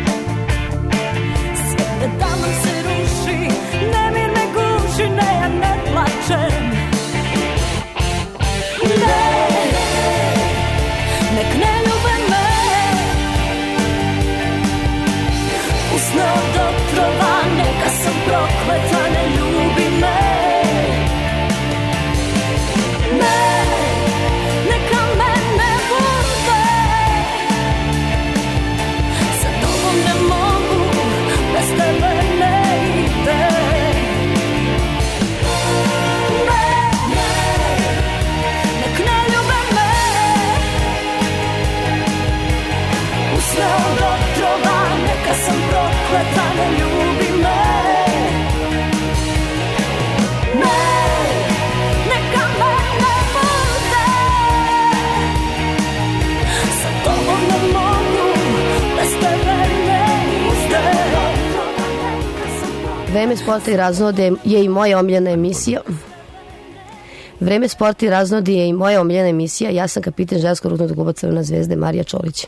Sve tamo se ruši, nemir me guši, ne, ja ne plačem. Ne, nek ne ljube me, usne od otrova, neka sam prokleta, ne ljubi me. Ne, neka me ne bude, sa tobom ne mogu, bez tebe ne ide. Ne, ne, nek ne ljube me, usne od otrova, neka sam prokleta, ne ljubi me. Ne, neka me ne bude, sa tobom ne mogu, bez tebe ne ide. Vreme sporta i raznode je i moja omiljena emisija. Vreme sporta i raznode je i moja omiljena emisija. Ja sam kapitan ženskog rukometnog kluba Crvena zvezda Marija Čolić.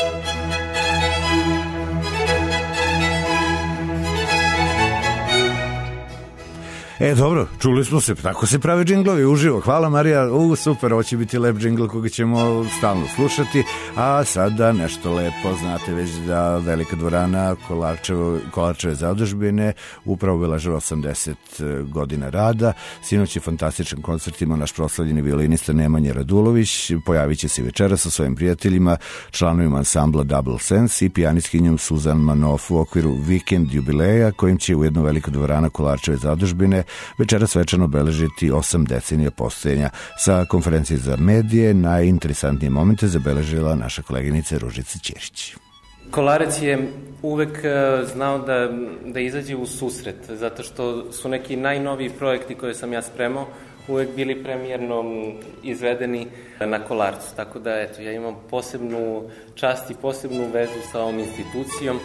E, dobro, čuli smo se, tako se prave džinglovi, uživo. Hvala Marija, u, super, ovo će biti lep džingl koga ćemo stalno slušati, a sada nešto lepo, znate već da velika dvorana Kolarčevo, Kolarčeve zadužbine upravo obeležava osamdeset godina rada. Sinoć je fantastičan koncert imao naš proslavljeni violinista Nemanja Radulović, pojavit će se večera sa svojim prijateljima, članovima ansambla Double Sense i pijanistkinjom Suzan Manoff u okviru vikend jubileja kojim će ujedno velika dvorana Kolarčeve zadužbine večera svečano obeležiti osam decenija postojanja. Sa konferencije za medije najinteresantnije momente zabeležila naša koleginica Ružica Ćirić. Kolarec je uvek znao da, da izađe u susret, zato što su neki najnoviji projekti koje sam ja spremao uvek bili premijerno izvedeni na Kolarcu. Tako da, eto, ja imam posebnu čast i posebnu vezu sa ovom institucijom.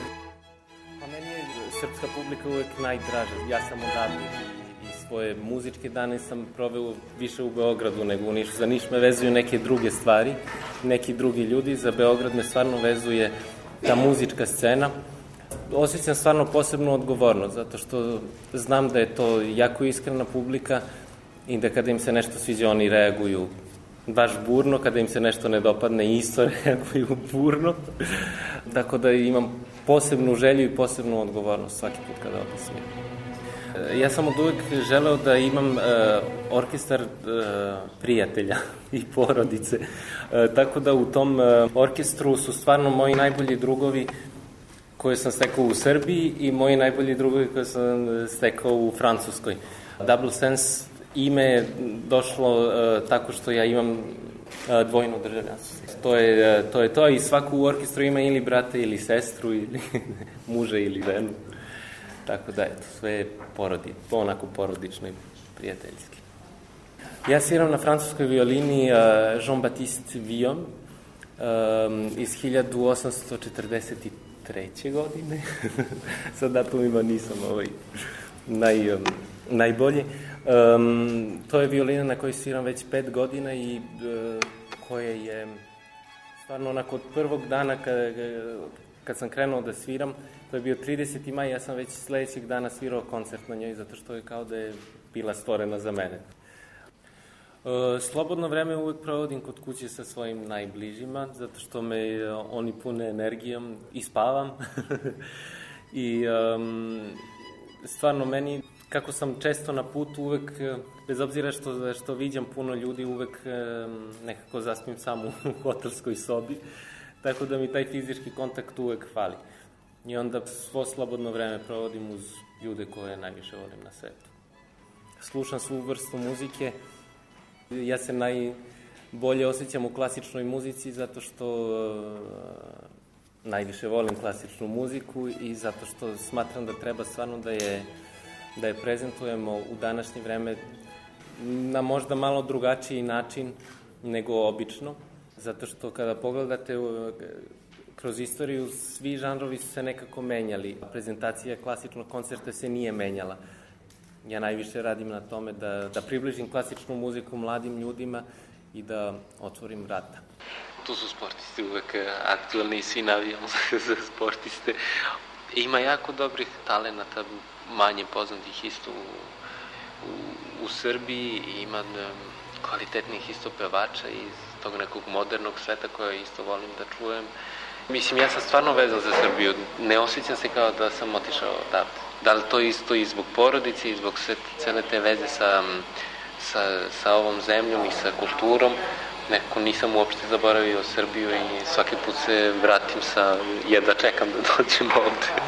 Pa meni je srpska publika uvek najdraža. Ja sam odavde i svoje muzičke dane sam proveo više u Beogradu nego u Nišu. Za Niš me vezuju neke druge stvari, neki drugi ljudi. Za Beograd me stvarno vezuje ta muzička scena. Osjećam stvarno posebnu odgovornost, zato što znam da je to jako iskrena publika i da kada im se nešto sviđa, oni reaguju baš burno, kada im se nešto ne dopadne, isto reaguju burno. Tako da imam posebnu želju i posebnu odgovornost svaki put kada ovdje sviram. Ja sam od uvek želeo da imam uh, orkestar uh, prijatelja i porodice. Uh, tako da u tom uh, orkestru su stvarno moji najbolji drugovi koje sam stekao u Srbiji i moji najbolji drugovi koje sam stekao u Francuskoj. Double Sense ime je došlo uh, tako što ja imam uh, dvojno državljanstvo. To je, uh, to je to i svako u orkestru ima ili brata ili sestru ili muža ili ženu. Tako da, eto, sve je porodi, onako porodično i prijateljski. Ja sviram na francuskoj violini uh, Jean-Baptiste Villon um, iz hiljadu osamsto četrdeset treće godine. Sa datumima nisam ovaj, naj, um, najbolji. Um, to je violina na kojoj sviram već pet godina i uh, koje je stvarno onako od prvog dana kad, kad sam krenuo da sviram, to je bio trideseti maj, ja sam već sledećeg dana svirao koncert na njoj, zato što je kao da je bila stvorena za mene. Uh, slobodno vreme uvek provodim kod kuće sa svojim najbližima, zato što me uh, oni pune energijom i spavam. I um, stvarno meni, kako sam često na putu, uvek, bez obzira što, što viđam puno ljudi, uvek um, nekako zaspim sam u hotelskoj sobi, tako da mi taj fizički kontakt uvek fali. I onda svo slobodno vreme provodim uz ljude koje najviše volim na svetu. Slušam svu vrstu muzike. Ja se najbolje osjećam u klasičnoj muzici zato što uh, najviše volim klasičnu muziku i zato što smatram da treba stvarno da je, da je prezentujemo u današnje vreme na možda malo drugačiji način nego obično. Zato što kada pogledate uh, kroz istoriju, svi žanrovi su se nekako menjali. Prezentacija klasičnog koncerta se nije menjala. Ja najviše radim na tome da, da približim klasičnu muziku mladim ljudima i da otvorim vrata. tu su sportisti uvek aktualni i svi navijamo za sportiste. Ima jako dobrih talenata, manje poznatih isto u, u, u Srbiji, ima kvalitetnih isto pevača iz tog nekog modernog sveta koje isto volim da čujem. Mislim, ja sam stvarno vezan za Srbiju, ne osjećam se kao da sam otišao odavde. Da li to isto i zbog porodice i zbog sve, cele te veze sa, sa, sa ovom zemljom i sa kulturom, nekako nisam uopšte zaboravio Srbiju i svaki put se vratim sa jedva čekam da dođem ovde.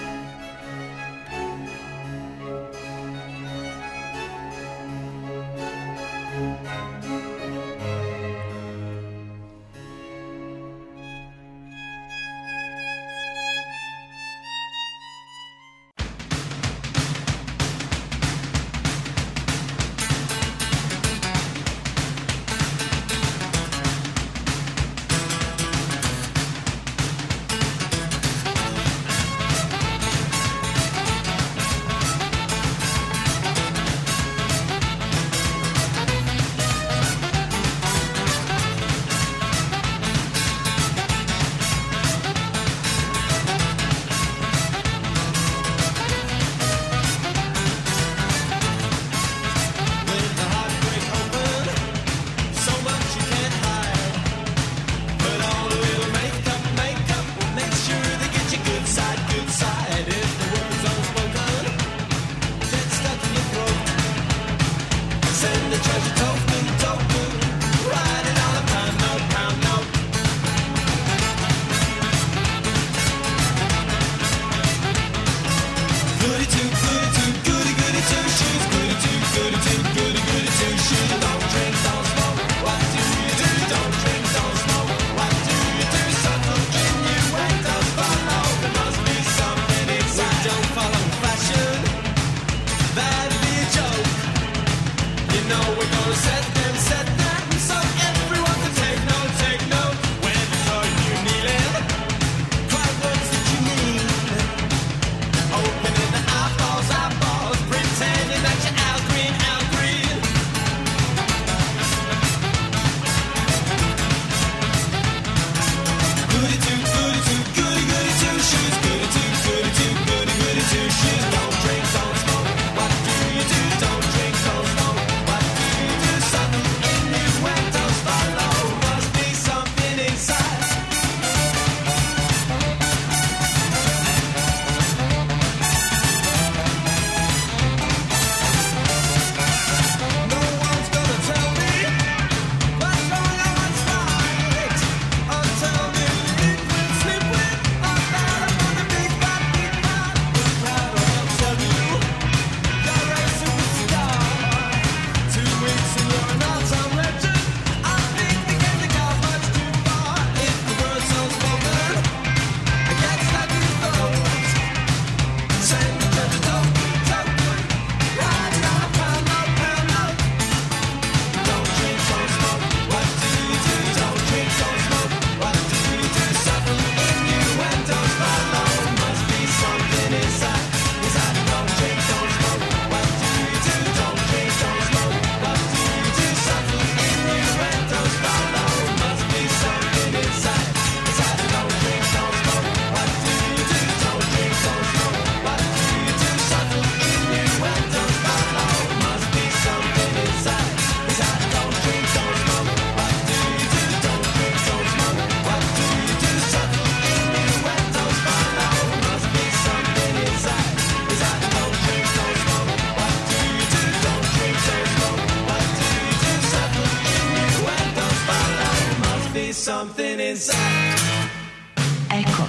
Eko.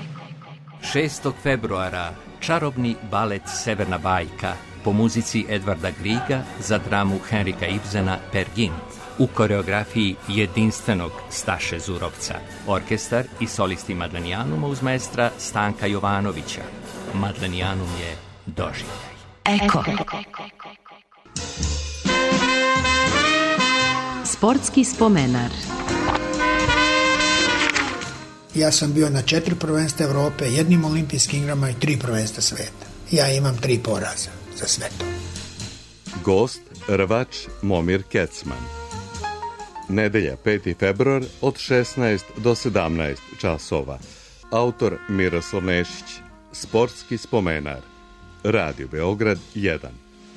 šestog februara čarobni balet Severna bajka po muzici Edvarda Griga za dramu Henrika Ibsena Per Gynt u koreografiji jedinstvenog Staše Zurovca. Orkestar i solisti Madlenijanuma uz maestra Stanka Jovanovića. Madlenijanum je doživljaj. Eko. Sportski spomenar. Ja sam bio na četiri prvenstva Evrope, jednim olimpijskim igrama i tri prvenstva sveta. Ja imam tri poraza za sve to. Gost, rvač Momir Kecman. Nedelja, peti februar, od šesnaest do sedamnaest časova. Autor Miroslav Nešić. Sportski spomenar. Radio Beograd jedan.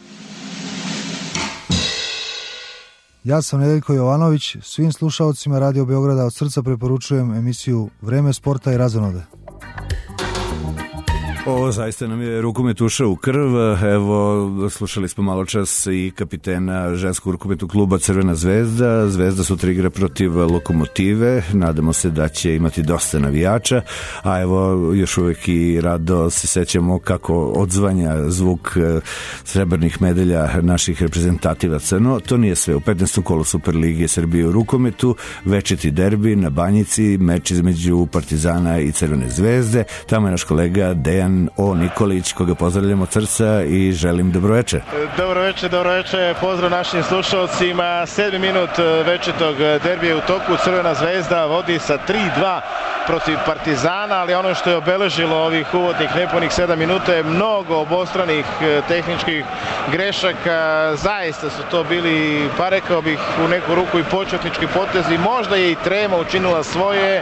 Ja sam Nedeljko Jovanović, svim slušalcima Radio Beograda od srca preporučujem emisiju Vreme sporta i razonode. Ovo zaista nam je rukomet ušao u krv. Evo, slušali smo malo čas i kapitena ženskog rukometnog kluba Crvena zvezda. Zvezda sutra igra protiv Lokomotive. Nadamo se da će imati dosta navijača. A evo, još uvek i rado se sećamo kako odzvanja zvuk srebrnih medalja naših reprezentativaca. No, to nije sve. U petnaestom kolu Superlige Srbije u rukometu, večiti derbi na Banjici, meč između Partizana i Crvene zvezde. Tamo je naš kolega Dejan O. Nikolić, koga pozdravljamo od srca i želim dobroveče. Dobroveče, dobroveče, pozdrav našim slušalcima. Sedmi minut večetog derbija u toku. Crvena zvezda vodi sa tri dva protiv Partizana, ali ono što je obeležilo ovih uvodnih nepunih sedam minuta je mnogo obostranih tehničkih grešaka. Zaista su to bili, pa rekao bih, u neku ruku i početnički potezi. Možda je i trema učinila svoje,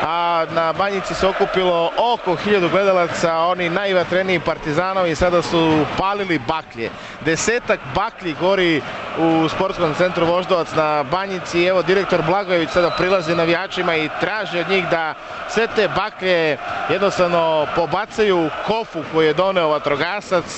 a na Banjici se okupilo oko hiljadu gledalaca. Oni najvatreniji Partizanovi sada su palili baklje. Desetak baklji gori u sportskom centru Voždovac na Banjici. Evo, direktor Blagojević sada prilazi navijačima i traži od njih da sve te baklje jednostavno pobacaju u kofu koju je doneo vatrogasac.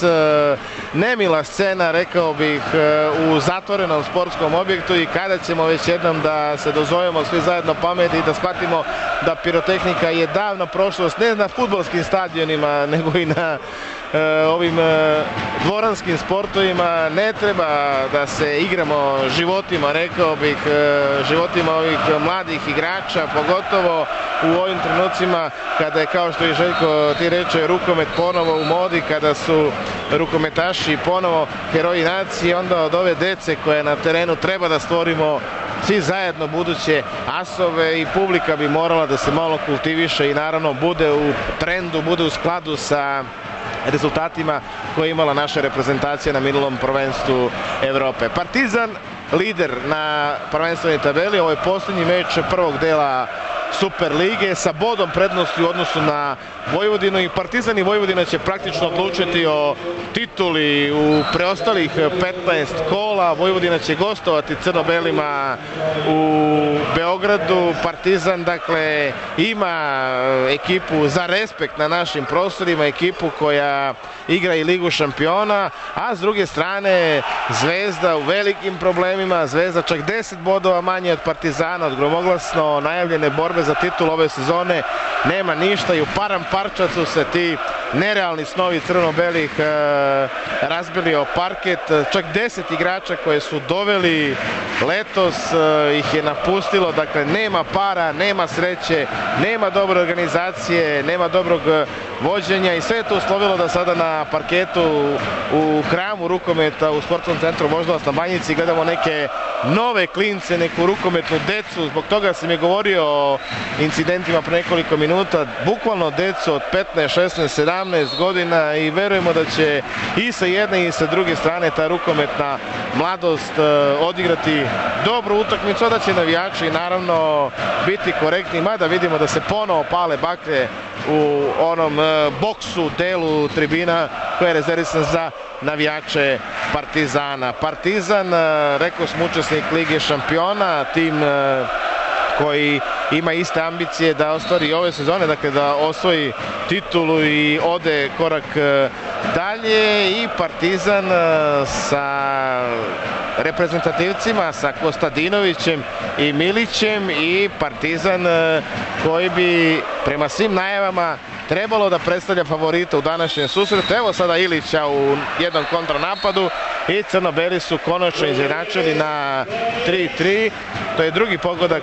Nemila scena, rekao bih, u zatvorenom sportskom objektu, i kada ćemo već jednom da se dozovemo svi zajedno pameti i da shvatimo da pirotehnika je davno prošlost, ne na fudbalskim stadionima, nego i na e, ovim e, dvoranskim sportovima. Ne treba da se igramo životima, rekao bih, e, životima ovih mladih igrača, pogotovo u ovim trenucima kada je, kao što je Željko ti reče, rukomet ponovo u modi, kada su rukometaši ponovo heroji nacije. Onda od ove dece koje na terenu treba da stvorimo svi zajedno buduće asove, i publika bi morala da se malo kultiviše i naravno bude u trendu, bude u skladu sa rezultatima koje je imala naša reprezentacija na minulom prvenstvu Evrope. Partizan lider na prvenstvenoj tabeli. Ovo je posljednji meč prvog dela Super lige sa bodom prednosti u odnosu na Vojvodinu, i Partizan i Vojvodina će praktično odlučiti o tituli u preostalih petnaest kola. Vojvodina će gostovati crno-belima u Beogradu. Partizan, dakle, ima ekipu za respekt na našim prostorima, ekipu koja igra i Ligu šampiona, a s druge strane Zvezda u velikim problemima. Zvezda čak deset bodova manje od Partizana, od gromoglasno najavljene borbe za titul ove sezone nema ništa, i u param parčacu se ti nerealni snovi crno-belih e, razbili o parket. Čak deset igrača koje su doveli letos e, ih je napustilo. Dakle, nema para, nema sreće, nema dobre organizacije, nema dobrog vođenja, i sve je to uslovilo da sada na parketu u hramu rukometa u sportskom centru Voždovac na Banjici gledamo neke nove klince, neku rukometnu decu. Zbog toga sam je govorio o incidentima pre nekoliko minuta. Bukvalno decu od petnaest, šesnaest, sedamnaest godina, i verujemo da će i sa jedne i sa druge strane ta rukometna mladost odigrati dobru utakmicu, a da će navijači naravno biti korektni, mada vidimo da se ponovo pale baklje u onom boksu, delu tribina koja je rezervisan za navijače Partizana. Partizan, rekao smo, učesnik Lige šampiona, tim koji ima iste ambicije da ostvari ove sezone, dakle da osvoji titulu i ode korak dalje, i Partizan sa reprezentativcima, sa Kostadinovićem i Milićem, i Partizan koji bi prema svim najavama trebalo da predstavlja favorita u današnjem susretu. Evo sada Ilića u jednom kontranapadu, i crno-beli su konačno izjednačili na tri tri. To je drugi pogodak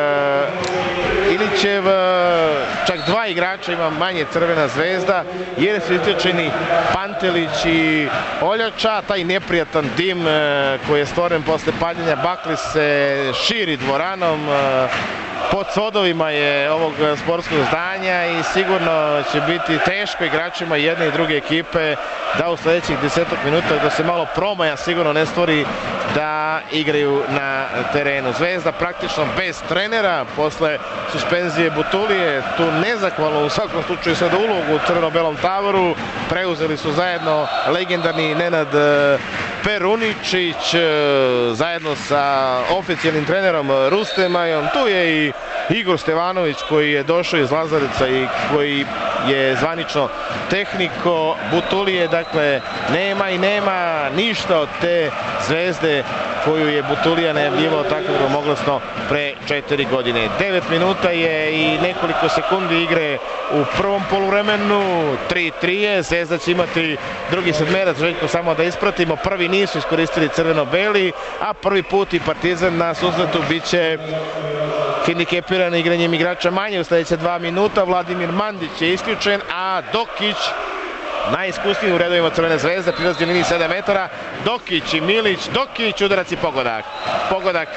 Ilićev. Čak dva igrača ima manje Crvena zvezda, jer su isključeni Pantelić i Oljača. Taj neprijatan dim koji je stvoren posle paljenja bakli se širi dvoranom. Pod svodovima je ovog sportskog zdanja, i sigurno će biti teško igračima jedne i druge ekipe da u sledećih desetak minuta, da se malo promaja sigurno ne stvori da igraju na terenu. Zvezda praktično bez trenera posle suspenzije Butulije, tu nezahvalno u svakom slučaju sada ulogu u crveno-belom taboru preuzeli su zajedno legendarni Nenad Peruničić zajedno sa oficijalnim trenerom Rustemajom. Tu je i Igor Stevanović koji je došao iz Lazarevca i koji je zvanično tehniko Butulije. Dakle, nema i nema ništa od te Zvezde koju je Butulija najavljivao tako gromoglasno pre četiri godine. Devet minuta je i nekoliko sekundi igre u prvom poluvremenu. tri tri je, Zvezda će imati drugi sedmerac, Željko, samo da ispratimo. Prvi nisu iskoristili crveno-beli, a prvi put i Partizan na susretu bit će hendikepiran igranjem igrača manje u sledeće dva minuta. Vladimir Mandić je isključen, a Dokić, najiskusniji u redovima Crvene Zvezde, prilazi liniji sedam metara. Dokić i Milić, Dokić, udarac i pogodak. Pogodak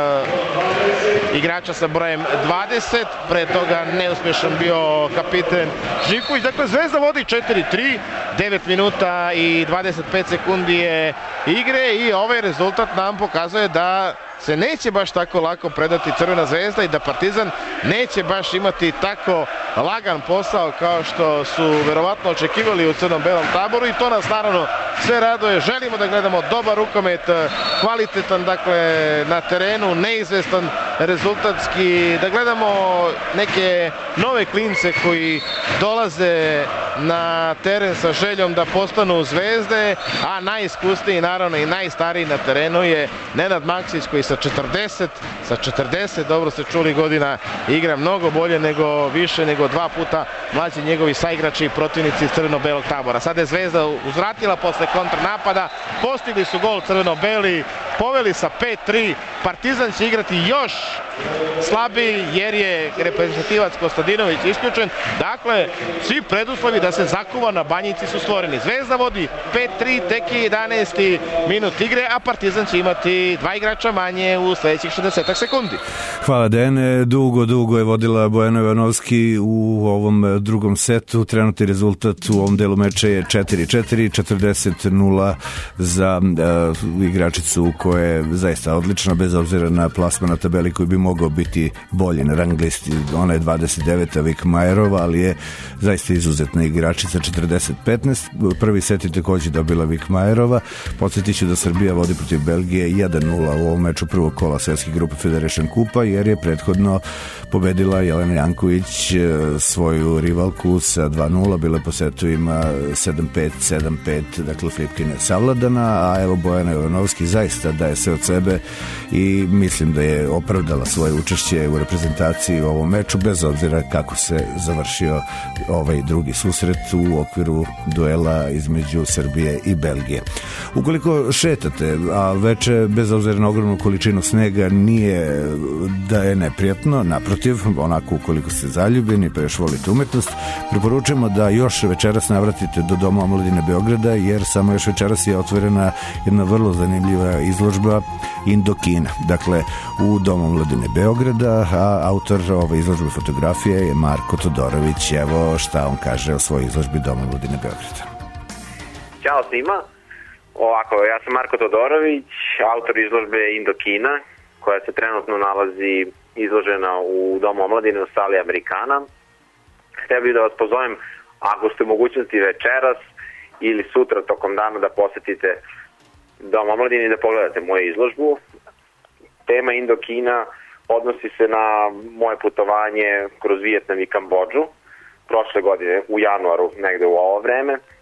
uh, igrača sa brojem dvadeset, pre toga neuspešan bio kapiten Živković. Dakle, Zvezda vodi četiri tri, devet minuta i dvadeset pet sekundi je igre i ovaj rezultat nam pokazuje da se neće baš tako lako predati Crvena Zvezda i da Partizan neće baš imati tako lagan posao kao što su verovatno očekivali u crnom-belom taboru i to nas naravno sve raduje. Želimo da gledamo dobar rukomet, kvalitetan dakle na terenu, neizvestan rezultatski, da gledamo neke nove klince koji dolaze na teren sa željom da postanu zvezde, a najiskusniji naravno i najstariji na terenu je Nenad Maksić koji sa četrdeset, sa četrdeset, dobro ste čuli, godina igra mnogo bolje nego više nego dva puta mlađi njegovi saigrači i protivnici iz crveno-belog tabora. Sada je Zvezda uzvratila posle kontrnapada, postigli su gol crveno-beli, poveli sa pet tri, Partizan će igrati još slabiji jer je reprezentativac Kostadinović isključen. Dakle, svi preduslovi da se zakuva na Banjici su stvoreni. Zvezda vodi pet tri, tek je jedanaesti minut igre, a Partizan će imati dva igrača manje u sledećih šezdeset sekundi. Hvala, Dene. Dugo, dugo je vodila Bojana Jovanovski u ovom drugom setu. Trenutni rezultat u ovom delu meča je četiri četiri, četrdeset nula za uh, igračicu koja je zaista odlična, bez obzira na plasman na tabeli koji bi mogao biti bolji na rang listi. Ona je dvadeset deveta Vik Majerova, ali je zaista izuzetna igračica. Četrdeset petnaest. Prvi set je takođe dobila Vik Majerova. Podsjetit ću da Srbija vodi protiv Belgije jedan nula u ovom meču prvog kola svetske grupe Federation Kupa, jer je prethodno pobedila Jelena Janković svoju rivalku sa dva nula, bila po setovima sedam pet, sedam pet, dakle Flipkine savladana, a evo Bojana Jovanovski zaista daje sve od sebe i mislim da je opravdala svoje učešće u reprezentaciji u ovom meču, bez obzira kako se završio ovaj drugi susret u okviru duela između Srbije i Belgije. Ukoliko šetate, a veče bez obzira na ogromnu količinu snega nije da je neprijatno, naprotiv, onako ukoliko ste zaljubljeni pa još volite umetnost, preporučujemo da još večeras navratite do Doma omladine Beograda, jer samo još večeras je otvorena jedna vrlo zanimljiva izložba Indokina. Dakle, u Domu omladine Beograda, a autor ove izložbe fotografije je Marko Todorović. Evo šta on kaže o svojoj izložbi Doma omladine Beograda. Ćao svima. Ovako, ja sam Marko Todorović, autor izložbe Indokina, koja se trenutno nalazi izložena u Domu omladine u sali Amerikana. Htio bih da vas pozovem, ako ste u mogućnosti večeras ili sutra tokom dana, da posetite Dom omladine i da pogledate moju izložbu. Tema Indokina odnosi se na moje putovanje kroz Vijetnam i Kambodžu prošle godine u januaru, negde u ovo vreme. E,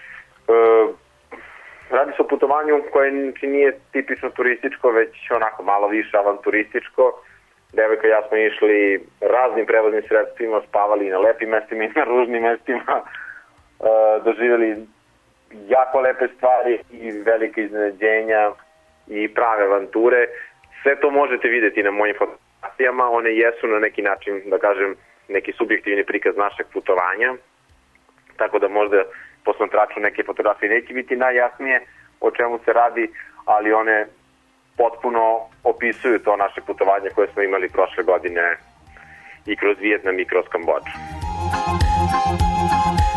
radi se o putovanju koje nije tipično turističko, već onako malo više avanturističko. Devojka i ja smo išli raznim prevoznim sredstvima, spavali na lepim mestima i na ružnim mestima, e, doživjeli jako lepe stvari i velike iznenađenja i prave avanture. Sve to možete videti na mojim fotografijama, one jesu na neki način, da kažem, neki subjektivni prikaz našeg putovanja, tako da možda posmatraču neke fotografije neće biti najjasnije o čemu se radi, ali one potpuno opisuju to naše putovanje koje smo imali prošle godine i kroz Vijetnam i kroz Kambodžu.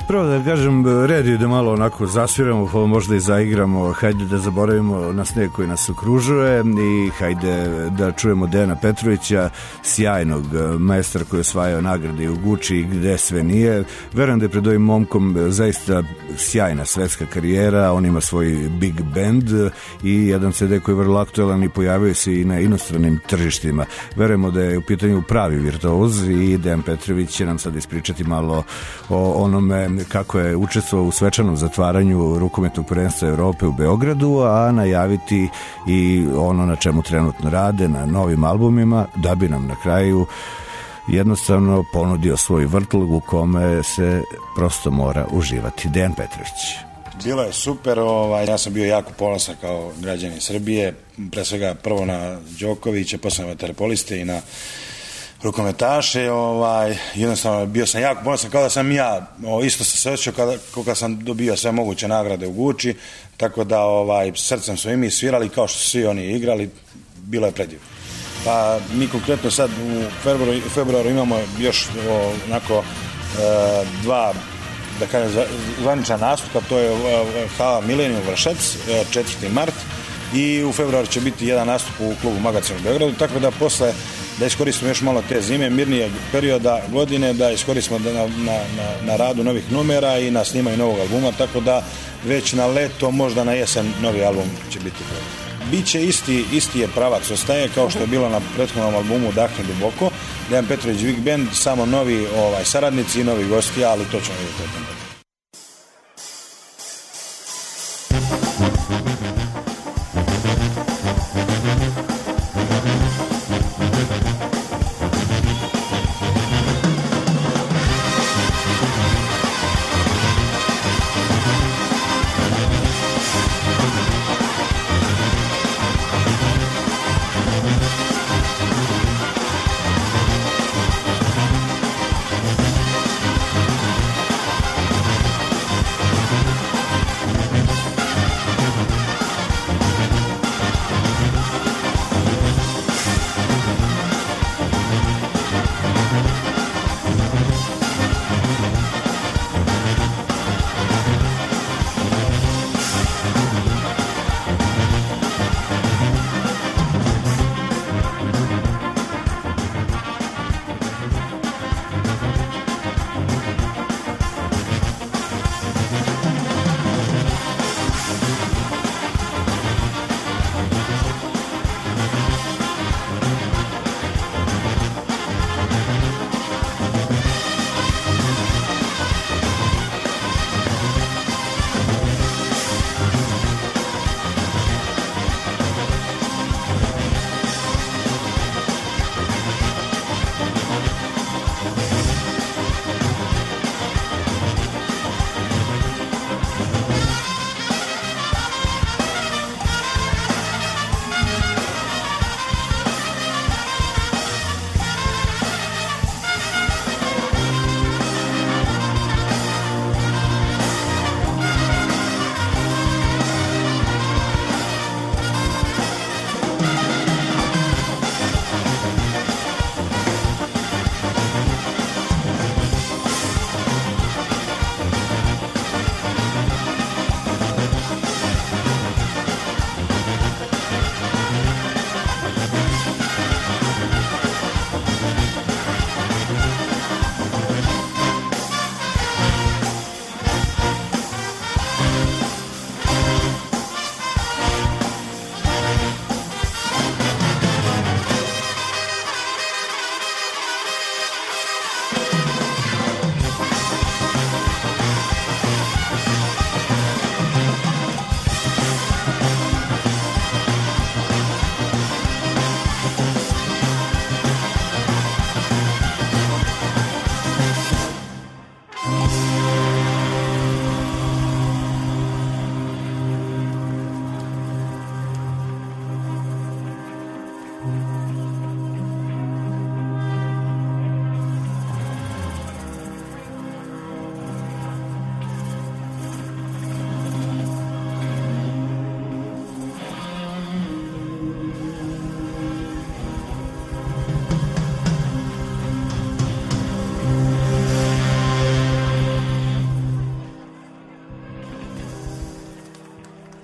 Prvo da kažem, red je da malo onako zasviramo, pa možda i zaigramo, hajde da zaboravimo na sneg koji nas okružuje i hajde da čujemo Dejana Petrovića, sjajnog maestra koji je osvajao nagrade i u Guči i gde sve nije. Verujem da je pred ovim momkom zaista sjajna svetska karijera, on ima svoj big band i jedan ce de koji je vrlo aktualan i pojavio se i na inostranim tržištima. Verujemo da je u pitanju pravi virtuoz i Dejan Petrović će nam sad ispričati malo o onome kako je učestvovao u svečanom zatvaranju rukometnog prvenstva Evrope u Beogradu, a najaviti i ono na čemu trenutno rade, na novim albumima, da bi nam na kraju jednostavno ponudio svoj vrtlog u kome se prosto mora uživati. Dejan Petrović. Bilo je super, ovaj, ja sam bio jako ponosan kao građanin Srbije, pre svega prvo na Đokovića, posle na vaterpoliste i na rukometaše, ovaj, jednostavno bio sam jako ponosan, kao da sam ja o, isto se srećao kada, kada sam dobio sve moguće nagrade u Guči, tako da ovaj, srcem su i mi svirali kao što su svi oni igrali, bilo je predivno. Pa mi konkretno sad u februaru, u februaru imamo još o, onako e, dva, da kažem, zvanična nastupa, to je hala Milenijum Vršac, četvrti mart, i u februaru će biti jedan nastup u klubu Magacin u Beogradu, tako da posle da iskoristimo još malo te zime, mirnije perioda godine, da iskoristimo na, na, na, na radu novih numera i na snimanju novog albuma, tako da već na leto, možda na jesen, novi album će biti. Biće isti, isti je pravac, ostaje kao što je bilo na prethodnom albumu Dahne duboko, Dejan Petrović Big Band, samo novi ovaj, saradnici i novi gosti, ali to ćemo vidjeti.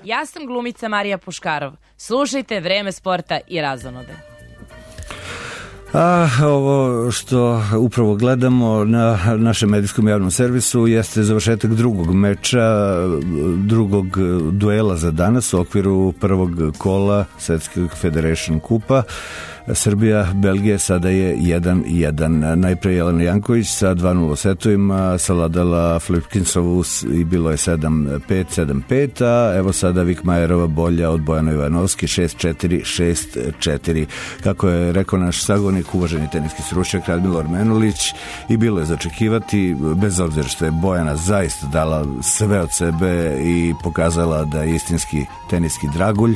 Ja sam glumica Marija Puškarov. Slušajte Vreme sporta i razonode. A ovo što upravo gledamo na našem medijskom javnom servisu jeste završetak drugog meča, drugog duela za danas u okviru prvog kola Svetskog Federation kupa. Srbija, Belgija sada je jedan jedan. Najpre Jelena Janković sa dva nula setovima savladala Flipkinsovu i bilo je sedam pet, sedam pet, a evo sada Vikmajerova bolja od Bojana Ivanovski šest četiri, šest četiri. Kako je rekao naš sagovornik, uvaženi teniski stručnjak Radmilor Menulić, i bilo je začekivati, bez obzira što je Bojana zaista dala sve od sebe i pokazala da je istinski teniski dragulj.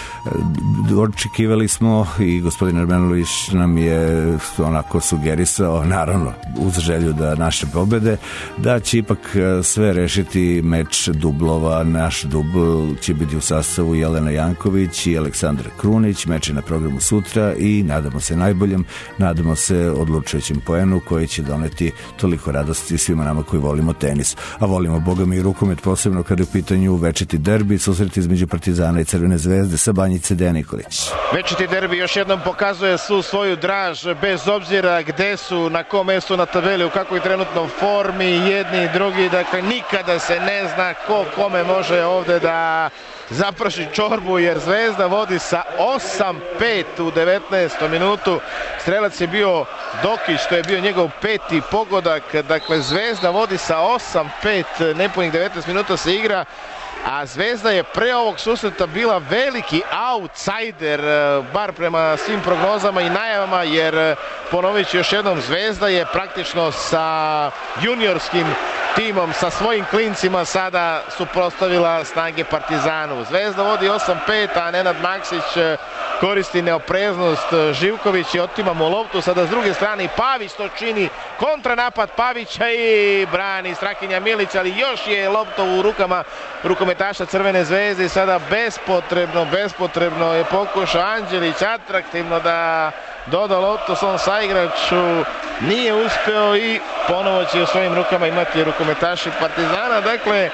Očekivali smo i gospodin Armenulić nam je onako sugerisao, naravno uz želju da naše pobede, da će ipak sve rešiti meč dublova. Naš dubl će biti u sastavu Jelena Janković i Aleksandar Krunić. Meč je na programu sutra i nadamo se najboljem, nadamo se odlučujućem poenu koji će doneti toliko radosti svima nama koji volimo tenis, a volimo boga mi i rukomet, posebno kada je u pitanju večiti derbi, susret između Partizana i Crvene zvezde sa Banjice Dejan Nikolić. Večiti derbi još jednom pokazuje svu svoju draž, bez obzira gde su, na kom mestu na tabeli, u kakvoj trenutno formi jedni i drugi, dakle nikada se ne zna ko kome može ovde da zapraši čorbu, jer Zvezda vodi sa osam pet u devetnaestom minutu. Strelac je bio Dokić, to je bio njegov peti pogodak, dakle Zvezda vodi sa osam pet, nepunih devetnaest minuta se igra, a Zvezda je pre ovog susreta bila veliki outsider, bar prema svim prognozama i najavama, jer ponovit ću još jednom, Zvezda je praktično sa juniorskim timom, sa svojim klincima sada suprotstavila snage Partizanu. Zvezda vodi osam pet, a Nenad Maksić koristi neopreznost Živković i otima mu loptu. Sada s druge strane i Pavić to čini, kontranapad Pavića i brani Strahinja Milić, ali još je lopta u rukama rukometaša Crvene zvezde i sada bespotrebno, bespotrebno je pokušao Anđelić atraktivno da doda loptu svom saigraču, nije uspeo i ponovo će u svojim rukama imati rukometaši Partizana. Dakle,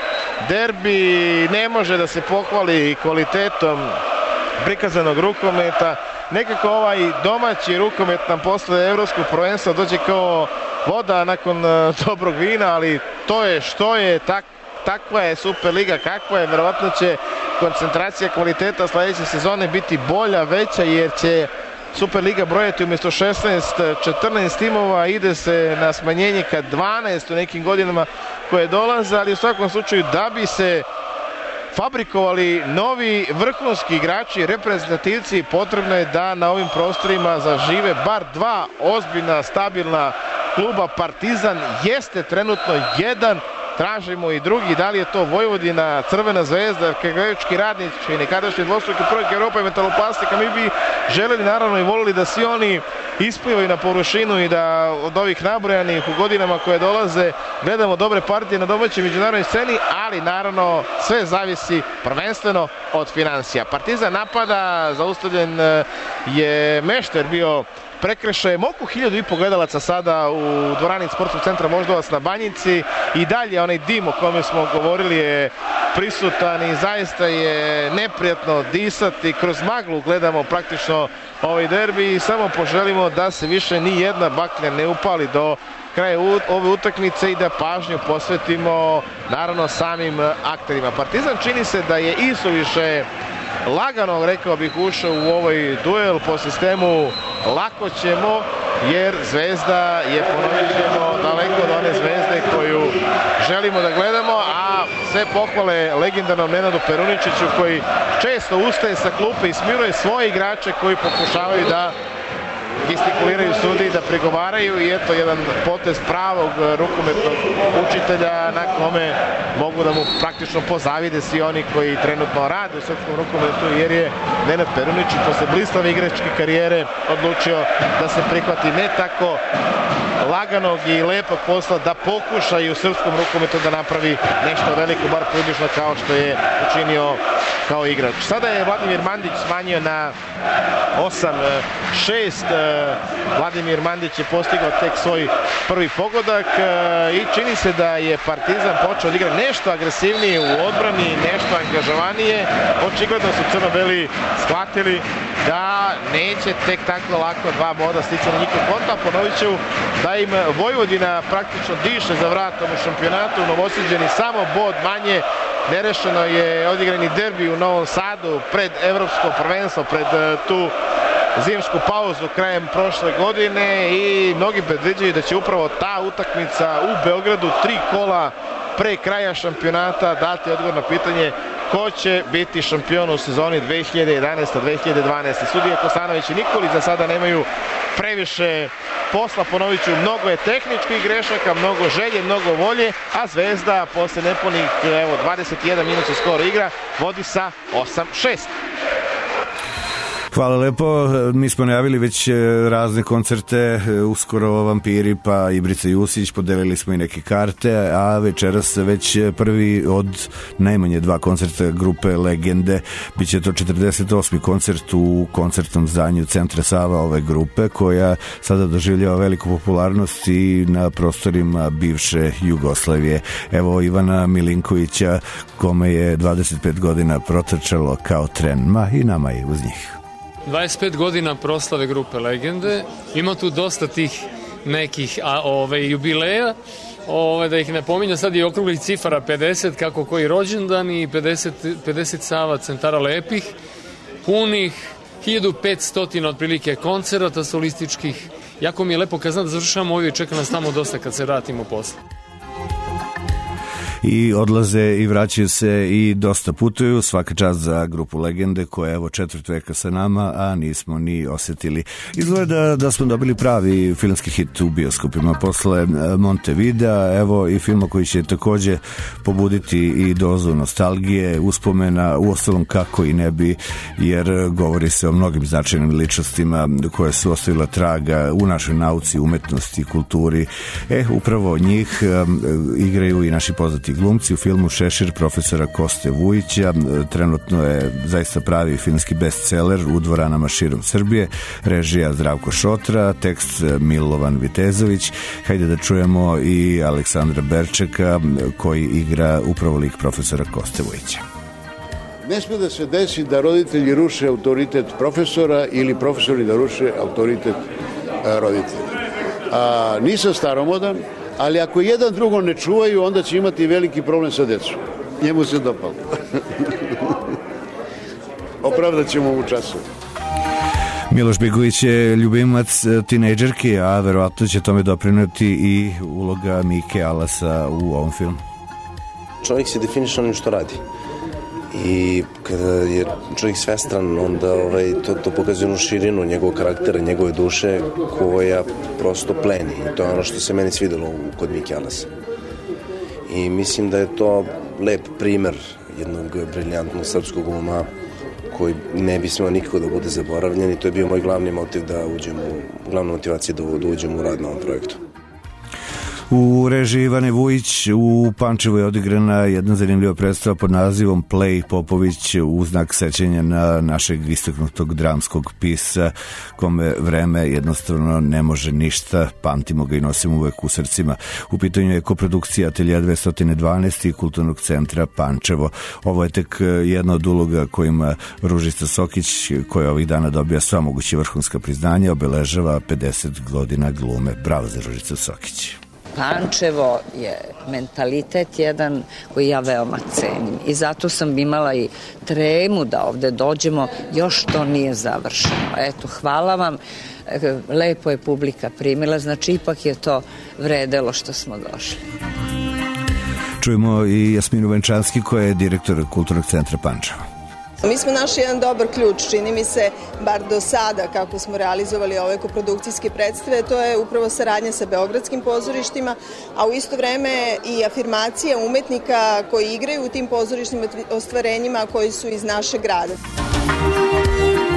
derbi ne može da se pohvali kvalitetom prikazanog rukometa. Nekako ovaj domaći rukomet nam posle evropskog prvenstva dođe kao voda nakon dobrog vina, ali to je što je, tak, takva je Superliga, kakva je, verovatno će koncentracija kvaliteta sledeće sezone biti bolja, veća, jer će Superliga brojati umjesto šesnaest četrnaest timova, ide se na smanjenje ka dvanaest u nekim godinama koje dolaze, ali u svakom slučaju da bi se fabrikovali novi vrhunski igrači, reprezentativci, potrebno je da na ovim prostorima zažive bar dva ozbiljna, stabilna kluba. Partizan jeste trenutno jedan, tražimo i drugi, da li je to Vojvodina, Crvena zvezda, Kragujevački Radnički, nekadašnji dvostruki prvak Evropa i Metaloplastika. Mi bi želeli naravno i volili da svi oni isplivaju na površinu i da od ovih nabrojanih u godinama koje dolaze gledamo dobre partije na domaćoj međunarodnoj sceni, ali naravno sve zavisi prvenstveno od financija. Partizan napada, zaustavljen je Mešter bio prekršajem, oko hiljadu i po gledalaca sada u dvorani Sportskog centra Voždovac na Banjici, i dalje onaj dim o kome smo govorili je prisutan i zaista je neprijatno disati. Kroz maglu gledamo praktično ovaj derbi i samo poželimo da se više ni jedna baklja ne upali do kraja ove utakmice i da pažnju posvetimo naravno samim akterima. Partizan čini se da je isuviše lagano, rekao bih, ušao u ovaj duel po sistemu lako ćemo, jer Zvezda je, ponovit ćemo, daleko od one Zvezde koju želimo da gledamo, a sve pohvale legendarnom Nenadu Peruničiću koji često ustaje sa klupe i smiruje svoje igrače koji pokušavaju da gestikuliraju sudiji, da pregovaraju, i eto jedan potez pravog rukometnog učitelja na kome mogu da mu praktično pozavide svi oni koji trenutno rade u srpskom rukometu, jer je Nenad Peruničić posle blistave igračke karijere odlučio da se prihvati ne tako laganog i lepog posla da pokuša i u srpskom rukometu da napravi nešto veliko, bar približno kao što je učinio kao igrač. Sada je Vladimir Mandić smanjio na osam šest. Vladimir Mandić je postigao tek svoj prvi pogodak i čini se da je Partizan počeo da igra nešto agresivnije u odbrani, nešto angažovanije. Očigledno su crno-beli shvatili da neće tek tako lako dva boda stići na njihov konta. Ponovit ću da im Vojvodina praktično diše za vratom u šampionatu, Novosađani samo bod manje. Nerešeno je odigrani derbi u Novom Sadu pred evropsko prvenstvo, pred tu zimsku pauzu krajem prošle godine i mnogi predviđaju da će upravo ta utakmica u Beogradu tri kola pre kraja šampionata dati odgovor na pitanje ko će biti šampion u sezoni dve hiljade jedanaeste dve hiljade dvanaeste. Sudije Kosanović i Nikolić za sada nemaju previše posla, ponovit ću, mnogo je tehničkih grešaka, mnogo želje, mnogo volje, a Zvezda posle nepunih evo, dvadeset jedan minut se skoro igra, vodi sa osam šest. Hvala lepo, mi smo najavili već razne koncerte, uskoro Vampiri pa Ibrica Jusić, podelili smo i neke karte, a večeras već prvi od najmanje dva koncerta grupe Legende, bit će to četrdeset osmi koncert u koncertnom zdanju Centra Sava ove grupe, koja sada doživljava veliku popularnost i na prostorima bivše Jugoslavije. Evo Ivana Milinkovića, kome je dvadeset pet godina protrčalo kao tren, ma i nama je uz njih. dvadeset pet godina proslave grupe Legende, ima tu dosta tih nekih a, ove, jubileja, ove, da ih ne pominja, sad je okruglih cifara pedeset, kako koji rođendan i pedeset, pedeset Sava centara lepih, punih hiljadu petsto otprilike koncerata solističkih. Jako mi je lepo kad znam da završamo ovdje i čeka nas tamo dosta kad se vratimo posle. I odlaze i vraćaju se i dosta putuju, svaka čast za grupu Legende koja je evo četvrt veka sa nama, a nismo ni osetili. Izgleda da smo dobili pravi filmski hit u bioskopima posle Montevidea, evo i filma koji će takođe pobuditi i dozu nostalgije, uspomena, uostalom kako i ne bi, jer govori se o mnogim značajnim ličnostima koje su ostavila traga u našoj nauci, umetnosti, kulturi. E, upravo njih um, igraju i naši poznati glumci u filmu Šešir profesora Koste Vujića. Trenutno je zaista pravi filmski bestseller u dvoranama širom Srbije. Režija Zdravko Šotra, tekst Milovan Vitezović. Hajde da čujemo i Aleksandra Berčeka koji igra upravo lik profesora Koste Vujića. Ne smije da se desi da roditelji ruše autoritet profesora ili profesori da ruše autoritet roditelja. A, nisam staromodan, ali ako jedan drugo ne čuvaju, onda će imati veliki problem sa decom. Njemu se dopalo. Opravdat ćemo u času. Miloš Begović je ljubimac tinejdžerki, a verovatno će tome doprineti i uloga Mike Alasa u ovom filmu. Čovjek se definiše onim što radi. I kada je čovjek svestran, onda ovaj, to, to pokazuje onu širinu njegovog karaktera, njegove duše, koja prosto pleni. I to je ono što se meni svidelo kod Mike Alasa. I mislim da je to lep primer jednog briljantnog srpskog uma koji ne bi smeo nikako da bude zaboravljen i to je bio moj glavni motiv da uđem u, glavna motivacija da, da uđem u rad na ovom projektu. U režiji Ivane Vujić u Pančevu je odigrana jedna zanimljiva predstava pod nazivom Play Popović u znak sećanja na našeg istaknutog dramskog pisa kome vreme jednostavno ne može ništa, pamtimo ga i nosimo uvek u srcima. U pitanju je koprodukcija Atelja dvesta dvanaest i Kulturnog centra Pančevo. Ovo je tek jedna od uloga kojima Ružica Sokić, koja ovih dana dobija sva moguće vrhunska priznanja, obeležava pedeset godina glume. Bravo za Ružicu Sokić. Pančevo je mentalitet jedan koji ja veoma cenim i zato sam imala i tremu da ovde dođemo, još to nije završeno. Eto, hvala vam, lepo je publika primila, znači ipak je to vredelo što smo došli. Čujemo i Jasminu Venčanski koja je direktor Kulturnog centra Pančevo. Mi smo našli jedan dobar ključ, čini mi se, bar do sada kako smo realizovali ove koprodukcijske predstave, to je upravo saradnja sa beogradskim pozorištima, a u isto vreme i afirmacija umetnika koji igraju u tim pozorišnim ostvarenjima koji su iz našeg grada.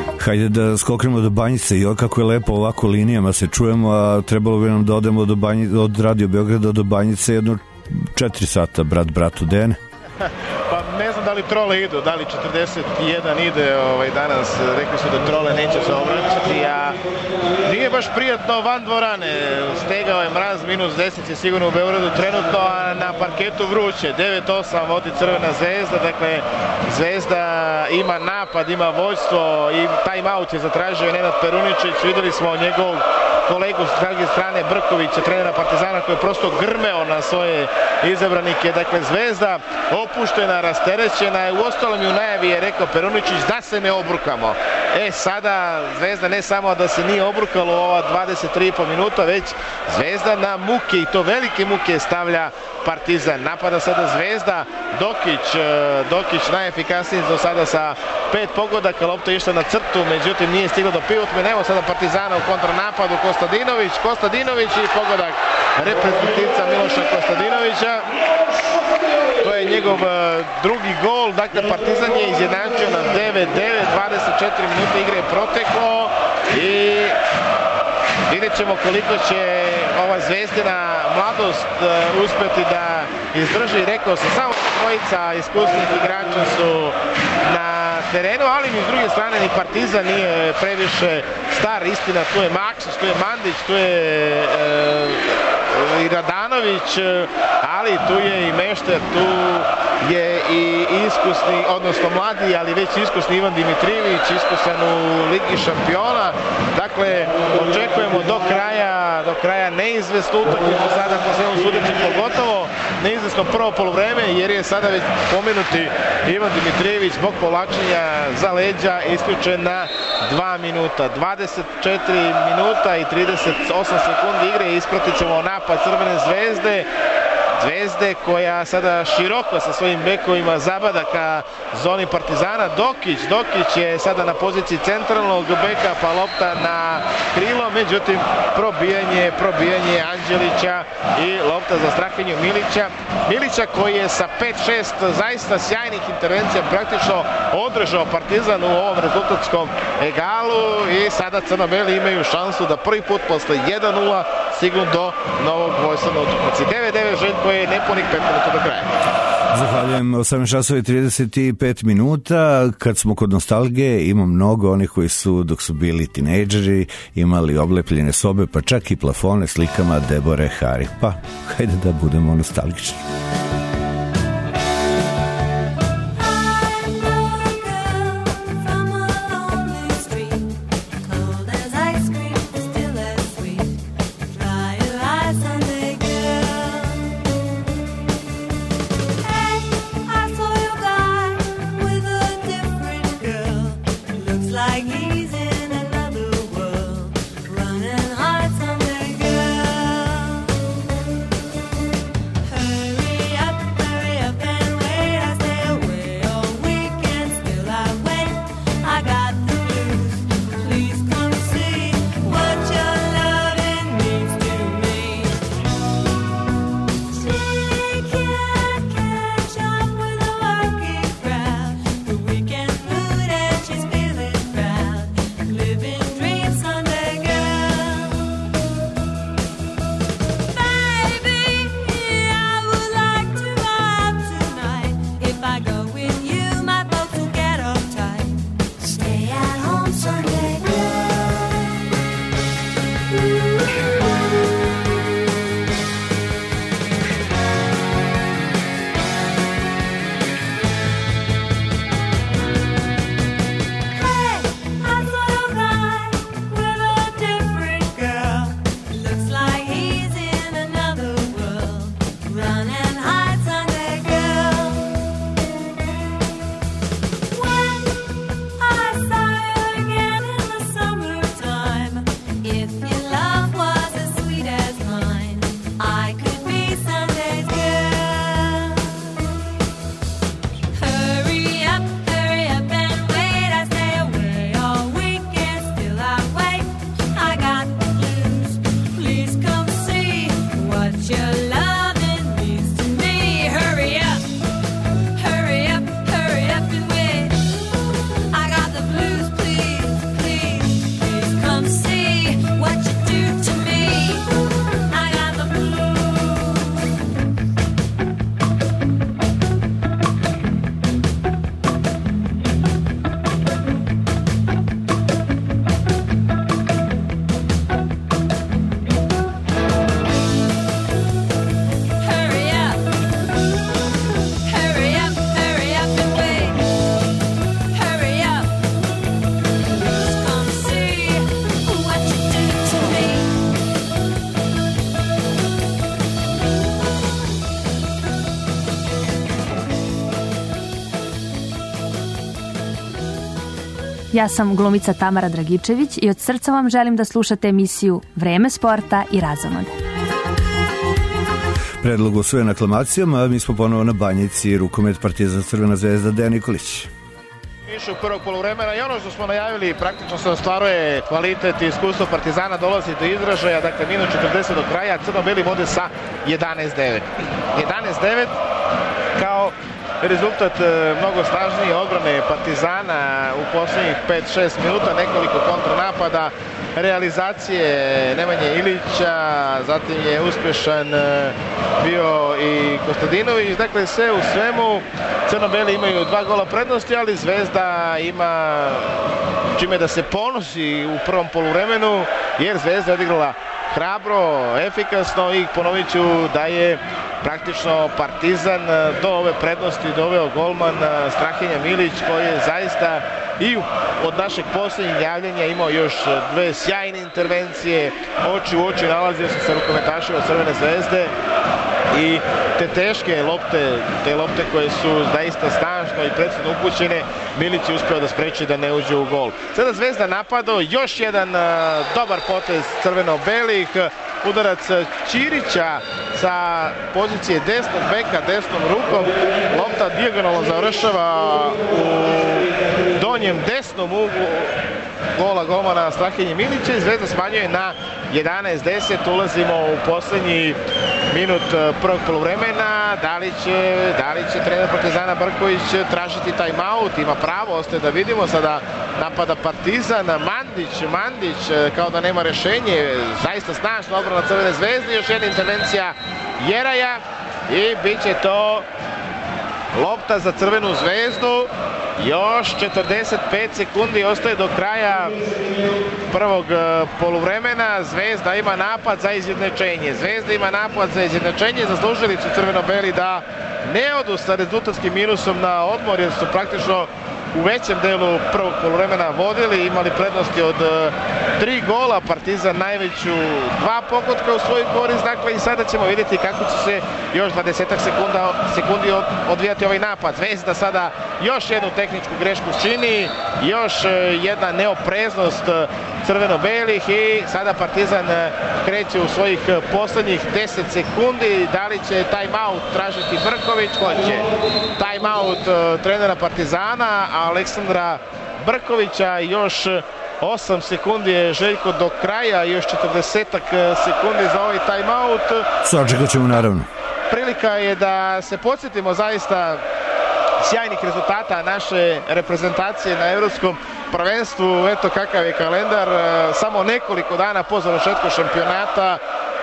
Hajde da skoknemo do Banjice. Jo, kako je lepo ovako linijama se čujemo, a trebalo bi nam da odemo do Banjice, od Radio Beograda do Banjice jedno četiri sata, brat bratu Dene. Pa ne znam da li trole idu, da li četrdeset jedan ide ovaj, danas, rekli su da trole neće se obraćati, a nije baš prijatno van dvorane, stegao je mraz, minus deset je sigurno u Beogradu trenutno, a na parketu vruće, devet osam vodi Crvena Zvezda, dakle Zvezda ima napad, ima vođstvo i time-out je zatražio Nenad Peruničić, videli smo njegovog kolegu s druge strane Brkovića, trenera Partizana, koji je prosto grmeo na svoje izabranike. Dakle, Zvezda opuštena, rasterećena, u ostalom i u najavi je rekao Peruničić da se ne obrukamo. E, sada Zvezda ne samo da se nije obrukalo ova dvadeset tri i po minuta, već Zvezda na muke, i to velike muke, stavlja Partizan. Napada sada Zvezda, Dokić, Dokić najefikasniji do sada sa pet pogodaka, lopta je išla na crtu, međutim nije stigla do pivotme. Evo sada Partizana u kontranapadu, Kostadinović, Kostadinović i pogodak reprezentativca Miloša Kostadinovića. To je njegov drugi gol, dakle Partizan je izjednačio na devet devet, dvadeset četiri minuta igre je proteklo i vidjet ćemo koliko će ova Zvezdina mladost uh, uspeti da izdrži. Rekao sam, samo dvojica iskusnih igrača su na terenu, ali ni s druge strane ni Partizan nije previše star. Istina, tu je Makšić, tu je Mandić, tu je uh, i Radanović, ali tu je i Mešter, tu je i iskusni, odnosno mladi, ali već iskusni Ivan Dimitrijević, iskusan u Ligi šampiona. Dakle, očekujemo do kraja, do kraja neizvesnu utakmicu sada, po svemu sudeći, pogotovo neizvesno prvo poluvreme, jer je sada već pomenuti Ivan Dimitrijević zbog povlačenja za leđa isključen na dva minuta. dvadeset četiri minuta i trideset osam sekundi igre, ispratit ćemo napad Crvene Zvezde. Zvezde koja sada široko sa svojim bekovima zabada ka zoni Partizana. Dokić, Dokić je sada na poziciji centralnog beka, pa lopta na krilo, međutim probijanje, probijanje Anđelića i lopta za Strahinju Milića. Milića koji je sa pet šest zaista sjajnih intervencija praktično održao Partizan u ovom rezultatskom egalu i sada crno-beli imaju šansu da prvi put posle jedan nula stignu do novog vojstva na utakmici. devet devet Željko je nepunih pet minuta do kraja. Zahvaljujem, osamnaest časova i trideset pet minuta. Kad smo kod nostalgije, ima mnogo onih koji su, dok su bili tinejdžeri, imali oblepljene sobe, pa čak i plafone slikama Debore Hari. Pa, hajde da budemo nostalgični. Hurry Ja sam glumica Tamara Dragičević i od srca vam želim da slušate emisiju Vreme sporta i razonode. Predlog usvojen aklamacijama, mi smo ponovo na Banjici, rukomet Partizan Crvena zvezda, Dejan Nikolić. Više u prvog poluvremena i ono što smo najavili praktično se ostvaruje, kvalitet i iskustvo Partizana dolazi do izražaja, dakle minut četrdeset do kraja, crno-beli vode sa jedanaest devet. jedanaest devet kao rezultat mnogo snažnije odbrane Partizana u posljednjih pet šest minuta, nekoliko kontranapada, realizacije Nemanje Ilića, zatim je uspješan bio i Kostadinović, dakle sve u svemu crno-beli imaju dva gola prednosti, ali Zvezda ima čime da se ponosi u prvom poluvremenu, jer Zvezda je odigrala hrabro, efikasno i ponovit ću da je praktično Partizan do ove prednosti doveo golman Strahinja Milić, koji je zaista i od našeg posljednjeg javljanja imao još dve sjajne intervencije, oči u oči nalazio se sa rukometašima Crvene zvezde i te teške lopte, te lopte koje su zaista snažno i precizno upućene, Milić je uspio da spreči da ne uđe u gol. Sada Zvezda napadao, još jedan uh, dobar potez crveno-belih, udarac Ćirića sa pozicije desnog beka, desnom rukom, lopta dijagonalno završava u donjem desnom uglu gola golmana Strahinje Milića i Zvezda smanjuje na jedanaest deset. Ulazimo u posljednji minut prvog poluvremena. Da li će, da li će trener Partizana Brković tražiti timeout? Ima pravo, ostaje da vidimo. Sada napada Partizan, Mandić, Mandić kao da nema rješenje, zaista snažna odbrana Crvene zvezde, još jedna intervencija Jeraja i bit će to lopta za Crvenu zvezdu. Još četrdeset pet sekundi ostaje do kraja prvog poluvremena. Zvezda ima napad za izjednačenje. Zvezda ima napad za izjednačenje. Zaslužili su crveno-beli da ne odu sa rezultatskim minusom na odmor, jer su praktično u većem delu prvog poluvremena vodili, imali prednosti od tri gola, Partizan najveću dva pogotka u svoju korist, dakle i sada ćemo vidjeti kako će se još dvadesetak sekunda, sekundi odvijati ovaj napad. Zvezda sada još jednu tehničku grešku čini, još jedna neopreznost crveno-belih i sada Partizan kreće u svojih posljednjih deset sekundi. Da li će timeout tražiti Brković? Hoće. Timeout trenera Partizana Aleksandra Brkovića. Još osam sekundi je Željko do kraja, još četrdesetak sekundi za ovaj timeout. Sačekat ćemo naravno. Prilika je da se podsjetimo zaista sjajnih rezultata naše reprezentacije na Evropskom prvenstvu. Eto kakav je kalendar, samo nekoliko dana po završetku šampionata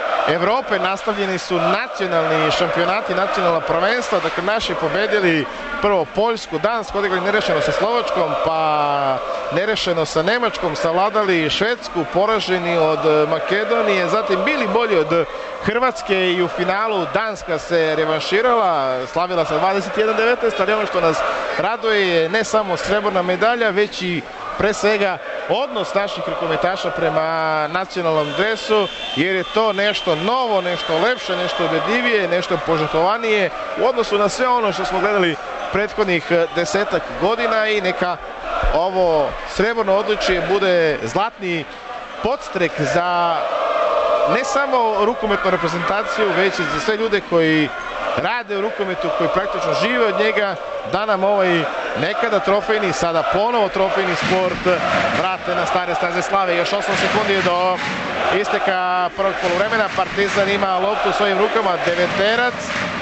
Evrope nastavljeni su nacionalni šampionati, nacionalna prvenstva. Dakle, naši pobedili prvo Poljsku, Dansku, odigrali nerešeno sa Slovačkom, pa nerešeno sa Nemačkom, savladali Švedsku, poraženi od Makedonije, zatim bili bolji od Hrvatske i u finalu Danska se revanširala, slavila sa dvadeset jedan devetnaest, ali ono što nas raduje je ne samo srebrna medalja, već i pre svega odnos naših rukometaša prema nacionalnom dresu, jer je to nešto novo, nešto lepše, nešto ubedljivije, nešto požrtvovanije u odnosu na sve ono što smo gledali prethodnih desetak godina i neka ovo srebrno odličje bude zlatni podstrek za ne samo rukometnu reprezentaciju, već i za sve ljude koji rade u rukometu, koji praktično žive od njega, da nam ovaj nekada trofejni, sada ponovo trofejni sport vrate na stare staze slave. Još osam sekundi do isteka prvog poluvremena. Partizan ima loptu u svojim rukama, deveterac.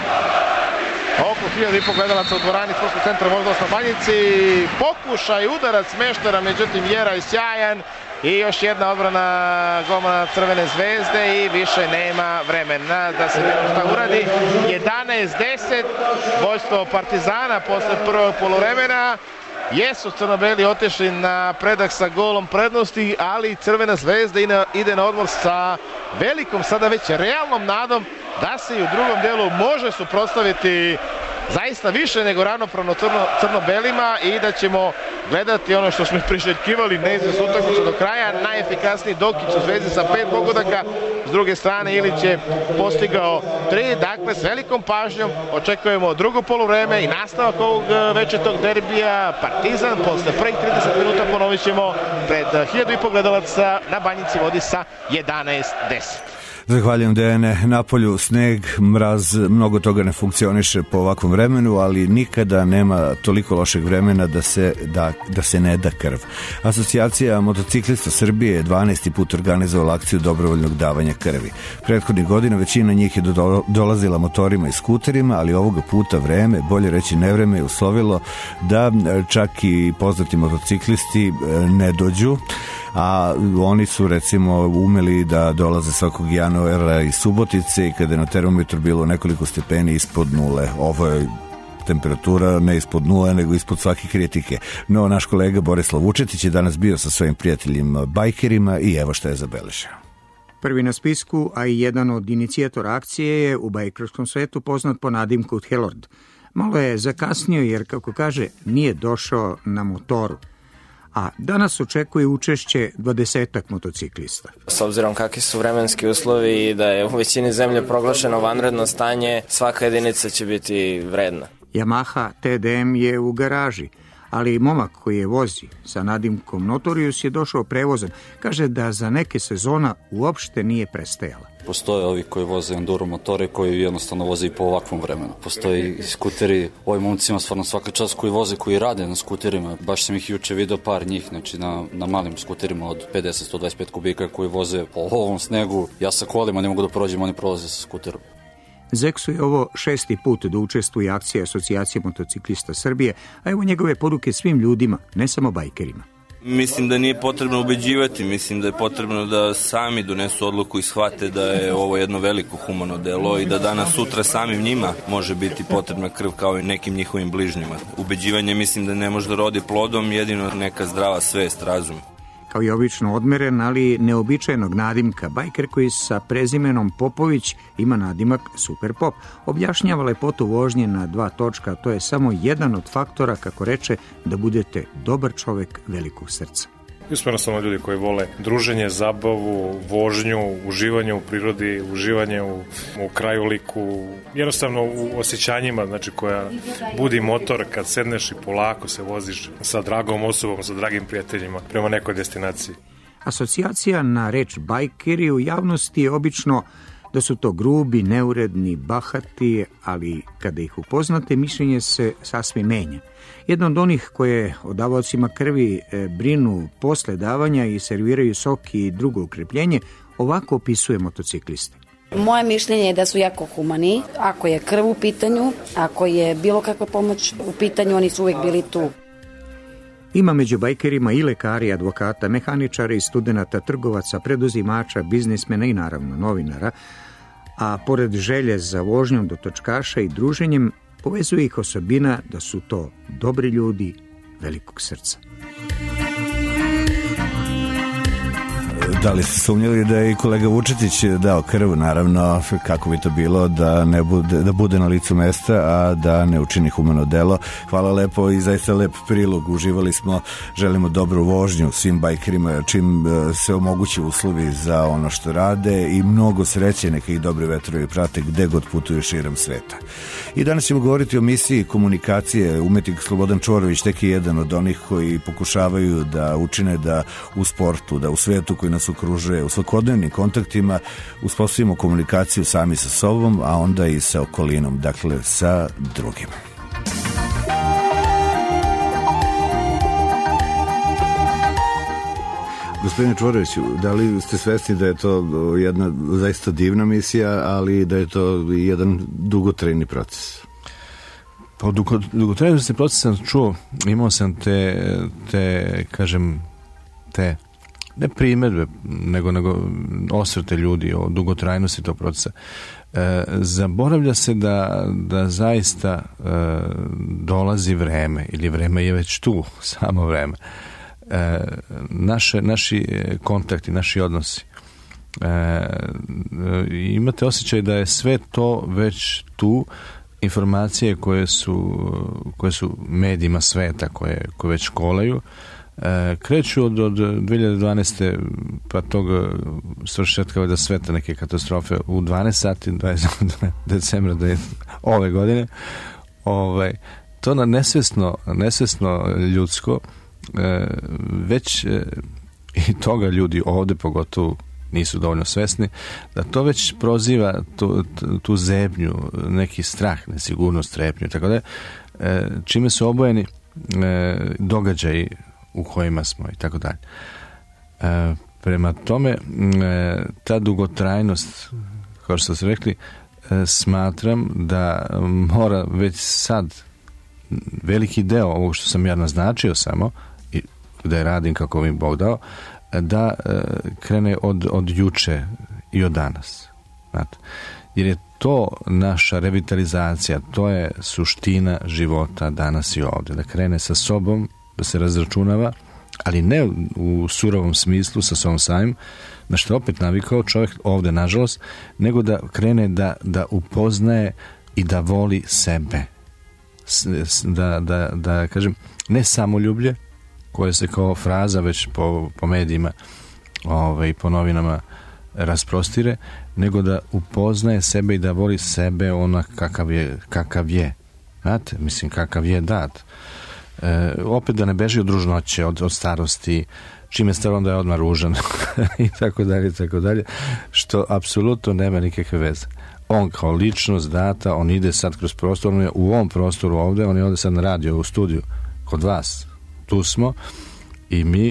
Oko hiljadu i po gledalaca u dvorani sportskog centra Voždovac na Banjici. Pokušaj, udarac Meštara, međutim Jeraj sjajan. I još jedna odbrana golmana Crvene zvezde i više nema vremena da se bilo šta uradi. jedanaest deset, vođstvo Partizana posle prvog poluvremena. Jesu crno-beli otišli na predah sa golom prednosti, ali Crvena zvezda ide na odmor sa velikom, sada već realnom nadom da se i u drugom delu može suprotstaviti zaista više nego ravnopravno crno, crno-belima i da ćemo gledati ono što smo priželjkivali neizvesnu utakmicu do kraja. Najefikasniji Dokić u Zvezdi sa pet pogodaka, s druge strane Ilić je postigao tri, dakle s velikom pažnjom očekujemo drugo poluvreme i nastavak ovog večetog derbija. Partizan posle prvih trideset minuta, ponovit ćemo, pred hiljadu i po gledalaca na Banjici vodi sa jedanaest deset. Zahvaljujem, Dejane. Napolju sneg, mraz, mnogo toga ne funkcioniše po ovakvom vremenu, ali nikada nema toliko lošeg vremena da se, da, da se ne da krv. Asocijacija motociklista Srbije je dvanaesti put organizovala akciju dobrovoljnog davanja krvi. Prethodnih godina većina njih je do, dolazila motorima i skuterima, ali ovoga puta vreme, bolje reći nevreme, je uslovilo da čak i poznati motociklisti ne dođu, a oni su recimo umeli da dolaze svakog januara iz Subotice i kada je na termometru bilo nekoliko stepeni ispod nule. Ovo je temperatura ne ispod nule, nego ispod svake kritike. No, naš kolega Borislav Vučetić je danas bio sa svojim prijateljima bajkerima i evo što je zabeležio. Prvi na spisku, a i jedan od inicijatora akcije je u bajkerskom svetu poznat po nadimku Helord. Malo je zakasnio jer, kako kaže, nije došao na motoru. A danas očekuje učešće dvadesetak motociklista. S obzirom kakvi su vremenski uslovi i da je u većini zemlje proglašeno vanredno stanje, svaka jedinica će biti vredna. Yamaha T D M je u garaži, ali momak koji je vozi sa nadimkom Notorious je došao prevozan. Kaže da za neke sezona uopšte nije prestajala. Postoje ovi koji voze enduro motore koji jednostavno voze i po ovakvom vremenu. Postoji i skuteri, ovim momcima stvarno svaka čast koji voze, koji rade na skuterima. Baš sam ih juče video par njih, znači na, na malim skuterima od pedeset do sto dvadeset pet kubika koji voze po ovom snegu. Ja sa kolima ne mogu da prođem, oni prolaze sa skuterom. Zeksu je ovo šesti put da učestvuje akcije Asocijacije motociklista Srbije, a evo njegove poruke svim ljudima, ne samo bajkerima. Mislim da nije potrebno ubeđivati, mislim da je potrebno da sami donesu odluku i shvate da je ovo jedno veliko humano delo i da danas sutra samim njima može biti potrebna krv kao i nekim njihovim bližnjima. Ubeđivanje mislim da ne može da rodi plodom, jedino neka zdrava svest, razum. Kao i obično odmeren, ali neobičajenog nadimka, bajker koji sa prezimenom Popović ima nadimak Super Pop. Objašnjava lepotu vožnje na dva točka, a to je samo jedan od faktora, kako reče, da budete dobar čovek velikog srca. Uspjeno samo ljudi koji vole druženje, zabavu, vožnju, uživanje u prirodi, uživanje u, u krajoliku, jednostavno u osjećanjima, znači koja budi motor kad sedneš i polako se voziš sa dragom osobom, sa dragim prijateljima prema nekoj destinaciji. Asocijacija na reč bajkeri u javnosti je obično da su to grubi, neuredni, bahati, ali kada ih upoznate, mišljenje se sasvim menja. Jedna od onih koje o davaocima krvi brinu posle davanja i serviraju sok i drugo ukrepljenje, ovako opisuje motocikliste. Moje mišljenje je da su jako humani. Ako je krv u pitanju, ako je bilo kakva pomoć u pitanju, oni su uvijek bili tu. Ima među bajkerima i lekari, advokata, mehaničara i studenata, trgovaca, preduzimača, biznismena i naravno novinara, a pored želje za vožnjom do točkaša i druženjem, povezuje ih osobina da su to dobri ljudi velikog srca. Da li ste sumnjali da je i kolega Vučetić dao krv, naravno, kako bi to bilo da ne bude, da bude na licu mesta, a da ne učini humano delo. Hvala lepo i zaista lep prilog, uživali smo, želimo dobru vožnju svim bajkerima, čim se omogući uslovi za ono što rade i mnogo sreće, neka ih dobri vetrovi prate gde god putuju širom sveta. I danas ćemo govoriti o misiji komunikacije. Umetnik Slobodan Čvorović tek je jedan od onih koji pokušavaju da učine da u sportu, da u svetu koji nas okružuje, u svakodnevnim kontaktima uspostavimo komunikaciju sami sa sobom, a onda i sa okolinom, dakle sa drugima. Gospodine Čvoroviću, da li ste svesni da je to jedna zaista divna misija, ali da je to jedan dugotrajni proces? Pa dugo, dugotrajnosti proces sam čuo, imao sam te, te kažem, te ne primedbe, nego, nego osvrte ljudi o dugotrajnosti tog procesa. E, zaboravlja se da, da zaista e, dolazi vreme, ili vreme je već tu, samo vreme. E, naše, naši kontakti, naši odnosi. E, imate osjećaj da je sve to već tu informacije koje su, koje su medijima sveta, koje, koje već kolaju, e, kreću od, od dve hiljade dvanaeste pa tog svršetka da sveta neke katastrofe u dvanaest sati dvadesetog decembra ove godine. Ovaj, to na nesvesno, nesvesno ljudsko e, već e, i toga ljudi ovde pogotovo nisu dovoljno svesni, da to već proziva tu, tu zebnju, neki strah, nesigurnost, strepnju, tako da e, čime su obojeni e, događaji u kojima smo i tako dalje. E, prema tome, e, ta dugotrajnost, kao što ste rekli, e, smatram da mora već sad veliki deo ovog što sam ja naznačio samo, i gde radim kako mi Bog dao, da e, krene od, od juče i od danas. Znate? Jer je to naša revitalizacija, to je suština života danas i ovde. Da krene sa sobom, da se razračunava, ali ne u surovom smislu sa sobom samim, na što je opet navikao čovjek ovde, nažalost, nego da krene da, da upoznaje i da voli sebe. Da, da, da kažem, ne samoljublje, koje se kao fraza već po, po medijima ovaj, po novinama rasprostire, nego da upoznaje sebe i da voli sebe ona kakav je, kakav je. Znate, mislim, kakav je dat. E, opet da ne beži od ružnoće, od, od starosti, čim je star onda je odmah ružan i tako dalje, i tako dalje, što apsolutno nema nikakve veze. On kao ličnost data, on ide sad kroz prostor, on je u ovom prostoru ovde, on je ovde sad na radio, u studiju, kod vas. Tu smo i mi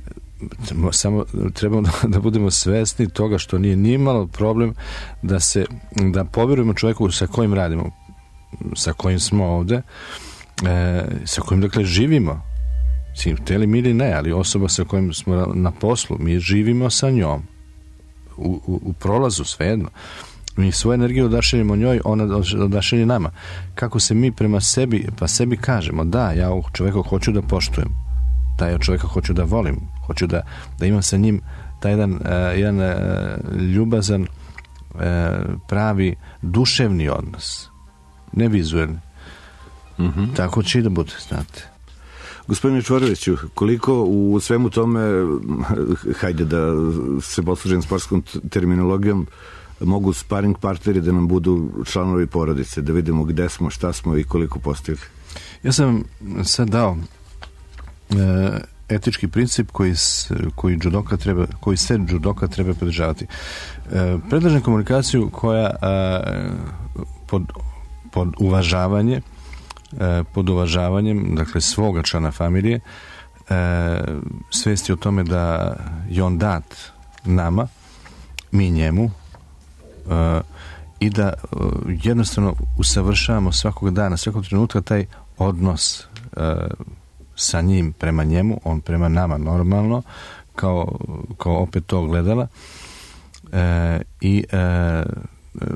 samo trebamo da, da budemo svesni toga što nije nimalo problem da se, da povjerujemo čovjeku sa kojim radimo, sa kojim smo ovde, e, sa kojim dakle živimo, htjeli mi ili ne, ali osoba sa kojim smo na poslu, mi živimo sa njom u, u, u prolazu, svejedno. Mi svoju energiju odašeljemo njoj, ona odašelje nama. Kako se mi prema sebi, pa sebi kažemo, da, ja ovog čovjeka hoću da poštujem, da ja čovjeka hoću da volim, hoću da, da imam sa njim taj jedan, uh, jedan uh, ljubazan, uh, pravi duševni odnos, ne vizuelni. Mm-hmm. Tako će i da bude, znate. Gospodine Čvoroviću, koliko u svemu tome, hajde da se poslužim sportskom terminologijom, mogu sparing partneri da nam budu članovi porodice, da vidimo gde smo, šta smo i koliko postigli? Ja sam sad dao e, etički princip koji, koji, judoka treba, koji se judoka treba pridržavati. E, predlažem komunikaciju koja e, pod, pod uvažavanje e, pod uvažavanjem, dakle, svoga člana familije, e, svesti o tome da je on dat nama, mi njemu, Uh, i da uh, jednostavno usavršavamo svakog dana, svakog trenutka taj odnos uh, sa njim prema njemu, on prema nama normalno, kao, kao opet to gledala. Uh, i uh,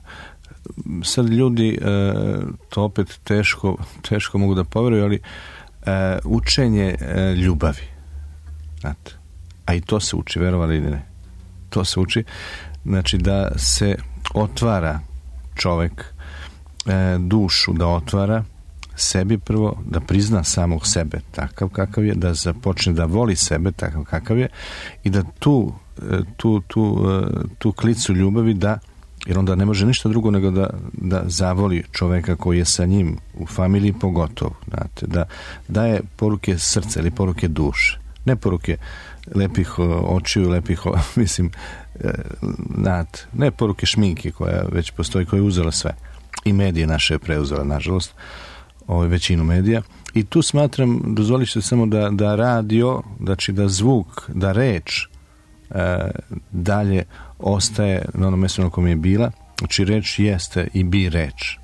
sad ljudi uh, to opet teško, teško mogu da poveruju, ali uh, učenje uh, ljubavi, znate, a i to se uči, verovali ili ne, to se uči. Znači da se otvara čovek e, dušu, da otvara sebi prvo, da prizna samog sebe takav kakav je, da započne da voli sebe takav kakav je i da tu, tu, tu, tu klicu ljubavi da, jer onda ne može ništa drugo nego da, da zavoli čoveka koji je sa njim u familiji pogotovo, znate, da daje poruke srca ili poruke duše, ne poruke lepih očiju, lepih, mislim, znate, ne poruke šminke koja već postoji, koja je uzela sve. I medije naše je preuzela, nažalost, ovaj, većinu medija. I tu smatram, dozvolit ćete samo da, da radio, znači da zvuk, da reč e, dalje ostaje na onom mjestu na kojem je bila. Znači reč jeste i bi reč.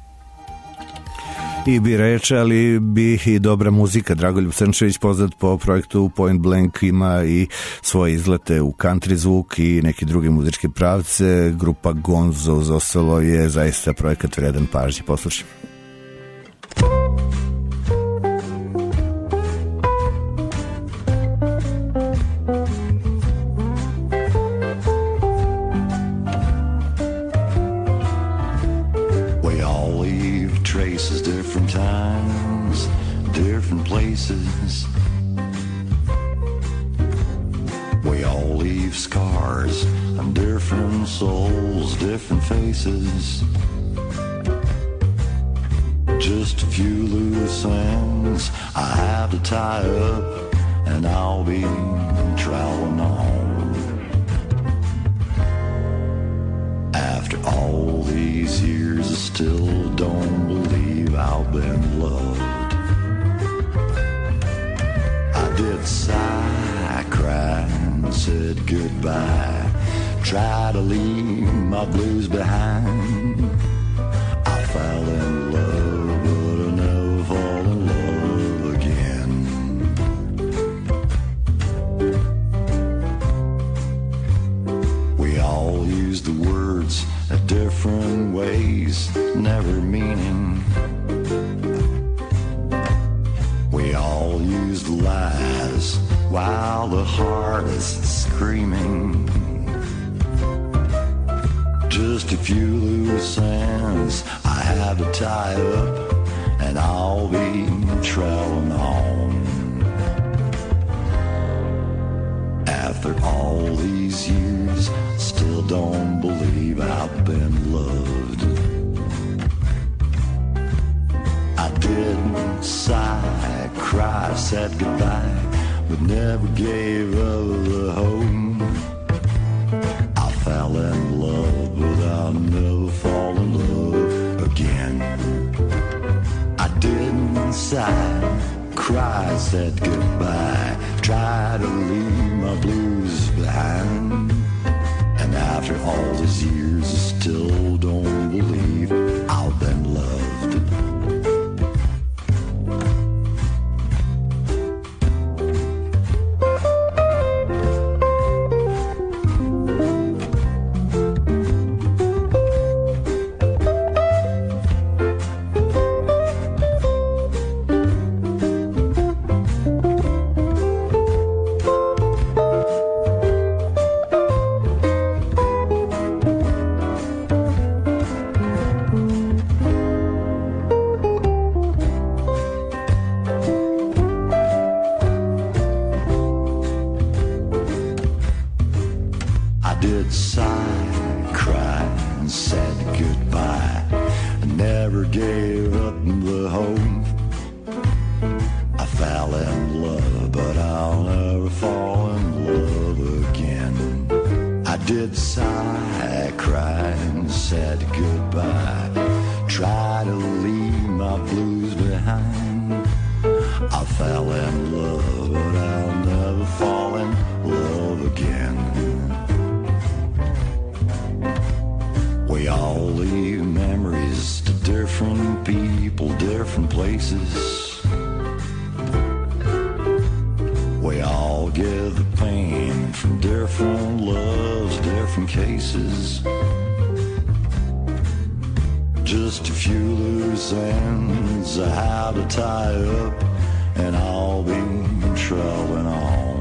I bi reče, ali bi i dobra muzika. Dragoljub Crnčević, poznat po projektu Point Blank, ima i svoje izlete u country zvuk i neke druge muzičke pravce. Grupa Gonzo uz ostalo je zaista projekat vredan pažnje. Poslušajmo. We all leave faces. We all leave scars on different souls, different faces. Just a few loose ends I have to tie up, and I'll be traveling on. After all these years, I still don't believe I've been loved. I did sigh, cry, and said goodbye. Try to leave my blues behind. I fell in love, but I never fall in love again. We all use the words at different ways, never meaning. We all use the lies while the heart is screaming. Just a few loose ends I have to tie up, and I'll be traveling on. After all these years, still don't believe I've been loved. I didn't sigh, cry, said goodbye, but never gave up the hope. I fell in love, but I'll never fall in love again. I didn't sigh, cry, said goodbye, tried to leave my blues behind. And after all these years, I still don't believe I've been loved. Just a few loose ends I have to tie up, and I'll be traveling on.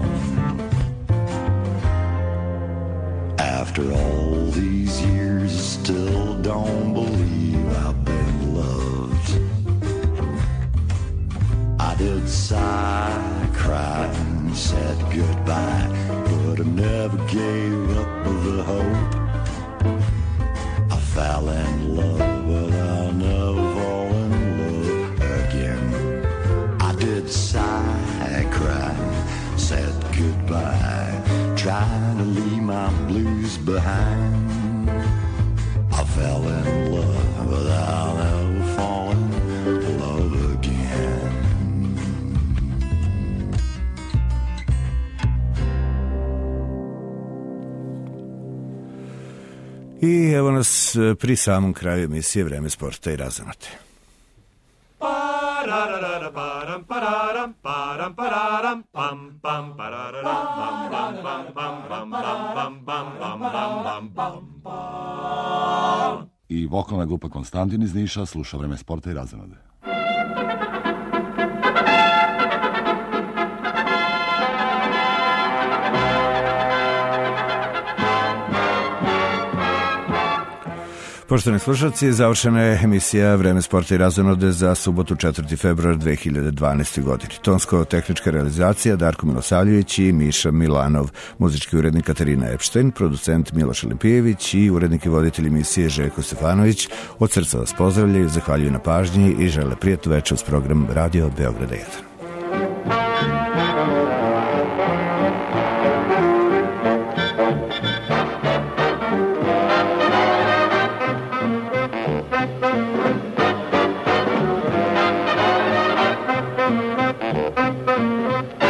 After all these years, I still don't believe I've been loved. I did sigh, cry, and said goodbye, but I never gave up the hope. I fell in love, but I'll never fall in love again. I did sigh, cry, said goodbye, trying to leave my blues behind. I fell in love, but I'll never fall in love again. I evo nas pri samom kraju emisije Vreme sporta i razonate. I vokalna grupa Konstantin iz Niša sluša Vreme sporta i razonade. Poštovani slušalci, završena je emisija Vreme sporta i razonode za subotu četvrti februar dve hiljade dvanaeste. godine. Tonsko-tehnička realizacija Darko Milosavljević i Miša Milanov, muzički urednik Katarina Epštajn, producent Miloš Olimpijević i urednik i voditelj emisije Željko Stefanović. Od srca vas pozdravljaju, zahvaljuju na pažnji i žele prijatnu večer uz program Radio Beograda jedan. Thank you.